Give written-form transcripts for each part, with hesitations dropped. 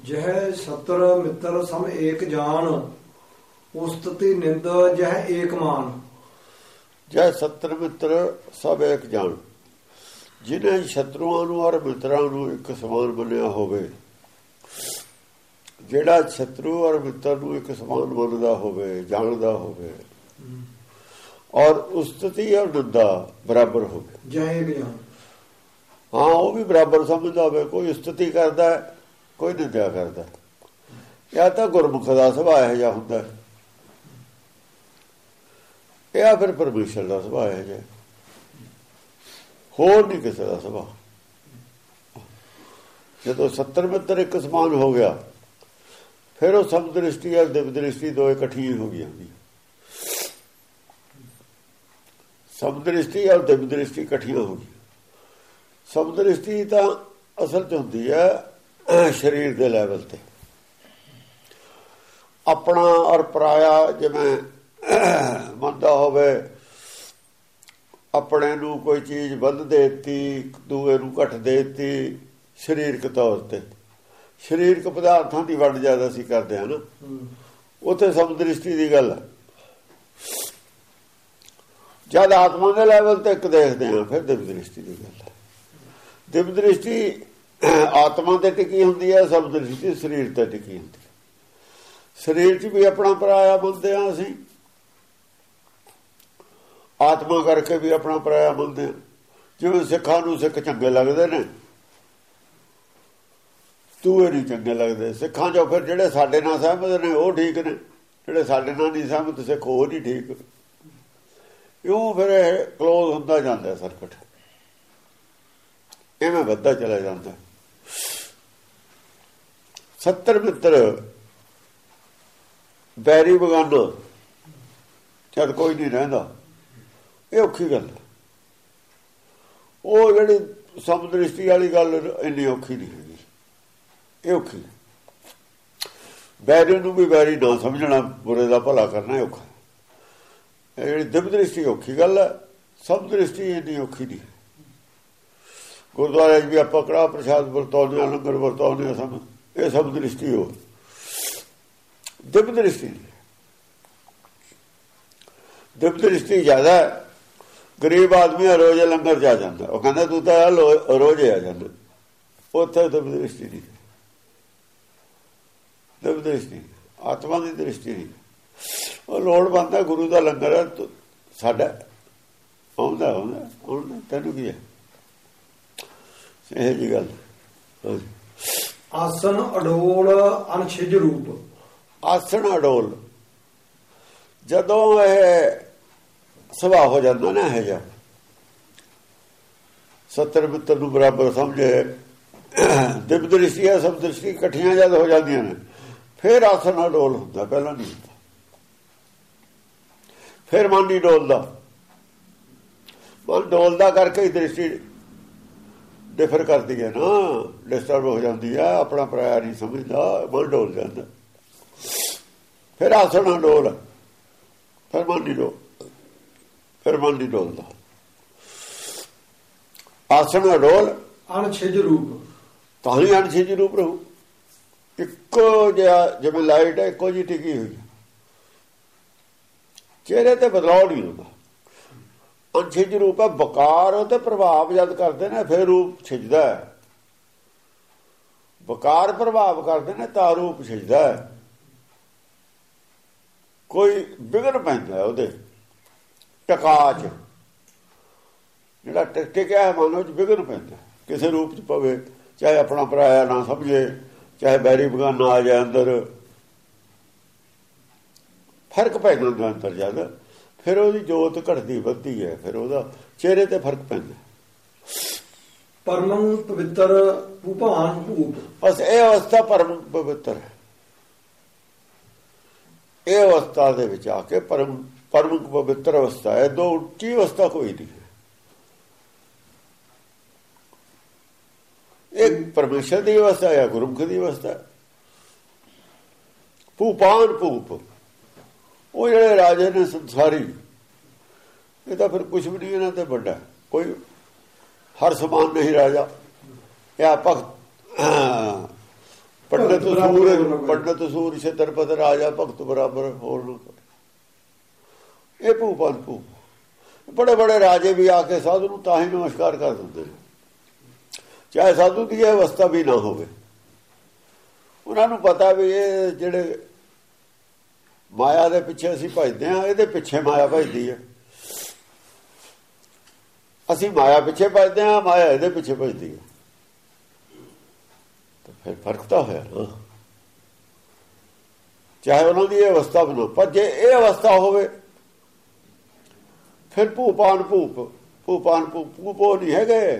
ਜਹ ਸਤਰ ਮਿੱਤਰ ਸਮ ਏਕ ਜਾਨ, ਉਸਤਤੀ ਨਿੰਦ ਜਹ ਏਕ ਮਾਨ। ਜੈ ਸਤਰ ਮਿੱਤਰ ਸਭ ਏਕ ਜਾਣ, ਜਿਹਨੇ ਸ਼ਤਰੂਆਂ ਨੂੰ ਔਰ ਮਿੱਤਰਾਂ ਨੂੰ ਇੱਕ ਸਮਾਨ ਮੰਨਿਆ ਹੋਵੇ, ਜਿਹੜਾ ਸ਼ਤਰੂ ਔਰ ਮਿੱਤਰ ਨੂੰ ਇੱਕ ਸਮਾਨ ਮੰਨਦਾ ਹੋਵੇ, ਜਾਣਦਾ ਹੋਵੇ, ਔਰ ਉਸਤਤੀ ਔਰ ਨਿੰਦਾ ਬਰਾਬਰ ਹੋਵੇ। ਜਹ ਏਕ ਜਾਨ, ਹਾਂ ਉਹ ਵੀ ਬਰਾਬਰ ਸਮਝਦਾ ਹੋਵੇ। ਕੋਈ ਉਸਤਤੀ ਕਰਦਾ, ਕੋਈ ਨਿੰਦਿਆ ਕਰਦਾ। ਜਾਂ ਤਾਂ ਗੁਰਮੁਖ ਦਾ ਸੁਭਾਅ ਇਹੋ ਜਿਹਾ ਹੁੰਦਾ, ਇਹ ਫਿਰ ਪਰਮੇਸ਼ਰ ਦਾ ਸੁਭਾਅ ਇਹੋ ਜਿਹਾ, ਹੋਰ ਨਹੀਂ ਕਿਸੇ ਦਾ ਸੁਭਾਅ। ਜਦੋਂ ਸੱਤਰ ਮਿੱਤਰ ਇੱਕ ਸਮਾਨ ਹੋ ਗਿਆ, ਫਿਰ ਉਹ ਸਮ ਦ੍ਰਿਸ਼ਟੀ ਔਰ ਦਿਵ ਦ੍ਰਿਸ਼ਟੀ ਦੋ ਇਕੱਠੀਆਂ ਹੋ ਗਈਆਂ। ਸਮ ਦ੍ਰਿਸ਼ਟੀ ਔਰ ਦਿਵ ਦ੍ਰਿਸ਼ਟੀ ਇਕੱਠੀਆਂ ਹੋ ਗਈਆਂ। ਸਮ ਦ੍ਰਿਸ਼ਟੀ ਤਾਂ ਅਸਲ 'ਚ ਹੁੰਦੀ ਹੈ ਸਰੀਰ ਦੇ ਲੈਵਲ ਤੇ, ਆਪਣਾ ਔਰ ਪਰਾਇਆ ਜਿਵੇਂ ਮੰਨਦਾ ਹੋਵੇ। ਆਪਣੇ ਨੂੰ ਕੋਈ ਚੀਜ਼ ਵੱਧ ਦੇ ਦਿੱਤੀ, ਦੂਏ ਨੂੰ ਘੱਟ ਦੇ ਦਿੱਤੀ। ਸਰੀਰਕ ਤੌਰ ਤੇ ਸਰੀਰਕ ਪਦਾਰਥਾਂ ਦੀ ਵੰਡ ਜ਼ਿਆਦਾ ਅਸੀਂ ਕਰਦੇ ਹਾਂ ਨਾ, ਉੱਥੇ ਸਮ ਦ੍ਰਿਸ਼ਟੀ ਦੀ ਗੱਲ ਹੈ। ਜਦ ਆਤਮਾ ਦੇ ਲੈਵਲ ਤੇ ਇੱਕ ਦੇਖਦੇ ਹਾਂ, ਫਿਰ ਦਿਵ ਦ੍ਰਿਸ਼ਟੀ ਦੀ ਗੱਲ ਹੈ। ਦਿਵ ਦ੍ਰਿਸ਼ਟੀ ਆਤਮਾ ਤੇ ਟਿਕੀ ਹੁੰਦੀ ਹੈ, ਸਮ ਦ੍ਰਿਸ਼ਟੀ ਸਰੀਰ ਤੇ ਟਿਕੀ ਹੁੰਦੀ ਹੈ। ਸਰੀਰ 'ਚ ਵੀ ਆਪਣਾ ਪਰਾਇਆ ਮੰਨਦੇ ਹਾਂ ਅਸੀਂ, ਆਤਮਾ ਕਰਕੇ ਵੀ ਆਪਣਾ ਪਰਾਇਆ ਮੰਨਦੇ ਹਾਂ। ਜਿਵੇਂ ਸਿੱਖਾਂ ਨੂੰ ਸਿੱਖ ਚੰਗੇ ਲੱਗਦੇ ਨੇ, ਦੂਏ ਨਹੀਂ ਚੰਗੇ ਲੱਗਦੇ। ਸਿੱਖਾਂ 'ਚੋਂ ਫਿਰ ਜਿਹੜੇ ਸਾਡੇ ਨਾਲ ਸਹਿਮਤ ਨੇ ਉਹ ਠੀਕ ਨੇ, ਜਿਹੜੇ ਸਾਡੇ ਨਾਲ ਨਹੀਂ ਸਹਿਮਤ ਸਿੱਖ ਉਹ ਨਹੀਂ ਠੀਕ। ਇਉਂ ਫਿਰ ਇਹ ਕਲੋਜ਼ ਹੁੰਦਾ ਜਾਂਦਾ ਸਰਕਟ, ਇਵੇਂ ਵੱਧਦਾ ਚਲਾ ਜਾਂਦਾ। ਸੱਤਰ ਮਿੱਤਰ ਬੈਰੀ ਬਗਾਨਾ ਜਦ ਕੋਈ ਨਹੀਂ ਰਹਿੰਦਾ, ਇਹ ਔਖੀ ਗੱਲ ਹੈ। ਉਹ ਜਿਹੜੀ ਸਮ ਦ੍ਰਿਸ਼ਟੀ ਵਾਲੀ ਗੱਲ ਇੰਨੀ ਔਖੀ ਨਹੀਂ ਹੈਗੀ, ਇਹ ਔਖੀ। ਬੈਰੀ ਨੂੰ ਵੀ ਬੈਰੀ ਨਾ ਸਮਝਣਾ, ਬੁਰੇ ਦਾ ਭਲਾ ਕਰਨਾ ਔਖਾ। ਇਹ ਜਿਹੜੀ ਦਿਵ ਦ੍ਰਿਸ਼ਟੀ ਔਖੀ ਗੱਲ ਹੈ, ਸਮ ਦ੍ਰਿਸ਼ਟੀ ਇੰਨੀ ਔਖੀ ਨਹੀਂ। ਗੁਰਦੁਆਰੇ ਵੀ ਆਪਾਂ ਕੜਾਹ ਪ੍ਰਸ਼ਾਦ ਵਰਤਾਉਂਦੇ ਹਾਂ, ਲੰਗਰ ਵਰਤਾਉਂਦੇ ਹਾਂ, ਸਭ ਇਹ ਸਮ ਦ੍ਰਿਸ਼ਟੀ ਹੋ, ਦਿਵ ਦ੍ਰਿਸ਼ਟੀ ਨਹੀਂ। ਦਿਵ ਦ੍ਰਿਸ਼ਟੀ ਜ਼ਿਆਦਾ। ਗਰੀਬ ਆਦਮੀ ਰੋਜ਼ ਲੰਗਰ ਜਾ ਜਾਂਦਾ, ਉਹ ਕਹਿੰਦਾ ਤੂੰ ਤਾਂ ਰੋਜ਼ ਆ ਜਾਂਦਾ। ਉੱਥੇ ਦਿਵ ਦ੍ਰਿਸ਼ਟੀ ਨਹੀਂ, ਦਿਵ ਦ੍ਰਿਸ਼ਟੀ ਆਤਮਾ ਦੀ ਦ੍ਰਿਸ਼ਟੀ ਨਹੀਂ। ਉਹ ਲੋੜਵੰਦ ਹੈ, ਗੁਰੂ ਦਾ ਲੰਗਰ ਹੈ, ਸਾਡਾ ਆਉਂਦਾ ਆਉਂਦਾ ਆਉਂਦਾ, ਤੈਨੂੰ ਕੀ ਹੈ ਇਹ ਜਿਹੀ ਗੱਲ। ਆਸਨ ਅਡੋਲ ਅਨਛਿਜ ਰੂਪ। ਆਸਣ ਅਡੋਲ ਜਦੋਂ ਇਹ ਸੁਭਾਅ ਹੋ ਜਾਂਦਾ ਨਾ, ਇਹ ਜਿਹਾ ਸੱਤਰ ਮਿੱਤਰ ਨੂੰ ਬਰਾਬਰ ਸਮਝੇ, ਦਿਵ ਦ੍ਰਿਸ਼ਟੀ ਹੈ ਸਭ ਦ੍ਰਿਸ਼ਟੀ ਇਕੱਠੀਆਂ ਜਦ ਹੋ ਜਾਂਦੀਆਂ ਨੇ, ਫਿਰ ਆਸਣ ਅਡੋਲ ਹੁੰਦਾ, ਪਹਿਲਾਂ ਨਹੀਂ ਹੁੰਦਾ। ਫਿਰ ਮਨ ਨਹੀਂ ਡੋਲਦਾ, ਮਨ ਡੋਲਦਾ ਕਰਕੇ ਹੀ ਦ੍ਰਿਸ਼ਟੀ ਡਿਫਰ ਕਰਦੀ ਹੈ ਨਾ, ਡਿਸਟਰਬ ਹੋ ਜਾਂਦੀ ਹੈ। ਆਪਣਾ ਪਰਾਇਆ ਨਹੀਂ ਸਮਝਦਾ, ਮਨ ਡੋਲ ਜਾਂਦਾ। ਫਿਰ ਆਸਣ ਅਡੋਲ, ਫਿਰ ਮਨ ਨਹੀਂ ਡੋਲ, ਫਿਰ ਮਨ ਨਹੀਂ ਡੋਲਦਾ। ਆਸਣ ਅਡੋਲ ਅਣਛਿਜ ਰੂਪ, ਤਾਂ ਹੀ ਅਣਛਿਜ ਰੂਪ ਰਹੂ। ਇੱਕੋ ਜਿਹਾ ਜਿਵੇਂ ਲਾਈਟ ਹੈ, ਇੱਕੋ ਜਿਹੀ ਟਿਕੀ ਹੋਈ ਹੈ, ਚਿਹਰੇ ਤੇ ਬਦਲਾਅ ਨਹੀਂ ਹੁੰਦਾ। ਅਣਛਿਜ ਰੂਪ ਹੈ। ਬਕਾਰ ਤੇ ਪ੍ਰਭਾਵ ਜਦ ਕਰਦੇ ਨੇ, ਫਿਰ ਰੂਪ ਛਿਜਦਾ ਹੈ। ਬਕਾਰ ਪ੍ਰਭਾਵ ਕਰਦੇ ਨੇ ਤਾਂ ਰੂਪ ਛਿਜਦਾ ਹੈ। ਕੋਈ ਵਿਗੜ ਪੈਂਦਾ ਉਹਦੇ ਟਕਾ 'ਚ, ਜਿਹੜਾ ਟਿਕਿਆ ਹੈ ਮਨ 'ਚ ਵਿਗੜ ਪੈਂਦਾ ਕਿਸੇ ਰੂਪ 'ਚ ਪਵੇ, ਚਾਹੇ ਆਪਣਾ ਪਰਾਇਆ ਨਾ ਸਮਝੇ, ਚਾਹੇ ਬੈਰੀ ਬਗਾਨਾ ਆ ਜਾਏ ਅੰਦਰ, ਫਰਕ ਪੈ ਜਾਂਦਾ ਅੰਦਰ ਜਦ। ਫਿਰ ਉਹਦੀ ਜੋਤ ਘਟਦੀ ਵੱਧਦੀ ਹੈ, ਫਿਰ ਉਹਦਾ ਚਿਹਰੇ ਤੇ ਫਰਕ ਪੈਂਦਾ। ਪਰਮ ਪਵਿੱਤਰ ਭੂਪਾਨ ਭੂਪ, ਬਸ ਇਹ ਅਵਸਥਾ ਪਰਮ ਪਵਿੱਤਰ ਹੈ। ਇਹ ਅਵਸਥਾ ਦੇ ਵਿੱਚ ਆ ਕੇ ਪਰਮ ਪਵਿੱਤਰ ਅਵਸਥਾ ਹੈ। ਦੋ ਉੱਚੀ ਅਵਸਥਾ ਕੋਈ ਨਹੀਂ ਹੈ। ਇੱਕ ਪਰਮੇਸ਼ਰ ਦੀ ਅਵਸਥਾ ਹੈ, ਗੁਰਮੁਖ ਦੀ ਅਵਸਥਾ। ਭੂਪਾਨ ਭੂਪ, ਉਹ ਜਿਹੜੇ ਰਾਜੇ ਨੇ ਸੰਸਾਰੀ, ਇਹ ਤਾਂ ਫਿਰ ਕੁਛ ਵੀ ਨਹੀਂ ਇਹਨਾਂ ਤੇ ਵੱਡਾ। ਕੋਈ ਹਰ ਸਮਾਨ ਨਹੀਂ ਰਾਜਾ। ਇਹ ਪੰਡਤ ਸੂਰ ਛਤਰਪਤ ਰਾਜਾ ਭਗਤ ਬਰਾਬਰ ਹੋਰ ਨੂੰ। ਇਹ ਭੂਪਨ ਭੂਪ ਬੜੇ ਬੜੇ ਰਾਜੇ ਵੀ ਆ ਕੇ ਸਾਧੂ ਨੂੰ ਤਾਂ ਹੀ ਨਮਸਕਾਰ ਕਰ ਦਿੰਦੇ ਨੇ, ਚਾਹੇ ਸਾਧੂ ਦੀ ਅਵਸਥਾ ਵੀ ਨਾ ਹੋਵੇ। ਉਹਨਾਂ ਨੂੰ ਪਤਾ ਵੀ ਇਹ ਜਿਹੜੇ ਮਾਇਆ ਦੇ ਪਿੱਛੇ ਅਸੀਂ ਭਜਦੇ ਹਾਂ, ਇਹਦੇ ਪਿੱਛੇ ਮਾਇਆ ਭਜਦੀ ਹੈ। ਅਸੀਂ ਮਾਇਆ ਪਿੱਛੇ ਭਜਦੇ ਹਾਂ, ਮਾਇਆ ਇਹਦੇ ਪਿੱਛੇ ਭਜਦੀ ਹੈ। ਤਾਂ ਫਿਰ ਫਰਕ ਤਾਂ ਹੋਇਆ ਨਾ, ਚਾਹੇ ਉਹਨਾਂ ਦੀ ਇਹ ਅਵਸਥਾ ਬਣੋ। ਪਰ ਜੇ ਇਹ ਅਵਸਥਾ ਹੋਵੇ ਫਿਰ ਭੂਪਾਨ ਭੂਪ ਉਹ ਨਹੀਂ ਹੈਗੇ।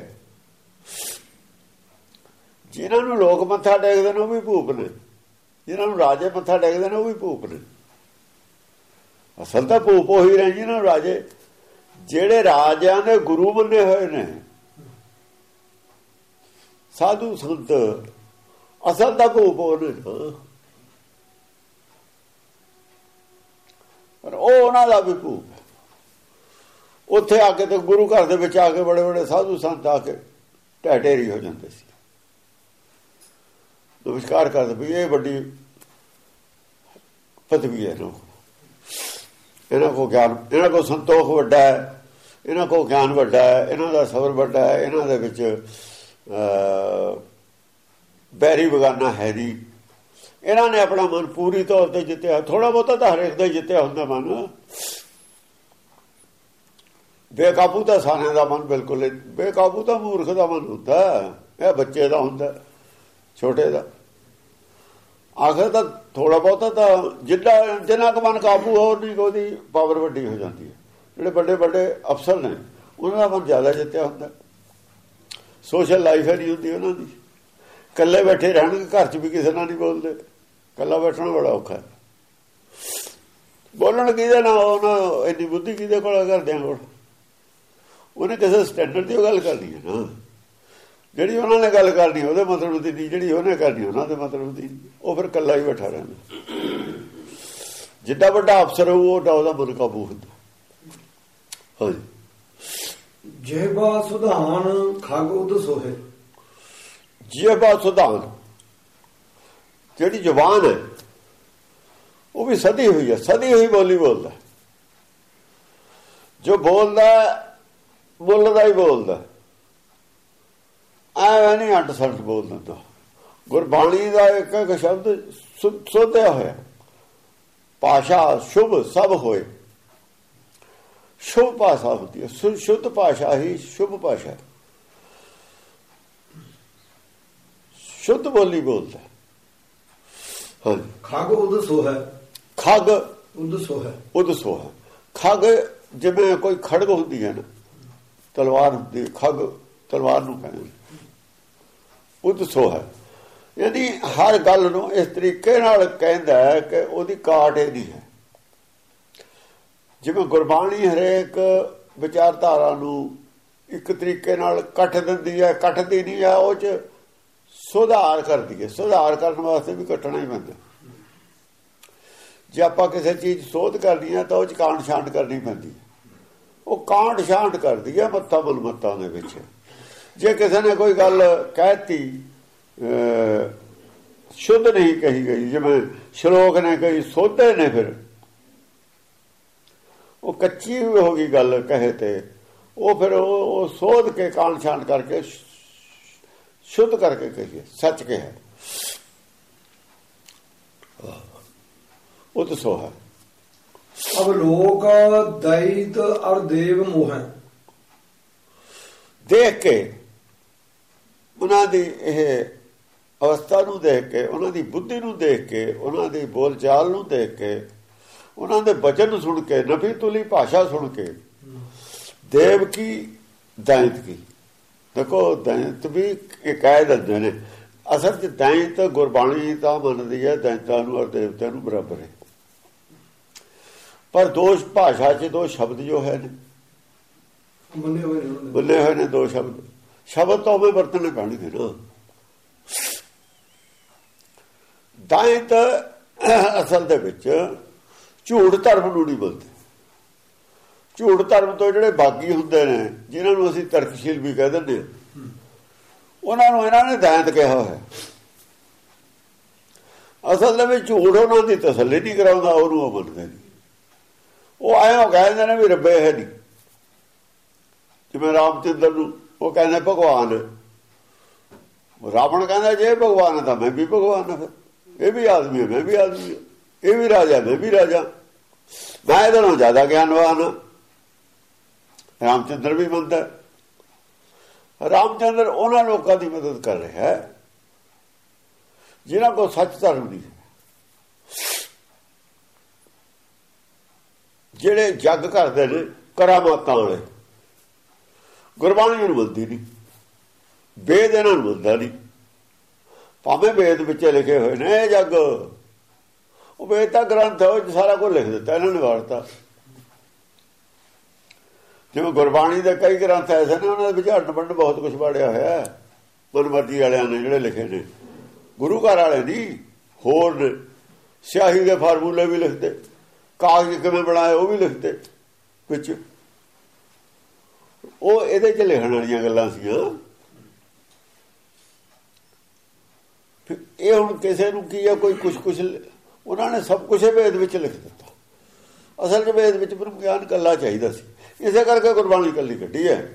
ਜਿਨ੍ਹਾਂ ਨੂੰ ਲੋਕ ਮੱਥਾ ਟੇਕਦੇ ਨੇ ਉਹ ਵੀ ਭੂਪ ਨੇ, ਜਿਨ੍ਹਾਂ ਨੂੰ ਰਾਜੇ ਮੱਥਾ ਟੇਕਦੇ ਨੇ ਉਹ ਵੀ ਭੂਪ ਨੇ। ਅਸਲ ਤਾਂ ਭੂਪ ਉਹੀ ਰਹੇ ਜਿਹਨਾਂ ਨੂੰ ਰਾਜੇ, ਜਿਹੜੇ ਰਾਜਿਆਂ ਦੇ ਗੁਰੂ ਮੰਨੇ ਹੋਏ ਨੇ ਸਾਧੂ ਸੰਤ, ਅਸਲ ਤਾਂ ਭੂਪ ਉਹ ਨੇ। ਪਰ ਉਹ ਉਹਨਾਂ ਦਾ ਵੀ ਭੂਪ। ਉੱਥੇ ਆ ਕੇ ਤੇ ਗੁਰੂ ਘਰ ਦੇ ਵਿੱਚ ਆ ਕੇ ਬੜੇ ਬੜੇ ਸਾਧੂ ਸੰਤ ਆ ਕੇ ਢਹਿ ਹੋ ਜਾਂਦੇ ਸੀ, ਨਮਸਕਾਰ ਕਰਦੇ ਵੀ ਇਹ ਵੱਡੀ ਪਦਵੀ ਹੈ। ਇਹਨਾਂ ਕੋਲ ਗਿਆਨ, ਇਹਨਾਂ ਕੋਲ ਸੰਤੋਖ ਵੱਡਾ ਹੈ, ਇਹਨਾਂ ਕੋਲ ਗਿਆਨ ਵੱਡਾ ਹੈ, ਇਹਨਾਂ ਦਾ ਸਬਰ ਵੱਡਾ ਹੈ, ਇਹਨਾਂ ਦੇ ਵਿੱਚ ਬੈਰੀ ਬਗਾਨਾ ਹੈ ਨਹੀਂ। ਇਹਨਾਂ ਨੇ ਆਪਣਾ ਮਨ ਪੂਰੀ ਤੌਰ ਤੇ ਜਿੱਤਿਆ। ਥੋੜਾ ਬਹੁਤਾ ਤਾਂ ਹਰੇਕ ਦਾ ਜਿੱਤਿਆ ਹੁੰਦਾ ਮਨ, ਬੇਕਾਬੂ ਤਾਂ ਸਾਰਿਆਂ ਦਾ ਮਨ ਬਿਲਕੁਲ, ਬੇਕਾਬੂ ਤਾਂ ਮੂਰਖ ਦਾ ਮਨ ਹੁੰਦਾ, ਇਹ ਬੱਚੇ ਦਾ ਹੁੰਦਾ, ਛੋਟੇ ਦਾ। ਆਖਰ ਤਾਂ ਥੋੜਾ ਬਹੁਤਾ ਤਾਂ ਜਿੰਨਾ ਕੁ ਮਨ ਕਾਬੂ ਹੋਰ ਨਹੀਂ, ਉਹਦੀ ਪਾਵਰ ਵੱਡੀ ਹੋ ਜਾਂਦੀ ਹੈ। ਜਿਹੜੇ ਵੱਡੇ ਵੱਡੇ ਅਫਸਰ ਨੇ ਉਹਨਾਂ ਦਾ ਮਨ ਜ਼ਿਆਦਾ ਜਿੱਤਿਆ ਹੁੰਦਾ। ਸੋਸ਼ਲ ਲਾਈਫ ਹੈ ਨਹੀਂ ਹੁੰਦੀ ਉਹਨਾਂ ਦੀ, ਇਕੱਲੇ ਬੈਠੇ ਰਹਿਣਗੇ, ਘਰ 'ਚ ਵੀ ਕਿਸੇ ਨਾਲ ਨਹੀਂ ਬੋਲਦੇ। ਇਕੱਲਾ ਬੈਠਣਾ ਬੜਾ ਔਖਾ। ਬੋਲਣ ਕਿਹਦੇ ਨਾਲ, ਉਹਨਾਂ ਇੰਨੀ ਬੁੱਧੀ ਕਿਹਦੇ ਕੋਲ ਕਰਦਿਆਂ ਕੋਲ। ਉਹਨੇ ਕਿਸੇ ਸਟੈਂਡਰਡ ਦੀ ਉਹ ਗੱਲ ਕਰਨੀ ਹੈ ਨਾ, ਜਿਹੜੀ ਉਹਨਾਂ ਨੇ ਗੱਲ ਕਰਨੀ ਉਹਦੇ ਮਤਲਬ ਦੀ ਨਹੀਂ, ਜਿਹੜੀ ਉਹਨੇ ਕਰਨੀ ਉਹਨਾਂ ਦੇ ਮਤਲਬ ਦੀ। ਉਹ ਫਿਰ ਇਕੱਲਾ ਹੀ ਬੈਠਾ ਰਹਿੰਦਾ। ਜਿੱਡਾ ਵੱਡਾ ਅਫਸਰ ਹੋਊ ਓਡਾ ਉਹਦਾ ਮਨ ਕਾਬੂ ਹੁੰਦਾ। ਹਾਂਜੀ, ਜਿਹਬਾ ਸੁਧਾਨ ਖਗ ਉਦ ਸੋਹੇ। ਜਿਹਬਾ ਸੁਧਾਨ, ਜਿਹੜੀ ਜ਼ੁਬਾਨ ਹੈ ਉਹ ਵੀ ਸਦੀ ਹੋਈ ਹੈ, ਸਦੀ ਹੋਈ ਬੋਲੀ ਬੋਲਦਾ। ਜੋ ਬੋਲਦਾ ਮੁੱਲ ਦਾ ਹੀ ਬੋਲਦਾ, ਐਵੇਂ ਨਹੀਂ ਅੱਡ ਸੱਟ ਬੋਲ ਦਿੰਦਾ। ਗੁਰਬਾਣੀ ਦਾ ਇੱਕ ਇੱਕ ਸ਼ਬਦ ਸੋਧਿਆ ਹੋਇਆ। ਭਾਸ਼ਾ ਸ਼ੁਭ ਸਭ ਹੋਏ, ਸ਼ੁਭ ਭਾਸ਼ਾ ਹੁੰਦੀ ਹੈ। ਸ਼ੁੱਧ ਭਾਸ਼ਾ ਹੀ ਸ਼ੁਭ ਭਾਸ਼ਾ, ਸ਼ੁੱਧ ਬੋਲੀ ਬੋਲਦਾ। ਹਾਂਜੀ, ਖਗ ਉਦ ਸੋਹੈ। ਖਗ ਉਦ ਸੋਹੈ, ਉਦ ਸੋਹੈ। ਖਗ ਜਿਵੇਂ ਕੋਈ ਖੜਗ ਹੁੰਦੀ ਹੈ ਨਾ, ਤਲਵਾਰ ਹੁੰਦੀ, ਖਗ ਤਲਵਾਰ ਨੂੰ ਕਹਿੰਦੇ। ਉਦ ਸੋਹੈ ਯਾਨੀ ਹਰ ਗੱਲ ਨੂੰ ਇਸ ਤਰੀਕੇ ਨਾਲ ਕਹਿੰਦਾ ਹੈ ਕਿ ਉਹਦੀ ਕਾਟ ਇਹ ਨਹੀਂ ਹੈ। ਜਿਵੇਂ ਗੁਰਬਾਣੀ ਹਰੇਕ ਵਿਚਾਰਧਾਰਾ ਨੂੰ ਇੱਕ ਤਰੀਕੇ ਨਾਲ ਕੱਟ ਦਿੰਦੀ ਹੈ, ਕੱਟਦੀ ਨਹੀਂ ਹੈ, ਉਹ 'ਚ ਸੁਧਾਰ ਕਰਦੀ ਹੈ। ਸੁਧਾਰ ਕਰਨ ਵਾਸਤੇ ਵੀ ਕੱਟਣਾ ਹੀ ਪੈਂਦਾ। ਜੇ ਆਪਾਂ ਕਿਸੇ ਚੀਜ਼ ਸੋਧ ਕਰਨੀ ਹੈ ਤਾਂ ਉਹ 'ਚ ਕਾਂਟ ਛਾਂਟ ਕਰਨੀ ਪੈਂਦੀ ਹੈ। ਉਹ ਕਾਂਟ ਛਾਂਟ ਕਰਦੀ ਹੈ ਮੱਤਾ ਮਨਮੱਤਾਂ ਦੇ ਵਿੱਚ। ਜੇ ਕਿਸੇ ਨੇ ਕੋਈ ਗੱਲ ਕਹਿਤੀ ਸ਼ੁੱਧ ਨਹੀਂ ਕਹੀ ਗਈ, ਜਿਵੇਂ ਸ਼ਲੋਕ ਨੇ ਕਹੀ ਸੋਧੇ ਨੇ, ਫਿਰ ਉਹ ਕੱਚੀ ਹੋ ਗਈ ਗੱਲ ਕਹੇ ਤੇ ਉਹ ਫਿਰ ਉਹ ਸੋਧ ਕੇ ਕਾਂਟ ਛਾਂਟ ਕਰਕੇ ਸ਼ੁੱਧ ਕਰਕੇ ਕਹੀਏ, ਸੱਚ ਕਿਹਾ। ਉਹ ਤਾਂ ਸੋ ਹੈ। ਅਬ ਲੋਕ ਦੈਤ ਔਰ ਦੇਵ ਮੋਹ, ਦੇਖ ਕੇ ਉਹਨਾਂ ਦੀ ਇਹ ਅਵਸਥਾ ਨੂੰ ਦੇਖ ਕੇ, ਉਹਨਾਂ ਦੀ ਬੁੱਧੀ ਨੂੰ ਦੇਖ ਕੇ, ਉਹਨਾਂ ਦੀ ਬੋਲਚਾਲ ਨੂੰ ਦੇਖ ਕੇ, ਉਹਨਾਂ ਦੇ ਬਚਨ ਨੂੰ ਸੁਣ ਕੇ, ਨਫੀ ਤੁਲੀ ਭਾਸ਼ਾ ਸੁਣ ਕੇ, ਦੇਵ ਕੀ ਦੈਂਤ ਕੀ। ਦੇਖੋ ਦੈਂਤ ਵੀ ਇਹ ਕਹਿ ਦਿੰਦੇ ਨੇ, ਅਸਲ 'ਚ ਦੈਂਤ ਗੁਰਬਾਣੀ ਤਾਂ ਮੰਨਦੀ ਹੈ ਦੈਂਤਾਂ ਨੂੰ ਔਰ ਦੇਵਤਿਆਂ ਨੂੰ ਬਰਾਬਰ ਹੈ। ਪਰ ਦੋਸ਼ ਭਾਸ਼ਾ 'ਚ ਦੋ ਸ਼ਬਦ ਜੋ ਹੈ ਨੇ ਮੰਨੇ ਹੋਏ ਨੇ, ਦੋ ਸ਼ਬਦ ਤਾਂ ਉਵੇਂ ਵਰਤਣੇ ਪੈਣਗੇ ਨਾ। ਦੈਂਤ ਅਸਲ ਦੇ ਵਿੱਚ ਝੂਠ ਧਰਮ ਨੂੰ ਨਹੀਂ ਬੋਲਦੇ। ਝੂਠ ਧਰਮ ਤੋਂ ਜਿਹੜੇ ਬਾਗੀ ਹੁੰਦੇ ਨੇ, ਜਿਨ੍ਹਾਂ ਨੂੰ ਅਸੀਂ ਤਰਕਸ਼ੀਲ ਵੀ ਕਹਿ ਦਿੰਦੇ ਹਾਂ, ਉਹਨਾਂ ਨੂੰ ਇਹਨਾਂ ਨੇ ਦੈਂਤ ਕਿਹਾ ਹੋਇਆ। ਅਸਲ ਦੇ ਵਿੱਚ ਝੂਠ ਉਹਨਾਂ ਦੀ ਤਸੱਲੀ ਨਹੀਂ ਕਰਾਉਂਦਾ, ਉਹਨੂੰ ਉਹ ਮੰਨਦੇ ਨਹੀਂ। ਉਹ ਐਂ ਕਹਿੰਦੇ ਨੇ ਵੀ ਰੱਬੇ ਹੈ ਨਹੀਂ। ਜਿਵੇਂ ਰਾਮਚੰਦਰ ਨੂੰ ਉਹ ਕਹਿੰਦੇ ਭਗਵਾਨ ਹੈ, ਰਾਵਣ ਕਹਿੰਦਾ ਜੇ ਭਗਵਾਨ ਹੈ ਤਾਂ ਮੈਂ ਵੀ ਭਗਵਾਨ ਹਾਂ, ਫਿਰ ਇਹ ਵੀ ਆਦਮੀ ਹੈ ਮੈਂ ਵੀ ਆਦਮੀ ਹਾਂ, ਇਹ ਵੀ ਰਾਜਾ ਮੈਂ ਵੀ ਰਾਜਾ, ਮੈਂ ਇਹਦੇ ਨਾਲੋਂ ਜ਼ਿਆਦਾ ਗਿਆਨਵਾਨ ਹਾਂ। ਰਾਮਚੰਦਰ ਵੀ ਮੰਨਦਾ। ਰਾਮਚੰਦਰ ਉਹਨਾਂ ਲੋਕਾਂ ਦੀ ਮਦਦ ਕਰ ਰਿਹਾ ਹੈ ਜਿਨ੍ਹਾਂ ਕੋਲ ਸੱਚ ਧਰਮ ਨਹੀਂ, ਜਿਹੜੇ ਜੱਗ ਕਰਦੇ ਨੇ ਕਰਾਮਾਤਾਂ ਵਾਲੇ। ਗੁਰਬਾਣੀ ਨੂੰ ਮੰਨਦੀ ਨਹੀਂ, ਵੇਦ ਇਹਨਾਂ ਨੂੰ ਮੰਨਦਾ ਨਹੀਂ, ਭਾਵੇਂ ਵੇਦ ਵਿੱਚ ਲਿਖੇ ਹੋਏ ਨੇ ਇਹ ਜੱਗ। ਉਹ ਵੇਦ ਦਾ ਗ੍ਰੰਥ ਹੈ, ਉਹ ਸਾਰਾ ਕੁਝ ਲਿਖ ਦਿੱਤਾ ਇਹਨਾਂ ਨੇ, ਵਾਰਤਾ। ਜਿਵੇਂ ਗੁਰਬਾਣੀ ਦੇ ਕਈ ਗ੍ਰੰਥ ਐਸੇ ਨੇ ਉਹਨਾਂ ਦੇ ਵਿੱਚ ਹੱਡ ਵੰਡ ਬਹੁਤ ਕੁਛ ਬਾੜਿਆ ਹੋਇਆ ਮਨਮਰਜ਼ੀ ਵਾਲਿਆਂ ਨੇ ਜਿਹੜੇ ਲਿਖੇ ਨੇ, ਗੁਰੂ ਘਰ ਵਾਲੇ ਨਹੀਂ ਹੋਰ ਨੇ। ਸਿਆਹੀ ਦੇ ਫਾਰਮੂਲੇ ਵੀ ਲਿਖਦੇ, ਕਾਗਜ਼ ਕਿਵੇਂ ਬਣਾਏ ਉਹ ਵੀ ਲਿਖਦੇ ਵਿੱਚ। ਉਹ ਇਹਦੇ 'ਚ ਲਿਖਣ ਵਾਲੀਆਂ ਗੱਲਾਂ ਸੀਆਂ। ਇਹ ਹੁਣ ਕਿਸੇ ਨੂੰ ਕੀ ਹੈ, ਕੋਈ ਕੁਛ ਉਹਨਾਂ ਨੇ ਸਭ ਕੁਛ ਵੇਦ ਵਿੱਚ ਲਿਖ ਦਿੱਤਾ। ਅਸਲ 'ਚ ਵੇਦ ਵਿੱਚ ਬ੍ਰਹਮ ਗਿਆਨ ਇਕੱਲਾ ਚਾਹੀਦਾ ਸੀ, ਇਸੇ ਕਰਕੇ ਗੁਰਬਾਣੀ ਇਕੱਲੀ ਕੱਢੀ ਹੈ।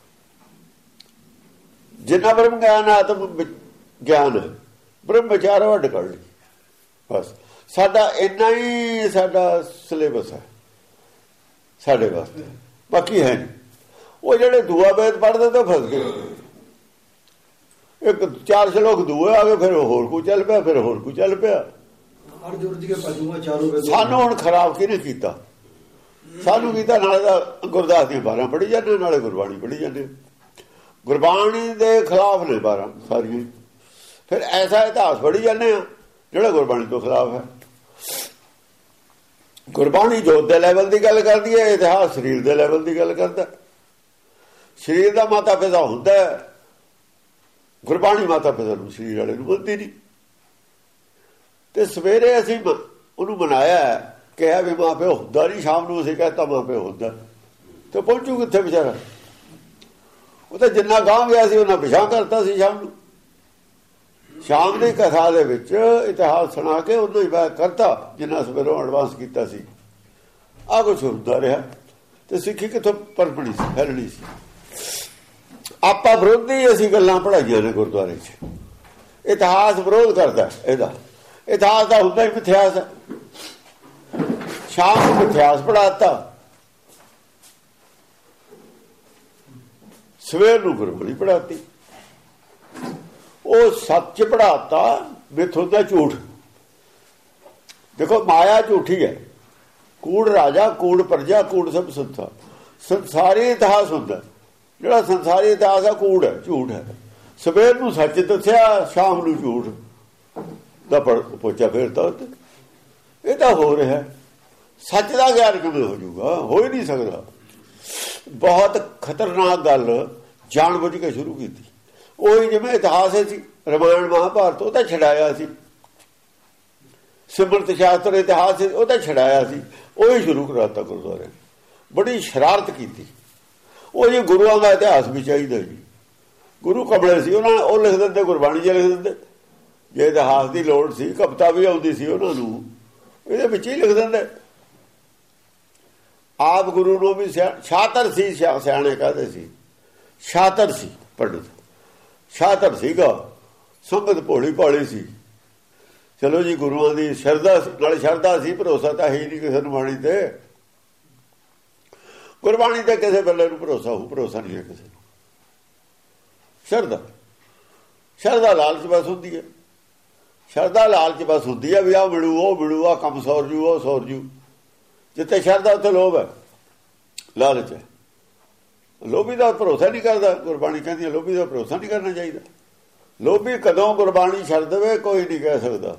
ਜਿੰਨਾ ਬ੍ਰਹਮ ਗਿਆਨ ਆਤਮ ਗਿਆਨ ਹੈ, ਬ੍ਰਹਮ ਵਿਚਾਰ ਵੱਡ ਕੱਢ ਲਈ ਬਸ। ਸਾਡਾ ਇੰਨਾ ਹੀ ਸਾਡਾ ਸਿਲੇਬਸ ਹੈ ਸਾਡੇ ਵਾਸਤੇ, ਬਾਕੀ ਹੈ ਨਹੀਂ। ਉਹ ਜਿਹੜੇ ਦੂਆ ਵੇਦ ਪੜ੍ਹਦੇ ਤਾਂ ਫਸ ਗਏ। ਇੱਕ 4 ਸ਼ਲੋਕ ਦੂਏ ਆ ਗਏ, ਫਿਰ ਹੋਰ ਕੋਈ ਚੱਲ ਪਿਆ, ਫਿਰ ਹੋਰ ਕੋਈ ਚੱਲ ਪਿਆ। ਸਾਨੂੰ ਹੁਣ ਖਰਾਬ ਕਿਹਨੇ ਕੀਤਾ? ਸਾਨੂੰ ਕੀਤਾ ਨਾਲੇ ਤਾਂ ਗੁਰਦਾਸ ਦੀਆਂ 12 ਪੜ੍ਹੀ ਜਾਂਦੇ, ਨਾਲੇ ਗੁਰਬਾਣੀ ਪੜ੍ਹੀ ਜਾਂਦੇ। ਗੁਰਬਾਣੀ ਦੇ ਖਿਲਾਫ ਨੇ 12 ਸਾਰੀਆਂ। ਫਿਰ ਐਸਾ ਇਤਿਹਾਸ ਪੜ੍ਹੀ ਜਾਂਦੇ ਆ ਜਿਹੜਾ ਗੁਰਬਾਣੀ ਤੋਂ ਖਿਲਾਫ ਹੈ। ਗੁਰਬਾਣੀ ਜੋਤ ਦੇ ਲੈਵਲ ਦੀ ਗੱਲ ਕਰਦੀ ਹੈ, ਇਤਿਹਾਸ ਸਰੀਰ ਦੇ ਲੈਵਲ ਦੀ ਗੱਲ ਕਰਦਾ। ਸਰੀਰ ਦਾ ਮਾਤਾ ਪਿਤਾ ਹੁੰਦਾ, ਗੁਰਬਾਣੀ ਮਾਤਾ ਪਿਤਾ ਨੂੰ ਸਰੀਰ ਵਾਲੇ ਨੂੰ ਮੰਨਦੀ ਨਹੀਂ। ਤੇ ਸਵੇਰੇ ਅਸੀਂ ਉਹਨੂੰ ਮਨਾਇਆ, ਕਿਹਾ ਵੀ ਮਾਂ ਪਿਓ ਹੁੰਦਾ ਨਹੀਂ, ਸ਼ਾਮ ਨੂੰ ਅਸੀਂ ਕਹਿਤਾ ਮਾਂ ਪਿਓ ਹੁੰਦਾ, ਤੇ ਪਹੁੰਚੂ ਕਿੱਥੇ ਵਿਚਾਰਾ? ਉਹ ਤਾਂ ਜਿੰਨਾ ਗਾਂਹ ਗਿਆ ਸੀ ਉਹਨਾਂ ਪਿਛਾਂ ਕਰਤਾ ਸੀ। ਸ਼ਾਮ ਦੀ ਕਥਾ ਦੇ ਵਿੱਚ ਇਤਿਹਾਸ ਸੁਣਾ ਕੇ ਉਹਨੂੰ ਹੀ ਬਾਤ ਕਰਤਾ ਜਿੰਨਾ ਸਵੇਰੋਂ ਐਡਵਾਂਸ ਕੀਤਾ ਸੀ। ਆਹ ਕੁਛ ਹੁੰਦਾ ਰਿਹਾ ਤੇ ਸਿੱਖੀ ਕਿੱਥੋਂ ਪਰਪਣੀ ਸੀ, ਫੈਲਣੀ ਸੀ। ਆਪਾਂ ਵਿਰੋਧੀ ਅਸੀਂ ਗੱਲਾਂ ਪੜ੍ਹਾਈਆਂ ਨੇ ਗੁਰਦੁਆਰੇ 'ਚ। ਇਤਿਹਾਸ ਵਿਰੋਧ ਕਰਦਾ ਇਹਦਾ। ਇਤਿਹਾਸ ਦਾ ਹੁੰਦਾ ਹੀ ਮਿਥਿਆਸ ਹੈ। ਸ਼ਾਮ ਨੂੰ ਮਿਥਿਆਸ ਪੜ੍ਹਾਤਾ, ਸਵੇਰ ਨੂੰ ਗੁਰਬਾਣੀ ਪੜ੍ਹਾਤੀ। ਉਹ ਸੱਚ ਪੜ੍ਹਾਤਾ, ਮਿੱਥ ਹੁੰਦਾ ਝੂਠ। ਦੇਖੋ ਮਾਇਆ ਝੂਠੀ ਹੈ, ਕੂੜ ਰਾਜਾ, ਕੂੜ ਪ੍ਰਜਾ, ਕੂੜ ਸਭ ਸੰਸਾਰ। ਸੰਸਾਰੀ ਇਤਿਹਾਸ ਹੁੰਦਾ, ਜਿਹੜਾ ਸੰਸਾਰੀ ਇਤਿਹਾਸ ਹੈ ਕੂੜ ਹੈ, ਝੂਠ ਹੈ। ਸਵੇਰ ਨੂੰ ਸੱਚ ਦੱਸਿਆ, ਸ਼ਾਮ ਨੂੰ ਝੂਠ ਦਾ ਪੋਚਾ ਫੇਰਤਾ ਉੱਤੇ। ਇਹ ਤਾਂ ਹੋ ਰਿਹਾ। ਸੱਚ ਦਾ ਗਿਆਨ ਕਿਵੇਂ ਹੋ ਜਾਊਗਾ? ਹੋ ਹੀ ਨਹੀਂ ਸਕਦਾ। ਬਹੁਤ ਖਤਰਨਾਕ ਗੱਲ ਜਾਣ ਬੁੱਝ ਕੇ ਸ਼ੁਰੂ ਕੀਤੀ। ਉਹੀ ਜਿਵੇਂ ਇਤਿਹਾਸ ਸੀ ਰਾਮਾਇਣ ਮਹਾਭਾਰਤ, ਉਹ ਤਾਂ ਛਡਾਇਆ ਸੀ। ਸਿਮਰਤ ਸ਼ਾਸਤਰ ਇਤਿਹਾਸ ਸੀ, ਉਹ ਤਾਂ ਛਡਾਇਆ ਸੀ। ਉਹੀ ਸ਼ੁਰੂ ਕਰਾਤਾ ਗੁਰਦੁਆਰੇ। ਬੜੀ ਸ਼ਰਾਰਤ ਕੀਤੀ। ਉਹ ਜੀ ਗੁਰੂਆਂ ਦਾ ਇਤਿਹਾਸ ਵੀ ਚਾਹੀਦਾ ਜੀ। ਗੁਰੂ ਕਮਲੇ ਸੀ, ਉਹਨਾਂ ਉਹ ਲਿਖ ਦਿੰਦੇ, ਗੁਰਬਾਣੀ 'ਚ ਲਿਖ ਦਿੰਦੇ। ਜੇ ਇਤਿਹਾਸ ਦੀ ਲੋੜ ਸੀ, ਕਵਿਤਾ ਵੀ ਆਉਂਦੀ ਸੀ ਉਹਨਾਂ ਨੂੰ, ਇਹਦੇ ਵਿੱਚ ਹੀ ਲਿਖ ਦਿੰਦੇ। ਆਪ ਗੁਰੂ ਨੂੰ ਵੀ ਸ਼ਾਤਰ ਸੀ, ਸਿਆਣੇ ਕਹਦੇ ਸੀ। ਸ਼ਾਤਰ ਸੀ, ਪੰਡਿਤ ਸ਼ਾਤਰ ਸੀਗਾ। ਸੰਗਤ ਭੋਲੀ ਭਾਲੀ ਸੀ। ਚਲੋ ਜੀ, ਗੁਰੂਆਂ ਦੀ ਸ਼ਰਧਾ ਨਾਲ ਸ਼ਰਧਾ ਸੀ, ਭਰੋਸਾ ਤਾਂ ਹੈ ਹੀ ਨਹੀਂ ਕਿਸੇ ਨੂੰ ਬਾਣੀ ਤੇ। ਗੁਰਬਾਣੀ ਤੇ ਕਿਸੇ ਵੇਲੇ ਨੂੰ ਭਰੋਸਾ ਹੋ, ਭਰੋਸਾ ਨਹੀਂ ਹੈ ਕਿਸੇ ਨੂੰ। ਸ਼ਰਧਾ ਲਾਲਚ ਬਸ ਹੁੰਦੀ ਹੈ। ਸ਼ਰਧਾ ਲਾਲਚ ਬਸ ਹੁੰਦੀ ਹੈ ਵੀ ਆਹ ਮਿਲੂ, ਉਹ ਮਿਲੂ, ਆਹ ਕੰਮ ਸੌਰ ਜੂ, ਉਹ ਸੌਰ ਜੂ। ਜਿੱਥੇ ਸ਼ਰਧਾ ਉੱਥੇ ਲੋਭ ਹੈ, ਲਾਲਚ ਹੈ। ਲੋਭੀ ਦਾ ਭਰੋਸਾ ਨਹੀਂ ਕਰਦਾ। ਗੁਰਬਾਣੀ ਕਹਿੰਦੀ ਹੈ ਲੋਭੀ ਦਾ ਭਰੋਸਾ ਨਹੀਂ ਕਰਨਾ ਚਾਹੀਦਾ। ਲੋਭੀ ਕਦੋਂ ਗੁਰਬਾਣੀ ਛੱਡ ਦੇਵੇ ਕੋਈ ਨਹੀਂ ਕਹਿ ਸਕਦਾ।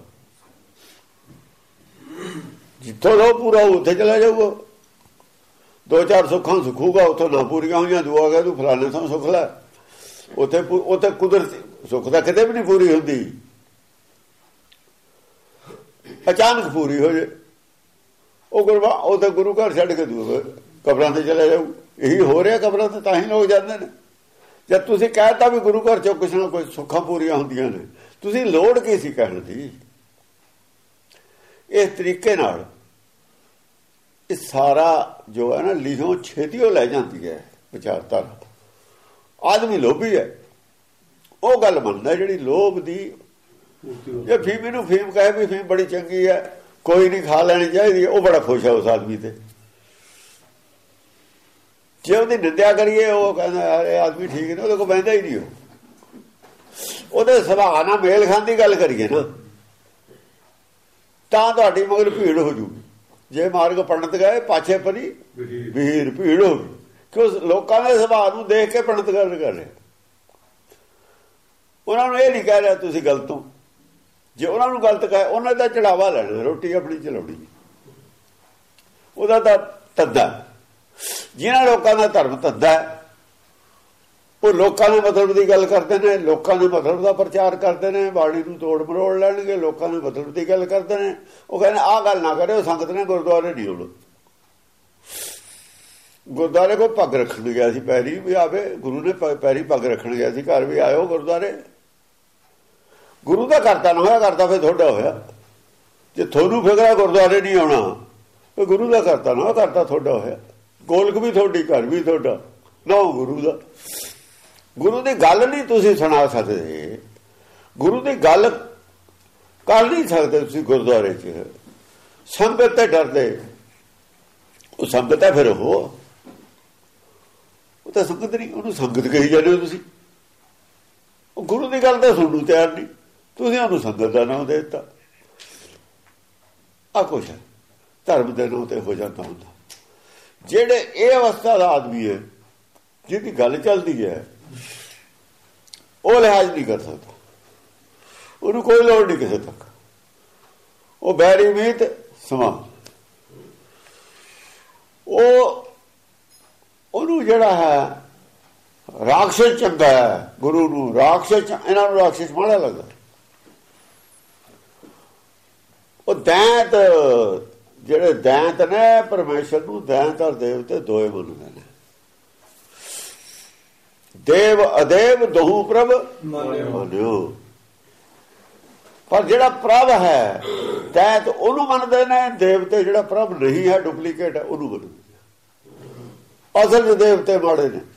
ਜਿੱਥੋਂ ਲੋਭ ਪੂਰਾ ਹੋ ਉੱਥੇ ਚਲਾ ਜਾਊਗਾ। 2-4 ਸੁੱਖਾਂ ਸੁਖੂਗਾ, ਉੱਥੋਂ ਨਾ ਪੂਰੀਆਂ ਹੋਈਆਂ ਦੁਆ ਗਿਆ ਤੂੰ ਫਲਾਣੇ ਤੋਂ ਸੁੱਖ ਲੈ। ਉੱਥੇ ਕੁਦਰਤੀ ਸੁੱਖ ਤਾਂ ਕਿਤੇ ਵੀ ਨਹੀਂ ਪੂਰੀ ਹੁੰਦੀ, ਅਚਾਨਕ ਪੂਰੀ ਹੋ ਜੇ। ਉਹ ਤਾਂ ਗੁਰੂ ਘਰ ਛੱਡ ਕੇ ਦੂਰ ਕਬਰਾਂ ਤੇ ਚਲੇ ਜਾਊ। ਇਹੀ ਹੋ ਰਿਹਾ ਕਬਰਾਂ ਤੇ, ਤਾਂ ਹੀ ਲੋਕ ਜਾਂਦੇ ਨੇ। ਜਦ ਤੁਸੀਂ ਕਹਿਤਾ ਵੀ ਗੁਰੂ ਘਰ ਚੋਂ ਕੁਛ ਨਾ ਕੁਛ ਸੁੱਖਾਂ ਪੂਰੀਆਂ ਹੁੰਦੀਆਂ ਨੇ, ਤੁਸੀਂ ਲੋੜ ਕੀ ਸੀ ਕਹਿਣ ਦੀ? ਇਸ ਤਰੀਕੇ ਨਾਲ ਇਹ ਸਾਰਾ ਜੋ ਹੈ ਨਾ ਲਿਖੋਂ ਛੇਤੀਓ ਲੈ ਜਾਂਦੀ ਹੈ ਵਿਚਾਰਧਾਰਾ। ਆਦਮੀ ਲੋਭੀ ਹੈ, ਉਹ ਗੱਲ ਮੰਨਦਾ ਜਿਹੜੀ ਲੋਭ ਦੀ। ਜੇ ਫੀਮ ਨੂੰ ਫੀਮ ਕਹੇ ਵੀ ਫੀਮ ਬੜੀ ਚੰਗੀ ਹੈ, ਕੋਈ ਨਹੀਂ, ਖਾ ਲੈਣੀ ਚਾਹੀਦੀ, ਉਹ ਬੜਾ ਖੁਸ਼ ਹੈ ਉਸ ਆਦਮੀ ਤੇ। ਜੇ ਉਹਦੀ ਨਿੰਦਿਆ ਕਰੀਏ ਉਹ ਕਹਿੰਦਾ ਯਾਰ ਇਹ ਆਦਮੀ ਠੀਕ ਨੇ, ਉਹਦੇ ਕੋਲ ਬਹਿੰਦਾ ਹੀ ਨਹੀਂ। ਉਹਦੇ ਸੁਭਾਅ ਨਾਲ ਮੇਲ ਖਾਣ ਦੀ ਗੱਲ ਕਰੀਏ ਨਾ ਤਾਂ ਤੁਹਾਡੀ ਮਗਰ ਭੀੜ ਹੋ ਜੂਗੀ। ਜੇ ਮਾਰਗ ਪੰਡਤ ਗਏ ਪਾਛੇ ਪਰੀ ਭੀੜ ਹੋ ਗਈ, ਕਿਉਂ ਲੋਕਾਂ ਦੇ ਸੁਭਾਅ ਨੂੰ ਦੇਖ ਕੇ ਪੰਡਤ ਗੱਲ ਕਰ ਰਹੇ। ਉਹਨਾਂ ਨੂੰ ਇਹ ਨਹੀਂ ਕਹਿ ਰਿਹਾ ਤੁਸੀਂ ਗਲਤ ਹੋ। ਜੇ ਉਹਨਾਂ ਨੂੰ ਗਲਤ ਕਹੇ ਉਹਨਾਂ ਦਾ ਚੜਾਵਾ ਲੈਣਾ, ਰੋਟੀ ਆਪਣੀ ਚਲਾਉਣੀ, ਉਹਦਾ ਤਾਂ ਧੰਦਾ। ਜਿਹਨਾਂ ਲੋਕਾਂ ਦਾ ਧਰਮ ਧੰਦਾ ਉਹ ਲੋਕਾਂ ਦੇ ਮਤਲਬ ਦੀ ਗੱਲ ਕਰਦੇ ਨੇ, ਲੋਕਾਂ ਦੇ ਮਤਲਬ ਦਾ ਪ੍ਰਚਾਰ ਕਰਦੇ ਨੇ, ਬਾਣੀ ਨੂੰ ਤੋੜ ਮਰੋੜ ਲੈਣਗੇ, ਲੋਕਾਂ ਦੇ ਮਤਲਬ ਦੀ ਗੱਲ ਕਰਦੇ ਨੇ। ਉਹ ਕਹਿੰਦੇ ਆਹ ਗੱਲ ਨਾ ਕਰਿਓ, ਸੰਗਤ ਨੇ ਗੁਰਦੁਆਰੇ ਨਹੀਂ ਆਉਣਾ। ਗੁਰਦੁਆਰੇ ਕੋਲ ਪੱਗ ਰੱਖਣ ਗਿਆ ਸੀ, ਪੈਰੀ ਵੀ ਆਵੇ, ਗੁਰੂ ਨੇ ਪੈਰੀ ਪੱਗ ਰੱਖਣ ਗਿਆ ਸੀ, ਘਰ ਵੀ ਆਇਓ ਗੁਰਦੁਆਰੇ। ਗੁਰੂ ਦਾ ਕਰਤਾ ਨਾ ਹੋਇਆ, ਕਰਤਾ ਫਿਰ ਤੁਹਾਡਾ ਹੋਇਆ। ਜੇ ਤੁਹਾਨੂੰ ਫਿਕਰ ਹੈ ਗੁਰਦੁਆਰੇ ਨਹੀਂ ਆਉਣਾ, ਫਿਰ ਗੁਰੂ ਦਾ ਕਰਤਾ ਨਾ ਹੋਇਆ, ਕਰਤਾ ਤੁਹਾਡਾ ਹੋਇਆ। ਗੋਲਕ ਵੀ ਤੁਹਾਡੀ, ਘਰ ਵੀ ਤੁਹਾਡਾ, ਨਾ ਗੁਰੂ ਦਾ। ਗੁਰੂ ਦੀ ਗੱਲ ਨਹੀਂ ਤੁਸੀਂ ਸੁਣਾ ਸਕਦੇ, ਗੁਰੂ ਦੀ ਗੱਲ ਕਰ ਨਹੀਂ ਸਕਦੇ ਤੁਸੀਂ ਗੁਰਦੁਆਰੇ 'ਚ। ਸੰਗਤ ਤੇ ਡਰਦੇ, ਉਹ ਸੰਗਤ ਹੈ ਫਿਰ ਉਹ ਤਾਂ ਸੰਗਤ ਨਹੀਂ, ਉਹਨੂੰ ਸੰਗਤ ਕਹੀ ਜਾਂਦੇ ਹੋ ਤੁਸੀਂ। ਉਹ ਗੁਰੂ ਦੀ ਗੱਲ ਤਾਂ ਸੁਣਨ ਨੂੰ ਤਿਆਰ ਨਹੀਂ, ਤੁਸੀਂ ਉਹਨੂੰ ਸੰਗਤ ਦਾ ਨਾਮ ਦੇ ਦਿੱਤਾ। ਆ ਕੁਛ ਹੈ ਧਰਮ ਦੇ ਨਾਮ ਤੇ ਹੋ ਜਾਂਦਾ ਹੁੰਦਾ। ਜਿਹੜੇ ਇਹ ਅਵਸਥਾ ਦਾ ਆਦਮੀ ਹੈ, ਜਿਹਦੀ ਗੱਲ ਚੱਲਦੀ ਹੈ, ਉਹ ਲਿਹਾਜ਼ ਨਹੀਂ ਕਰ ਸਕਦਾ, ਉਹਨੂੰ ਕੋਈ ਲੋੜ ਨਹੀਂ ਕਿਸੇ ਤੱਕ। ਉਹ ਬੈਰੀ ਮੀਤ ਸਮਾਂ, ਉਹਨੂੰ ਜਿਹੜਾ ਹੈ ਰਾਖਸ਼ ਚੰਗਾ ਹੈ। ਗੁਰੂ ਨੂੰ ਰਾਖਸ਼, ਇਹਨਾਂ ਨੂੰ ਰਾਖਸ਼ ਮਾੜਾ ਲੱਗਦਾ। ਉਹ ਦੈਂਤ, ਜਿਹੜੇ ਦੈਂਤ ਨੇ ਪਰਮੇਸ਼ਰ ਨੂੰ ਦੈਂਤ ਔਰ ਦੇਵਤੇ ਦੋਏ ਮੰਨਦੇ ਨੇ। ਦੇਵ ਅਦੇਵ ਦੋਹੂ ਪ੍ਰਭ ਮੰਨਿਓ। ਪਰ ਜਿਹੜਾ ਪ੍ਰਭ ਹੈ ਦੈਂਤ ਉਹਨੂੰ ਮੰਨਦੇ ਨੇ, ਦੇਵਤੇ ਜਿਹੜਾ ਪ੍ਰਭ ਨਹੀਂ ਹੈ ਡੁਪਲੀਕੇਟ ਹੈ ਉਹਨੂੰ ਮੰਨਦੇ। ਅਸਲ ਚ ਦੇਵਤੇ ਮਾੜੇ ਨੇ।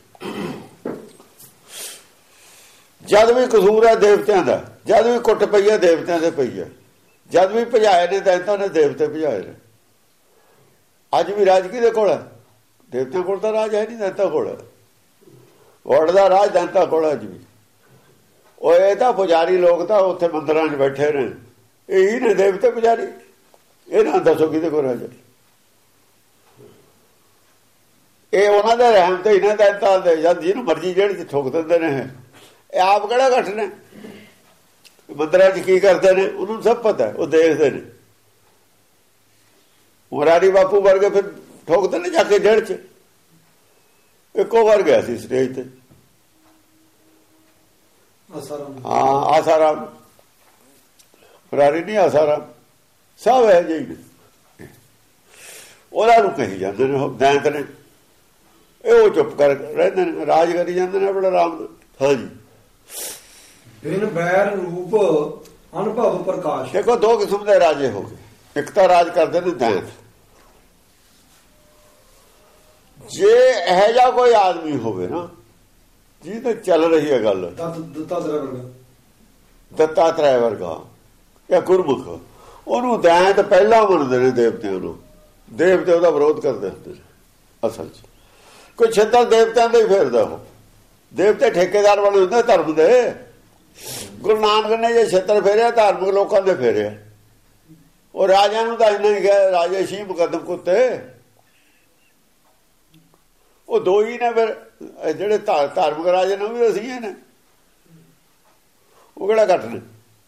ਜਦ ਵੀ ਕਸੂਰ ਹੈ ਦੇਵਤਿਆਂ ਦਾ, ਜਦ ਵੀ ਕੁੱਟ ਪਈ ਹੈ ਦੇਵਤਿਆਂ ਦੇ ਪਈ ਹੈ, ਜਦ ਵੀ ਭਜਾਏ ਨੇ ਦੈਂਤਾਂ ਨੇ ਦੇਵਤੇ ਭਜਾਏ ਨੇ। ਅੱਜ ਵੀ ਰਾਜ ਕਿਹਦੇ ਕੋਲ ਹੈ? ਦੇਵਤਿਆਂ ਕੋਲ ਤਾਂ ਰਾਜ ਹੈ ਨਹੀਂ, ਦੈਂਤਾਂ ਕੋਲ ਹੈ। ਵੋਟ ਦਾ ਰਾਜ ਦੈਂਤਾਂ ਕੋਲ ਅੱਜ ਵੀ। ਉਹ ਇਹ ਤਾਂ ਪੁਜਾਰੀ ਲੋਕ ਤਾਂ ਉੱਥੇ ਮੰਦਰਾਂ 'ਚ ਬੈਠੇ ਨੇ, ਇਹੀ ਨੇ ਦੇਵਤੇ ਪੁਜਾਰੀ। ਇਹ ਨਾ ਦੱਸੋ ਕਿਹਦੇ ਕੋਲ ਰਾਜ? ਇਹ ਉਹਨਾਂ ਦੇ ਰਹਿਮ ਤੇ ਹੀ ਨੇ ਦੈਂਤਾਂ ਦੇ। ਜਦ ਜਿਹਨੂੰ ਮਰਜ਼ੀ ਜਿਹੜੀ ਠੋਕ ਦਿੰਦੇ ਨੇ, ਇਹ ਆਪ ਕਿਹੜਾ ਘੱਟ ਨੇ? ਮੰਦਰਾਂ 'ਚ ਕੀ ਕਰਦੇ ਨੇ ਉਹਨੂੰ ਸਭ ਪਤਾ, ਉਹ ਦੇਖਦੇ ਨੇ। ਮੁਰਾਰੀ ਬਾਪੂ ਵਰਗੇ ਫਿਰ ਠੋਕਦੇ ਨੇ ਜਾ ਕੇ ਜੇਲ੍ਹ 'ਚ। ਇੱਕੋ ਵਾਰ ਗਿਆ ਸੀ ਸਟੇਜ ਤੇ, ਹਾਂ ਆਸਾਰਾਮ, ਮੁਰਾਰੀ ਨਹੀਂ ਆਸਾਰਾਮ, ਸਭ ਹੈ ਜੀ ਨੇ। ਉਹਨਾਂ ਨੂੰ ਕਹੀ ਜਾਂਦੇ ਨੇ ਦੈਂਤ ਨੇ। ਇਹ ਉਹ ਚੁੱਪ ਕਰ ਰਹਿੰਦੇ ਨੇ, ਰਾਜ ਕਰੀ ਜਾਂਦੇ ਨੇ ਬੜਾ ਆਰਾਮ ਨਾਲ। ਹਾਂਜੀ, ਬਿਨ ਬੈਰ ਰੂਪ ਅਨੁਭਵ ਪ੍ਰਕਾਸ਼। ਦੇਖੋ ਦੋ ਕਿਸਮ ਦੇ ਰਾਜੇ ਹੋ ਗਏ। ਇੱਕ ਤਾਂ ਰਾਜ ਕਰਦੇ ਨੇ ਦੈਂਤ। ਜੇ ਇਹੋ ਜਿਹਾ ਕੋਈ ਆਦਮੀ ਹੋਵੇ ਨਾ ਜੀ ਤੇ ਚੱਲ ਰਹੀ ਹੈ ਗੱਲ, ਦੱਤਾਤਰੇय ਵਰਗਾ ਜਾਂ ਗੁਰਮੁਖ, ਉਹਨੂੰ ਦੈਂਤ ਪਹਿਲਾਂ ਮੰਨਦੇ ਨੇ ਦੇਵਤਿਆਂ ਨੂੰ। ਦੇਵਤੇ ਉਹਦਾ ਵਿਰੋਧ ਕਰਦੇ ਹੁੰਦੇ ਨੇ। ਅਸਲ 'ਚ ਕੋਈ ਛੇਤਰ ਦੇਵਤਿਆਂ ਦਾ ਹੀ ਫੇਰਦਾ। ਉਹ ਦੇਵਤੇ ਠੇਕੇਦਾਰ ਬਣੇ ਹੁੰਦੇ ਧਰਮ ਦੇ। ਗੁਰੂ ਨਾਨਕ ਨੇ ਜੇ ਛੇਤਰ ਫੇਰਿਆ ਧਾਰਮਿਕ ਲੋਕਾਂ ਦੇ ਫੇਰਿਆ। ਉਹ ਰਾਜਿਆਂ ਨੂੰ ਤਾਂ ਇੰਨਾ ਹੀ ਕਿਹਾ, ਰਾਜੇ ਸ਼ੀ ਮੁਕੱਦਮ ਕੁੱਤੇ। ਉਹ ਦੋ ਹੀ ਨੇ ਫਿਰ, ਜਿਹੜੇ ਧਾਰਮਿਕ ਰਾਜੇ ਨੇ ਵੀ ਅਸੀਂ ਨੇ, ਉਹ ਕਿਹੜਾ ਘੱਟ ਨੇ।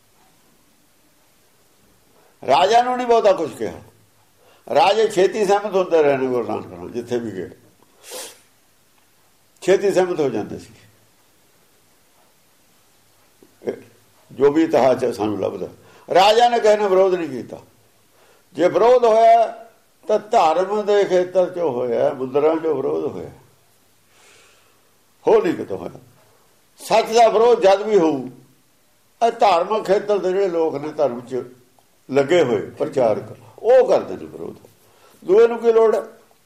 ਰਾਜਿਆਂ ਨੂੰ ਨਹੀਂ ਬਹੁਤਾ ਕੁਛ ਕਿਹਾ। ਰਾਜੇ ਛੇਤੀ ਸਹਿਮਤ ਹੁੰਦੇ ਰਹੇ ਨੇ ਗੁਰੂ ਨਾਨਕ ਨਾਲ, ਜਿੱਥੇ ਵੀ ਗਏ ਛੇਤੀ ਸਹਿਮਤ ਹੋ ਜਾਂਦੇ ਸੀ। ਜੋ ਵੀ ਇਤਿਹਾਸ ਚ ਸਾਨੂੰ ਲੱਭਦਾ, ਰਾਜਾ ਨੇ ਕਿਸੇ ਨੇ ਵਿਰੋਧ ਨਹੀਂ ਕੀਤਾ। ਜੇ ਵਿਰੋਧ ਹੋਇਆ ਤਾਂ ਧਰਮ ਦੇ ਖੇਤਰ 'ਚ ਹੋਇਆ, ਮੰਦਰਾਂ 'ਚ ਵਿਰੋਧ ਹੋਇਆ, ਹੋ ਨਹੀਂ ਕਿਤੋਂ ਹੋਇਆ। ਸੱਚ ਦਾ ਵਿਰੋਧ ਜਦ ਵੀ ਹੋਊ, ਇਹ ਧਾਰਮਿਕ ਖੇਤਰ ਦੇ ਜਿਹੜੇ ਲੋਕ ਨੇ, ਧਰਮ 'ਚ ਲੱਗੇ ਹੋਏ ਪ੍ਰਚਾਰਕ, ਉਹ ਕਰਦੇ ਨੇ ਵਿਰੋਧ। ਦੂਏ ਨੂੰ ਕੀ ਲੋੜ ਹੈ?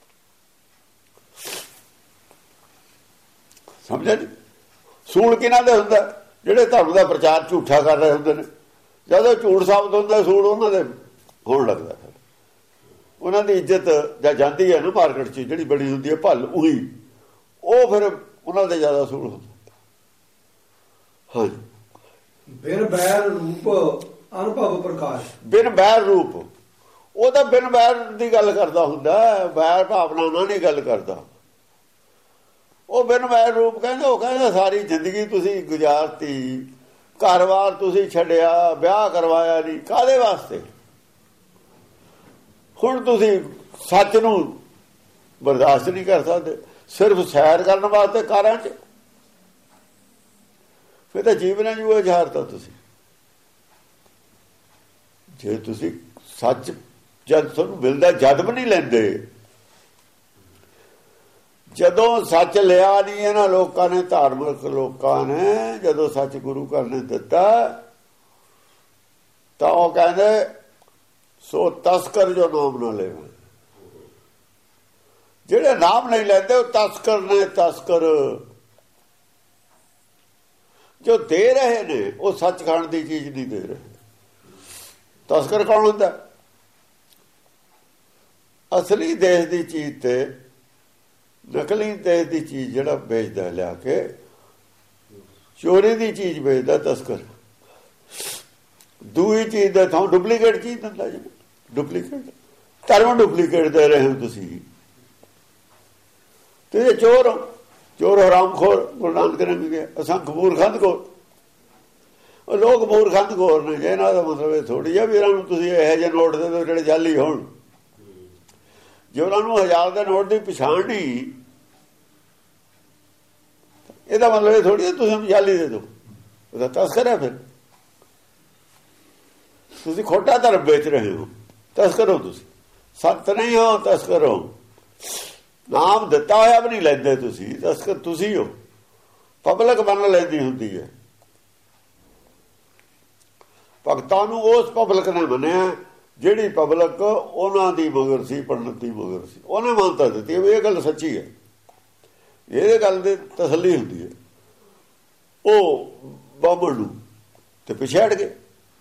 ਸਮਝਿਆ ਜੀ? ਸੂਲ ਕਿਹਨਾਂ ਦੇ ਹੁੰਦਾ? ਜਿਹੜੇ ਧਰਮ ਦਾ ਪ੍ਰਚਾਰ ਝੂਠਾ ਕਰ ਰਹੇ ਹੁੰਦੇ ਨੇ। ਜਦੋਂ ਝੂਠ ਸਾਬਤ ਹੁੰਦਾ ਸੂਲ ਉਹਨਾਂ ਦੇ ਹੋਣ ਲੱਗਦਾ। ਉਹਨਾਂ ਦੀ ਇੱਜ਼ਤ ਜਾਂ ਜਾਂਦੀ ਹੈ ਨਾ ਮਾਰਕੀਟ 'ਚ, ਜਿਹੜੀ ਬੜੀ ਹੁੰਦੀ ਹੈ ਭੱਲ ਉਹੀ, ਉਹ ਫਿਰ ਉਹਨਾਂ ਦੇ ਜ਼ਿਆਦਾ ਸੂਲ ਹੁੰਦਾ। ਹਾਂਜੀ। ਬਿਨ ਬੈਰ ਰੂਪ ਅਨੁਭਵ ਪ੍ਰਕਾਸ਼। ਬਿਨ ਬੈਰ ਰੂਪ, ਉਹ ਤਾਂ ਬਿਨ ਬੈਰ ਦੀ ਗੱਲ ਕਰਦਾ ਹੁੰਦਾ, ਬੈਰ ਭਾਵਨਾ ਨਾਲ ਨਹੀਂ ਗੱਲ ਕਰਦਾ। ਉਹ ਬਿਨ ਬੈਰ ਰੂਪ ਕਹਿੰਦਾ, ਉਹ ਕਹਿੰਦਾ ਸਾਰੀ ਜ਼ਿੰਦਗੀ ਤੁਸੀਂ ਗੁਜ਼ਾਰਤੀ, ਘਰ-ਬਾਰ ਤੁਸੀਂ ਛੱਡਿਆ, ਵਿਆਹ ਕਰਵਾਇਆ ਨਹੀਂ, ਕਾਹਦੇ ਵਾਸਤੇ? ਹੁਣ ਤੁਸੀਂ ਸੱਚ ਨੂੰ ਬਰਦਾਸ਼ਤ ਨਹੀਂ ਕਰ ਸਕਦੇ, ਸਿਰਫ ਸੈਰ ਕਰਨ ਵਾਸਤੇ ਕਾਰਾਂ 'ਚ। ਫਿਰ ਤਾਂ ਜੀਵਨ ਜੂਏ ਝਾਰਤਾ ਤੁਸੀਂ। ਜੇ ਤੁਸੀਂ ਸੱਚ ਜਦ ਤੁਹਾਨੂੰ ਮਿਲਦਾ ਜਦ ਵੀ ਨਹੀਂ ਲੈਂਦੇ। ਜਦੋਂ ਸੱਚ ਲਿਆ ਨਹੀਂ ਇਹਨਾਂ ਲੋਕਾਂ ਨੇ, ਧਾਰਮਿਕ ਲੋਕਾਂ ਨੇ, ਜਦੋਂ ਸੱਚ ਗੁਰੂ ਘਰ ਨੇ ਦਿੱਤਾ ਤਾਂ ਉਹ ਕਹਿੰਦੇ ਸੋ ਤਸਕਰ ਜੋ ਨਾਮ ਨਾ ਲੈਵੇ। ਜਿਹੜੇ ਨਾਮ ਨਹੀਂ ਲੈਂਦੇ ਉਹ ਤਸਕਰ ਨੇ। ਤਸਕਰ ਜੋ ਦੇ ਰਹੇ ਨੇ ਉਹ ਸੱਚ ਖਾਣ ਦੀ ਚੀਜ਼ ਨਹੀਂ ਦੇ ਰਹੇ। ਤਸਕਰ ਕੌਣ ਹੁੰਦਾ? ਅਸਲੀ ਦੇਸ਼ ਦੀ ਚੀਜ਼ ਤੇ ਨਕਲੀ ਦੇਸ਼ ਦੀ ਚੀਜ਼ ਜਿਹੜਾ ਵੇਚਦਾ, ਲਿਆ ਕੇ ਚੋਰੀ ਦੀ ਚੀਜ਼ ਵੇਚਦਾ ਤਸਕਰ। ਦੂਈ ਚੀਜ਼ ਦਾ ਥਾਂ ਡੁਪਲੀਕੇਟ ਚੀਜ਼ ਦਿੰਦਾ ਜੀ। ਡੁਪਲੀਕੇਟ ਧਰਮ ਡੁਪਲੀਕੇਟ ਦੇ ਰਹੇ ਹੋ ਤੁਸੀਂ। ਤੇ ਚੋਰ, ਚੋਰ ਹਰਾਮਖੋਰ। ਗੁਰੂ ਨਾਨਕ ਨੇ ਵੀ ਕਿਹਾ ਅਸੰਖ ਮੂਰਖੰਦਖੋਰ। ਉਹ ਲੋਕ ਮੂਰਖੰਦਖੋਰ ਨੇ। ਜੇ ਇਹਨਾਂ ਦਾ ਮਤਲਬ ਇਹ ਥੋੜ੍ਹੀ ਆ ਵੀ ਇਹਨਾਂ ਨੂੰ ਤੁਸੀਂ ਇਹੋ ਜਿਹੇ ਨੋਟ ਦੇ ਦਿਓ ਜਿਹੜੇ ਜਾਲੀ ਹੋਣ। ਜੇ ਉਹਨਾਂ ਨੂੰ 1000 ਦੇ ਨੋਟ ਦੀ ਪਛਾਣ ਨਹੀਂ, ਇਹਦਾ ਮਤਲਬ ਇਹ ਥੋੜ੍ਹੀ ਤੁਸੀਂ ਜਾਲੀ ਦੇ ਦਿਓ। ਉਹਦਾ ਤਸਕਰ ਹੈ। ਫਿਰ ਤੁਸੀਂ ਖੋਟਾ ਧਰਮ ਵੇਚ ਰਹੇ ਹੋ। ਤਸਕਰ ਹੋ ਤੁਸੀਂ। ਸੰਤ ਨਹੀਂ ਹੋ, ਤਸਕਰ ਹੋ। ਨਾਮ ਦਿੱਤਾ ਹੋਇਆ ਵੀ ਨਹੀਂ ਲੈਂਦੇ ਤੁਸੀਂ। ਤਸਕਰ ਤੁਸੀਂ ਹੋ। ਪਬਲਿਕ ਮੰਨ ਲੈਂਦੀ ਹੁੰਦੀ ਹੈ। ਭਗਤਾਂ ਨੂੰ ਉਸ ਪਬਲਿਕ ਨੇ ਮੰਨਿਆ ਜਿਹੜੀ ਪਬਲਿਕ ਉਹਨਾਂ ਦੀ ਮਗਰ ਸੀ, ਪੰਡਤ ਦੀ ਮਗਰ ਸੀ। ਉਹਨੇ ਮਾਨਤਾ ਦਿੱਤੀ ਵੀ ਇਹ ਗੱਲ ਸੱਚੀ ਹੈ। ਇਹ ਗੱਲ ਦੀ ਤਸੱਲੀ ਹੁੰਦੀ ਹੈ। ਉਹ ਬਾਬਰ ਨੂੰ ਤੇ ਪਿੱਛੇ ਹਟ ਗਏ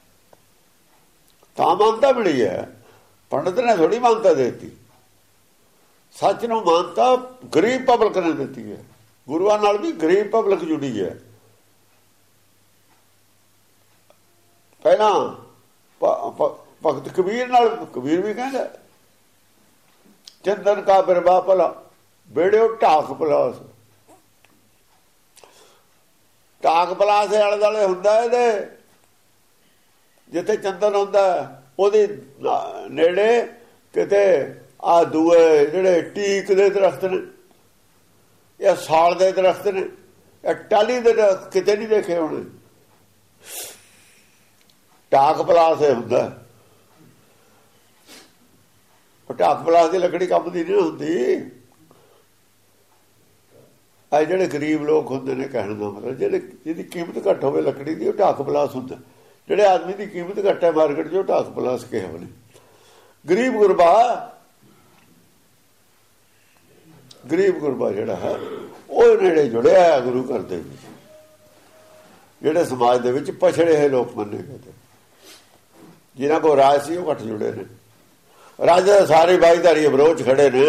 ਤਾਂ ਮਾਨਤਾ ਮਿਲੀ ਹੈ। ਪੰਡਤ ਨੇ ਥੋੜੀ ਮਾਨਤਾ ਦੇ ਦਿੱਤੀ। ਸੱਚ ਨੂੰ ਮਾਨਤਾ ਗਰੀਬ ਪਬਲਿਕ ਨੇ ਦਿੱਤੀ ਹੈ। ਗੁਰੂਆਂ ਨਾਲ ਵੀ ਗਰੀਬ ਪਬਲਿਕ ਜੁੜੀ ਹੈ। ਪਹਿਲਾਂ ਭਗਤ ਕਬੀਰ ਨਾਲ, ਕਬੀਰ ਵੀ ਕਹਿੰਦਾ ਚੰਦਨ ਕਾ ਬਿਰਬਾ ਭਲਾ ਬੇੜਿਓ ਢਾਕ ਪਲਾਸ। ਢਾਕ ਪਲਾਸ ਦੇ ਆਲੇ ਦੁਆਲੇ ਹੁੰਦਾ ਇਹਦੇ। ਜਿੱਥੇ ਚੰਦਨ ਹੁੰਦਾ ਉਹਦੇ ਨੇੜੇ ਕਿਤੇ ਆ ਦੂਏ ਜਿਹੜੇ ਟੀਕ ਦੇ ਦਰਖਤ ਨੇ, ਇਹ ਸਾਲ ਦੇ ਦਰਖਤ ਨੇ, ਇਹ ਟਾਹਲੀ ਦੇ ਕਿਤੇ ਨਹੀਂ ਦੇਖੇ ਹੋਣੇ। ਢਾਕ ਪਲਾਸ ਹੁੰਦਾ। ਢਾਕ ਪਲਾਸ ਦੀ ਲੱਕੜੀ ਕੰਮ ਦੀ ਨਹੀਂ ਹੁੰਦੀ। ਇਹ ਜਿਹੜੇ ਗਰੀਬ ਲੋਕ ਹੁੰਦੇ ਨੇ, ਕਹਿਣ ਦਾ ਮਤਲਬ ਜਿਹਦੀ ਕੀਮਤ ਘੱਟ ਹੋਵੇ ਲੱਕੜੀ ਦੀ, ਉਹ ਢਾਕ ਪਲਾਸ ਹੁੰਦਾ। ਜਿਹੜੇ ਆਦਮੀ ਦੀ ਕੀਮਤ ਘੱਟ ਹੈ ਮਾਰਕੀਟ 'ਚ, ਉਹ ਢਾਕ ਪਲਾਸ ਕਿਹਾ ਉਹਨੇ। ਗਰੀਬ ਗੁਰਬਾ, ਗਰੀਬ ਗੁਰਬਾ ਜਿਹੜਾ ਹੈ ਉਹ ਨੇੜੇ ਜੁੜਿਆ ਹੈ ਗੁਰੂ ਘਰ ਦੇ ਵਿੱਚ। ਜਿਹੜੇ ਸਮਾਜ ਦੇ ਵਿੱਚ ਪਛੜੇ ਹੋਏ ਲੋਕ ਮੰਨੇ ਗਏ, ਜਿਨ੍ਹਾਂ ਕੋਲ ਰਾਜ ਸੀ ਉਹ ਘੱਟ ਜੁੜੇ ਨੇ। ਰਾਜਾ ਸਾਰੇ ਭਾਈਦਾਰੀ ਵਿਰੋਧ ਖੜੇ ਨੇ।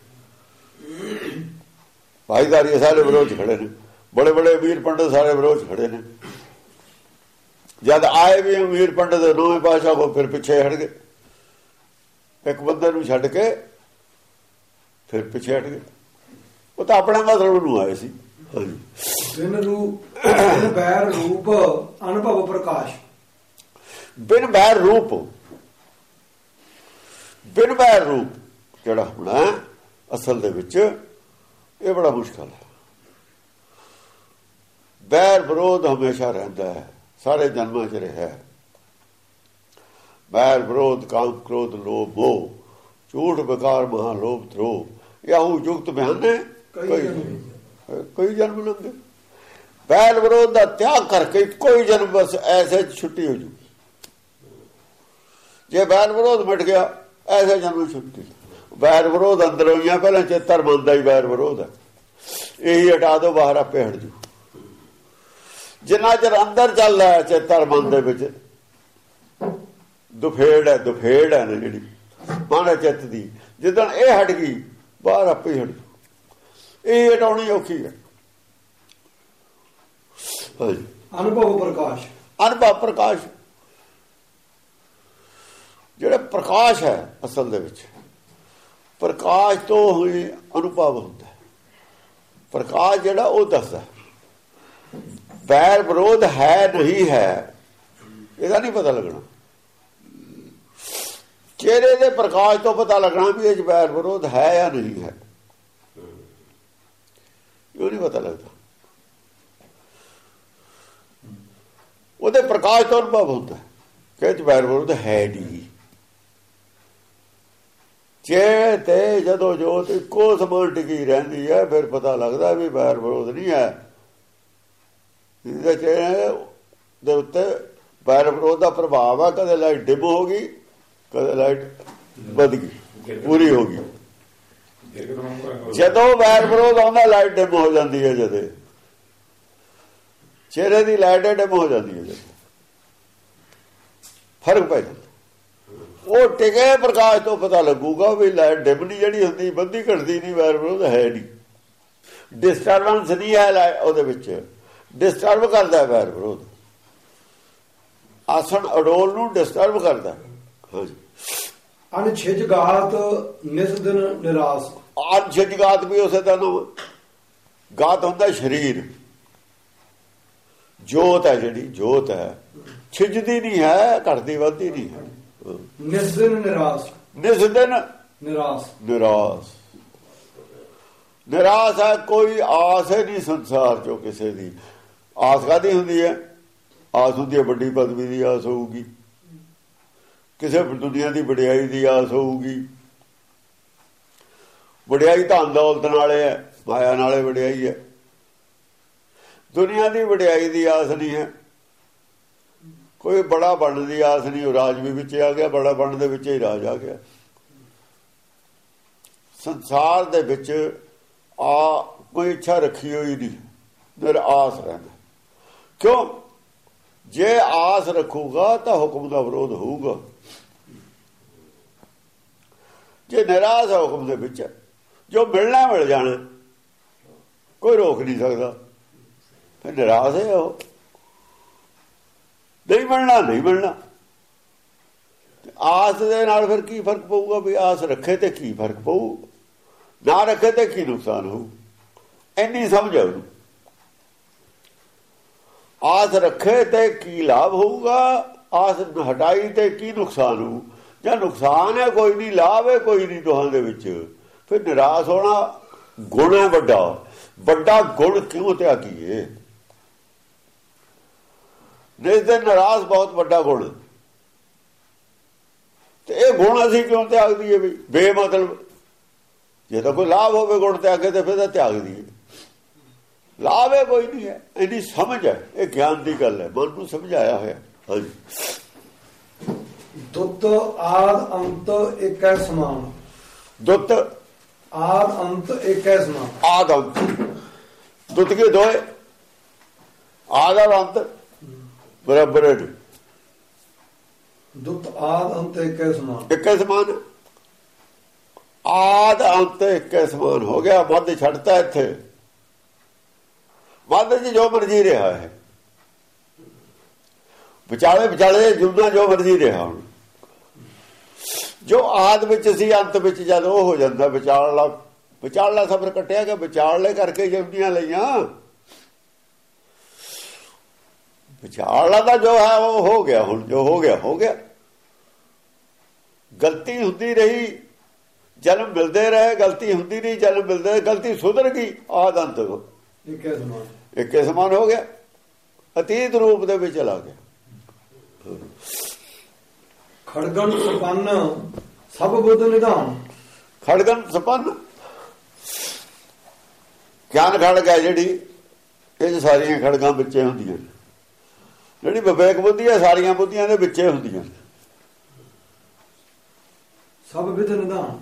ਭਾਈਦਾਰੀ ਸਾਰੇ ਵਿਰੋਧ ਖੜੇ ਨੇ। ਬੜੇ ਬੜੇ ਅਮੀਰ ਪੰਡਤ ਸਾਰੇ ਵਿਰੋਧ ਖੜੇ ਨੇ। ਜਦ ਆਏ ਵੀ ਅਮੀਰ ਪੰਡਤ ਨੌਵੇਂ ਪਾਤਸ਼ਾਹ ਕੋ ਫਿਰ ਪਿੱਛੇ ਹਟ ਗਏ। ਇੱਕ ਬੰਦੇ ਨੂੰ ਛੱਡ ਕੇ ਫਿਰ ਪਿੱਛੇ ਹਟ ਗਏ। ਉਹ ਤਾਂ ਆਪਣੇ ਮਤਲਬ ਨੂੰ ਆਏ ਸੀ। ਬਿਨ ਬੈਰ ਰੂਪ ਅਨੁਭਵ ਪ੍ਰਕਾਸ਼। ਬਿਨ ਬੈਰ ਰੂਪ, ਬਿਨ ਬੈਰ ਰੂਪ ਜਿਹੜਾ ਹੋਣਾ ਅਸਲ ਦੇ ਵਿੱਚ ਇਹ ਬੜਾ ਮੁਸ਼ਕਲ ਹੈ। ਬੈਰ ਵਿਰੋਧ ਹਮੇਸ਼ਾ ਰਹਿੰਦਾ ਹੈ, ਸਾਰੇ ਜਨਮਾਂ 'ਚ ਰਿਹਾ। ਬੈਰ ਵਿਰੋਧ ਕਾਮ ਕ੍ਰੋਧ ਲੋਭ ਮੋਹ ਝੂਠ ਬਕਾਰ ਮਹਾ ਲੋਭ ਧਰੋਹ ਯਾਹੂ ਜੁਗਤ ਬਿਆਨੇ ਕਈ ਜਨਮ ਲੰਘੇ। ਬੈਰ ਵਿਰੋਧ ਦਾ ਤਿਆਗ ਕਰਕੇ ਕੋਈ ਜਨਮ ਬਸ ਐਸੇ ਛੁੱਟੀ ਹੋ ਜੂ। ਜੇ ਵੈਰ ਵਿਰੋਧ ਮਿਟ ਗਿਆ ਐਸੇ ਜਨਮ ਛੁੱਟੀ। ਵੈਰ ਵਿਰੋਧ ਅੰਦਰੋਂ ਹੀ ਆ, ਪਹਿਲਾਂ ਚੇਤਰ ਮਨ ਦਾ ਹੀ ਵੈਰ ਵਿਰੋਧ ਹੈ, ਇਹੀ ਹਟਾ ਦੋ ਬਾਹਰ ਆਪੇ ਹਟ ਜੂ। ਜਿੰਨਾ ਚਿਰ ਅੰਦਰ ਚੱਲਦਾ ਹੈ ਚੇਤਰ ਮਨ ਦੇ ਵਿੱਚ ਦੁਫੇੜ ਹੈ ਨਾ ਜਿਹੜੀ ਮਨ ਚਿੱਤ ਦੀ, ਜਿੱਦਣ ਇਹ ਹਟ ਗਈ ਬਾਹਰ ਆਪੇ ਹਟ ਜੂ। ਇਹ ਹਟਾਉਣੀ ਔਖੀ ਹੈ। ਅਨੁਭਵ ਪ੍ਰਕਾਸ਼, ਅਨੁਭਵ ਪ੍ਰਕਾਸ਼, ਜਿਹੜਾ ਪ੍ਰਕਾਸ਼ ਹੈ ਅਸਲ ਦੇ ਵਿੱਚ ਪ੍ਰਕਾਸ਼ ਤੋਂ ਹੀ ਅਨੁਭਵ ਹੁੰਦਾ। ਪ੍ਰਕਾਸ਼ ਜਿਹੜਾ ਉਹ ਦੱਸਦਾ ਵੈਰ ਵਿਰੋਧ ਹੈ ਨਹੀਂ ਹੈ, ਇਹਦਾ ਨਹੀਂ ਪਤਾ ਲੱਗਣਾ। ਚਿਹਰੇ ਦੇ ਪ੍ਰਕਾਸ਼ ਤੋਂ ਪਤਾ ਲੱਗਣਾ ਵੀ ਇਹ ਵੈਰ ਵਿਰੋਧ ਹੈ ਜਾਂ ਨਹੀਂ ਹੈ, ਉਹ ਨਹੀਂ ਪਤਾ ਲੱਗਦਾ। ਉਹਦੇ ਪ੍ਰਕਾਸ਼ ਤੋਂ ਅਨੁਭਵ ਹੁੰਦਾ ਕਿ ਇਹ ਵੈਰ ਵਿਰੋਧ ਹੈ ਨਹੀਂ। ਜੇ ਤੇ ਜਦੋਂ ਜੋਤ ਇੱਕੋ ਸਮਾਨ ਟਿਕੀ ਰਹਿੰਦੀ ਹੈ ਫਿਰ ਪਤਾ ਲੱਗਦਾ ਵੀ ਵੈਰ ਵਿਰੋਧ ਨਹੀਂ ਹੈ। ਇਹਦੇ ਚਿਹਰੇ ਦੇ ਉੱਤੇ ਵੈਰ ਵਿਰੋਧ ਦਾ ਪ੍ਰਭਾਵ ਆ। ਕਦੇ ਲਾਈਟ ਡਿਮ ਹੋ ਗਈ, ਕਦੇ ਲਾਈਟ ਵੱਧ ਗਈ, ਪੂਰੀ ਹੋ ਗਈ। ਜਦੋਂ ਵੈਰ ਵਿਰੋਧ ਆਉਂਦਾ ਲਾਈਟ ਡਿਮ ਹੋ ਜਾਂਦੀ ਹੈ, ਜਦੇ ਚਿਹਰੇ ਦੀ ਲਾਈਟ ਡਿਮ ਹੋ ਜਾਂਦੀ ਹੈ, ਜਦ ਫਰਕ ਪੈ ਜਾਂਦਾ। ਉਹ ਟਿਕੇ ਪ੍ਰਕਾਸ਼ ਤੋਂ ਪਤਾ ਲੱਗੂਗਾ ਵੀ ਲਾਈਟ ਡਿਮ ਨਹੀਂ ਜਿਹੜੀ ਹੁੰਦੀ, ਵੱਧਦੀ ਘਟਦੀ ਨਹੀਂ, ਵੈਰ ਵਿਰੋਧ ਹੈ ਨਹੀਂ, ਡਿਸਟਰਬੈਂਸ ਨਹੀਂ ਹੈ ਉਹਦੇ ਵਿੱਚ, ਡਿਸਟਰਬ ਕਰਦਾ ਵੈਰ ਵਿਰੋਧ। ਆਸਣ ਅਡੋਲ ਨੂੰ ਡਿਸਟਰਬ ਕਰਦਾ। ਹਾਂਜੀ। ਅਨਛਿਜਗਾਤ ਨਿਸ ਦਿਨ ਨਿਰਾਸ, ਅਨਛਿਜਗਾਤ ਵੀ ਉਸੇ ਦਾ ਨਾਮ। ਗਾਤ ਹੁੰਦਾ ਸਰੀਰ, ਜੋਤ ਹੈ ਜਿਹੜੀ ਜੋਤ ਹੈ, ਛਿਜਦੀ ਨਹੀਂ ਹੈ, ਘਟਦੀ ਵੱਧਦੀ ਨਹੀਂ ਹੈ। ਨਿਸ ਦਿਨ ਨਿਰਾਸ, ਨਿਸ ਦਿਨ ਨਿਰਾਸ, ਨਿਰਾਸ, ਨਿਰਾਸ ਹੈ। ਕੋਈ ਆਸ ਹੈ ਨਹੀਂ ਸੰਸਾਰ ਚੋਂ ਕਿਸੇ ਦੀ। ਆਸ ਕਾਹਦੀ ਹੁੰਦੀ ਹੈ? ਆਸ ਹੁੰਦੀ ਹੈ ਵੱਡੀ ਪਦਵੀ ਦੀ ਆਸ ਹੋਊਗੀ, ਕਿਸੇ ਦੁਨੀਆ ਦੀ ਵਡਿਆਈ ਦੀ ਆਸ ਹੋਊਗੀ। ਵਡਿਆਈ ਧਨ ਦੌਲਤ ਨਾਲੇ ਹੈ, ਮਾਇਆ ਨਾਲੇ ਵਡਿਆਈ ਹੈ। ਦੁਨੀਆ ਦੀ ਵਡਿਆਈ ਦੀ ਆਸ ਨਹੀਂ ਹੈ। ਕੋਈ ਬੜਾ ਬਣਨ ਦੀ ਆਸ ਨਹੀਂ। ਉਹ ਰਾਜ ਵੀ ਵਿੱਚ ਆ ਗਿਆ, ਬੜਾ ਬਣਨ ਦੇ ਵਿੱਚ ਹੀ ਰਾਜ ਆ ਗਿਆ। ਸੰਸਾਰ ਦੇ ਵਿੱਚ ਕੋਈ ਇੱਛਾ ਰੱਖੀ ਹੋਈ ਨਹੀਂ, ਨਿਰਾਸ ਰਹਿੰਦਾ। ਕਿਉਂ? ਜੇ ਆਸ ਰੱਖੂਗਾ ਤਾਂ ਹੁਕਮ ਦਾ ਵਿਰੋਧ ਹੋਊਗਾ। ਜੇ ਨਿਰਾਸ ਹੈ ਹੁਕਮ ਦੇ ਵਿੱਚ, ਜੋ ਮਿਲਣਾ ਮਿਲ ਜਾਣਾ, ਕੋਈ ਰੋਕ ਨਹੀਂ ਸਕਦਾ। ਫਿਰ ਨਿਰਾਸ ਹੈ ਉਹ, ਨਹੀਂ ਮਿਲਣਾ ਨਹੀਂ ਮਿਲਣਾ। ਆਸ ਦੇ ਨਾਲ ਫਿਰ ਕੀ ਫਰਕ ਪਊਗਾ? ਵੀ ਆਸ ਰੱਖੇ ਤੇ ਕੀ ਫਰਕ ਪਊ, ਨਾ ਰੱਖੇ ਤੇ ਕੀ ਨੁਕਸਾਨ ਹੋਊ, ਇੰਨੀ ਸਮਝ ਆ ਉਹਨੂੰ। ਆਸ ਰੱਖੇ ਤੇ ਕੀ ਲਾਭ ਹੋਊਗਾ, ਆਸ ਹਟਾਈ ਤੇ ਕੀ ਨੁਕਸਾਨ ਹੋਊ। ਜਾਂ ਨੁਕਸਾਨ ਹੈ ਕੋਈ ਨਹੀਂ, ਲਾਭ ਹੈ ਕੋਈ ਨਹੀਂ, ਦੋਹਾਂ ਦੇ ਵਿੱਚ ਫਿਰ ਨਿਰਾਸ਼ ਹੋਣਾ ਗੁਣ ਹੈ ਵੱਡਾ। ਵੱਡਾ ਗੁਣ ਕਿਉਂ ਤਿਆਗੀਏ? ਜਿਸ ਦੇ ਨਿਰਾਸ਼ ਬਹੁਤ ਵੱਡਾ ਗੁਣ, ਤੇ ਇਹ ਗੁਣ ਅਸੀਂ ਕਿਉਂ ਤਿਆਗ ਦਈਏ? ਵੀ ਬੇਮਤਲਬ। ਜੇ ਤਾਂ ਕੋਈ ਲਾਭ ਹੋਵੇ ਗੁਣ ਤਿਆਗੇ ਤੇ ਫਿਰ ਤਾਂ ਤਿਆਗ ਦਈਏ। ਲਾਭ ਹੈ ਕੋਈ ਨਹੀਂ ਹੈ, ਇਹਦੀ ਸਮਝ ਹੈ। ਇਹ ਗਿਆਨ ਦੀ ਗੱਲ ਹੈ, ਮਨ ਨੂੰ ਸਮਝਾਇਆ ਹੋਇਆ। ਹਾਂਜੀ। ਦੁੱਤ ਆਦ ਅੰਤ ਇੱਕ ਹੈ ਸਮਾਨ, ਦੁੱਤ ਆਦ ਅੰਤ ਇੱਕ ਹੈ ਸਮਾਨ। ਆਦ ਅੰਤ ਦੁੱਤ ਕੇ ਦੋਏ, ਆਦ ਔਰ ਅੰਤ ਬਰਾਬਰ ਹੈ। ਦੁੱਤ ਆਦ ਅੰਤ ਇੱਕ ਹੈ ਸਮਾਨ, ਇੱਕ ਹੈ ਸਮਾਨ। ਆਦ ਅੰਤ ਇੱਕ ਹੈ ਸਮਾਨ ਹੋ ਗਿਆ। ਮੱਧ ਛੱਡਤਾ ਇੱਥੇ, ਮੱਧ ਚ ਜੋ ਮਰਜੀ ਰਿਹਾ ਹੈ, ਵਿਚਾਲੇ ਜੁਲਦਾ ਜੋ ਮਰਜੀ ਰਿਹਾ। ਹੁਣ ਜੋ ਆਦ ਵਿੱਚ ਸੀ ਅੰਤ ਵਿੱਚ ਜਦ ਉਹ ਹੋ ਜਾਂਦਾ, ਵਿਚਾਲਾ ਸਫਰ ਕੱਟਿਆ ਗਿਆ। ਵਿਚਾਲੇ ਕਰਕੇ ਜੁਲਦੀਆਂ ਲਈਆਂ, ਵਿਚਾਲਾ ਦਾ ਜੋ ਹੈ ਉਹ ਹੋ ਗਿਆ। ਹੁਣ ਜੋ ਹੋ ਗਿਆ ਹੋ ਗਿਆ। ਗਲਤੀ ਹੁੰਦੀ ਰਹੀ, ਜਨਮ ਮਿਲਦੇ ਰਹੇ, ਗਲਤੀ ਹੁੰਦੀ ਰਹੀ, ਜਨਮ ਮਿਲਦੇ, ਗਲਤੀ ਸੁਧਰ ਗਈ। ਆਦ ਅੰਤ ਇੱਕੇ ਸਮਾਨ ਹੋ ਗਿਆ, ਅਤੀਤ ਰੂਪ ਦੇ ਵਿੱਚ ਚਲਾ ਗਿਆ। ਖੜਗਨ ਸੰਪੰਨ ਸਭ ਬੁੱਧ ਨਿਧਾਨ, ਖੜਗਨ ਸੰਪੰਨ ਗਿਆਨ ਖੜਗ ਹੈ ਜਿਹੜੀ, ਇਹ ਸਾਰੀਆਂ ਖੜਗਾਂ ਵਿੱਚੇ ਹੁੰਦੀਆਂ। ਜਿਹੜੀ ਵਿਵੇਕ ਬੁੱਧੀ ਹੈ ਸਾਰੀਆਂ ਬੁੱਧੀਆਂ ਦੇ ਵਿੱਚੇ ਹੁੰਦੀਆਂ। ਸਭ ਵਿਧ ਨਿਧਾਨ,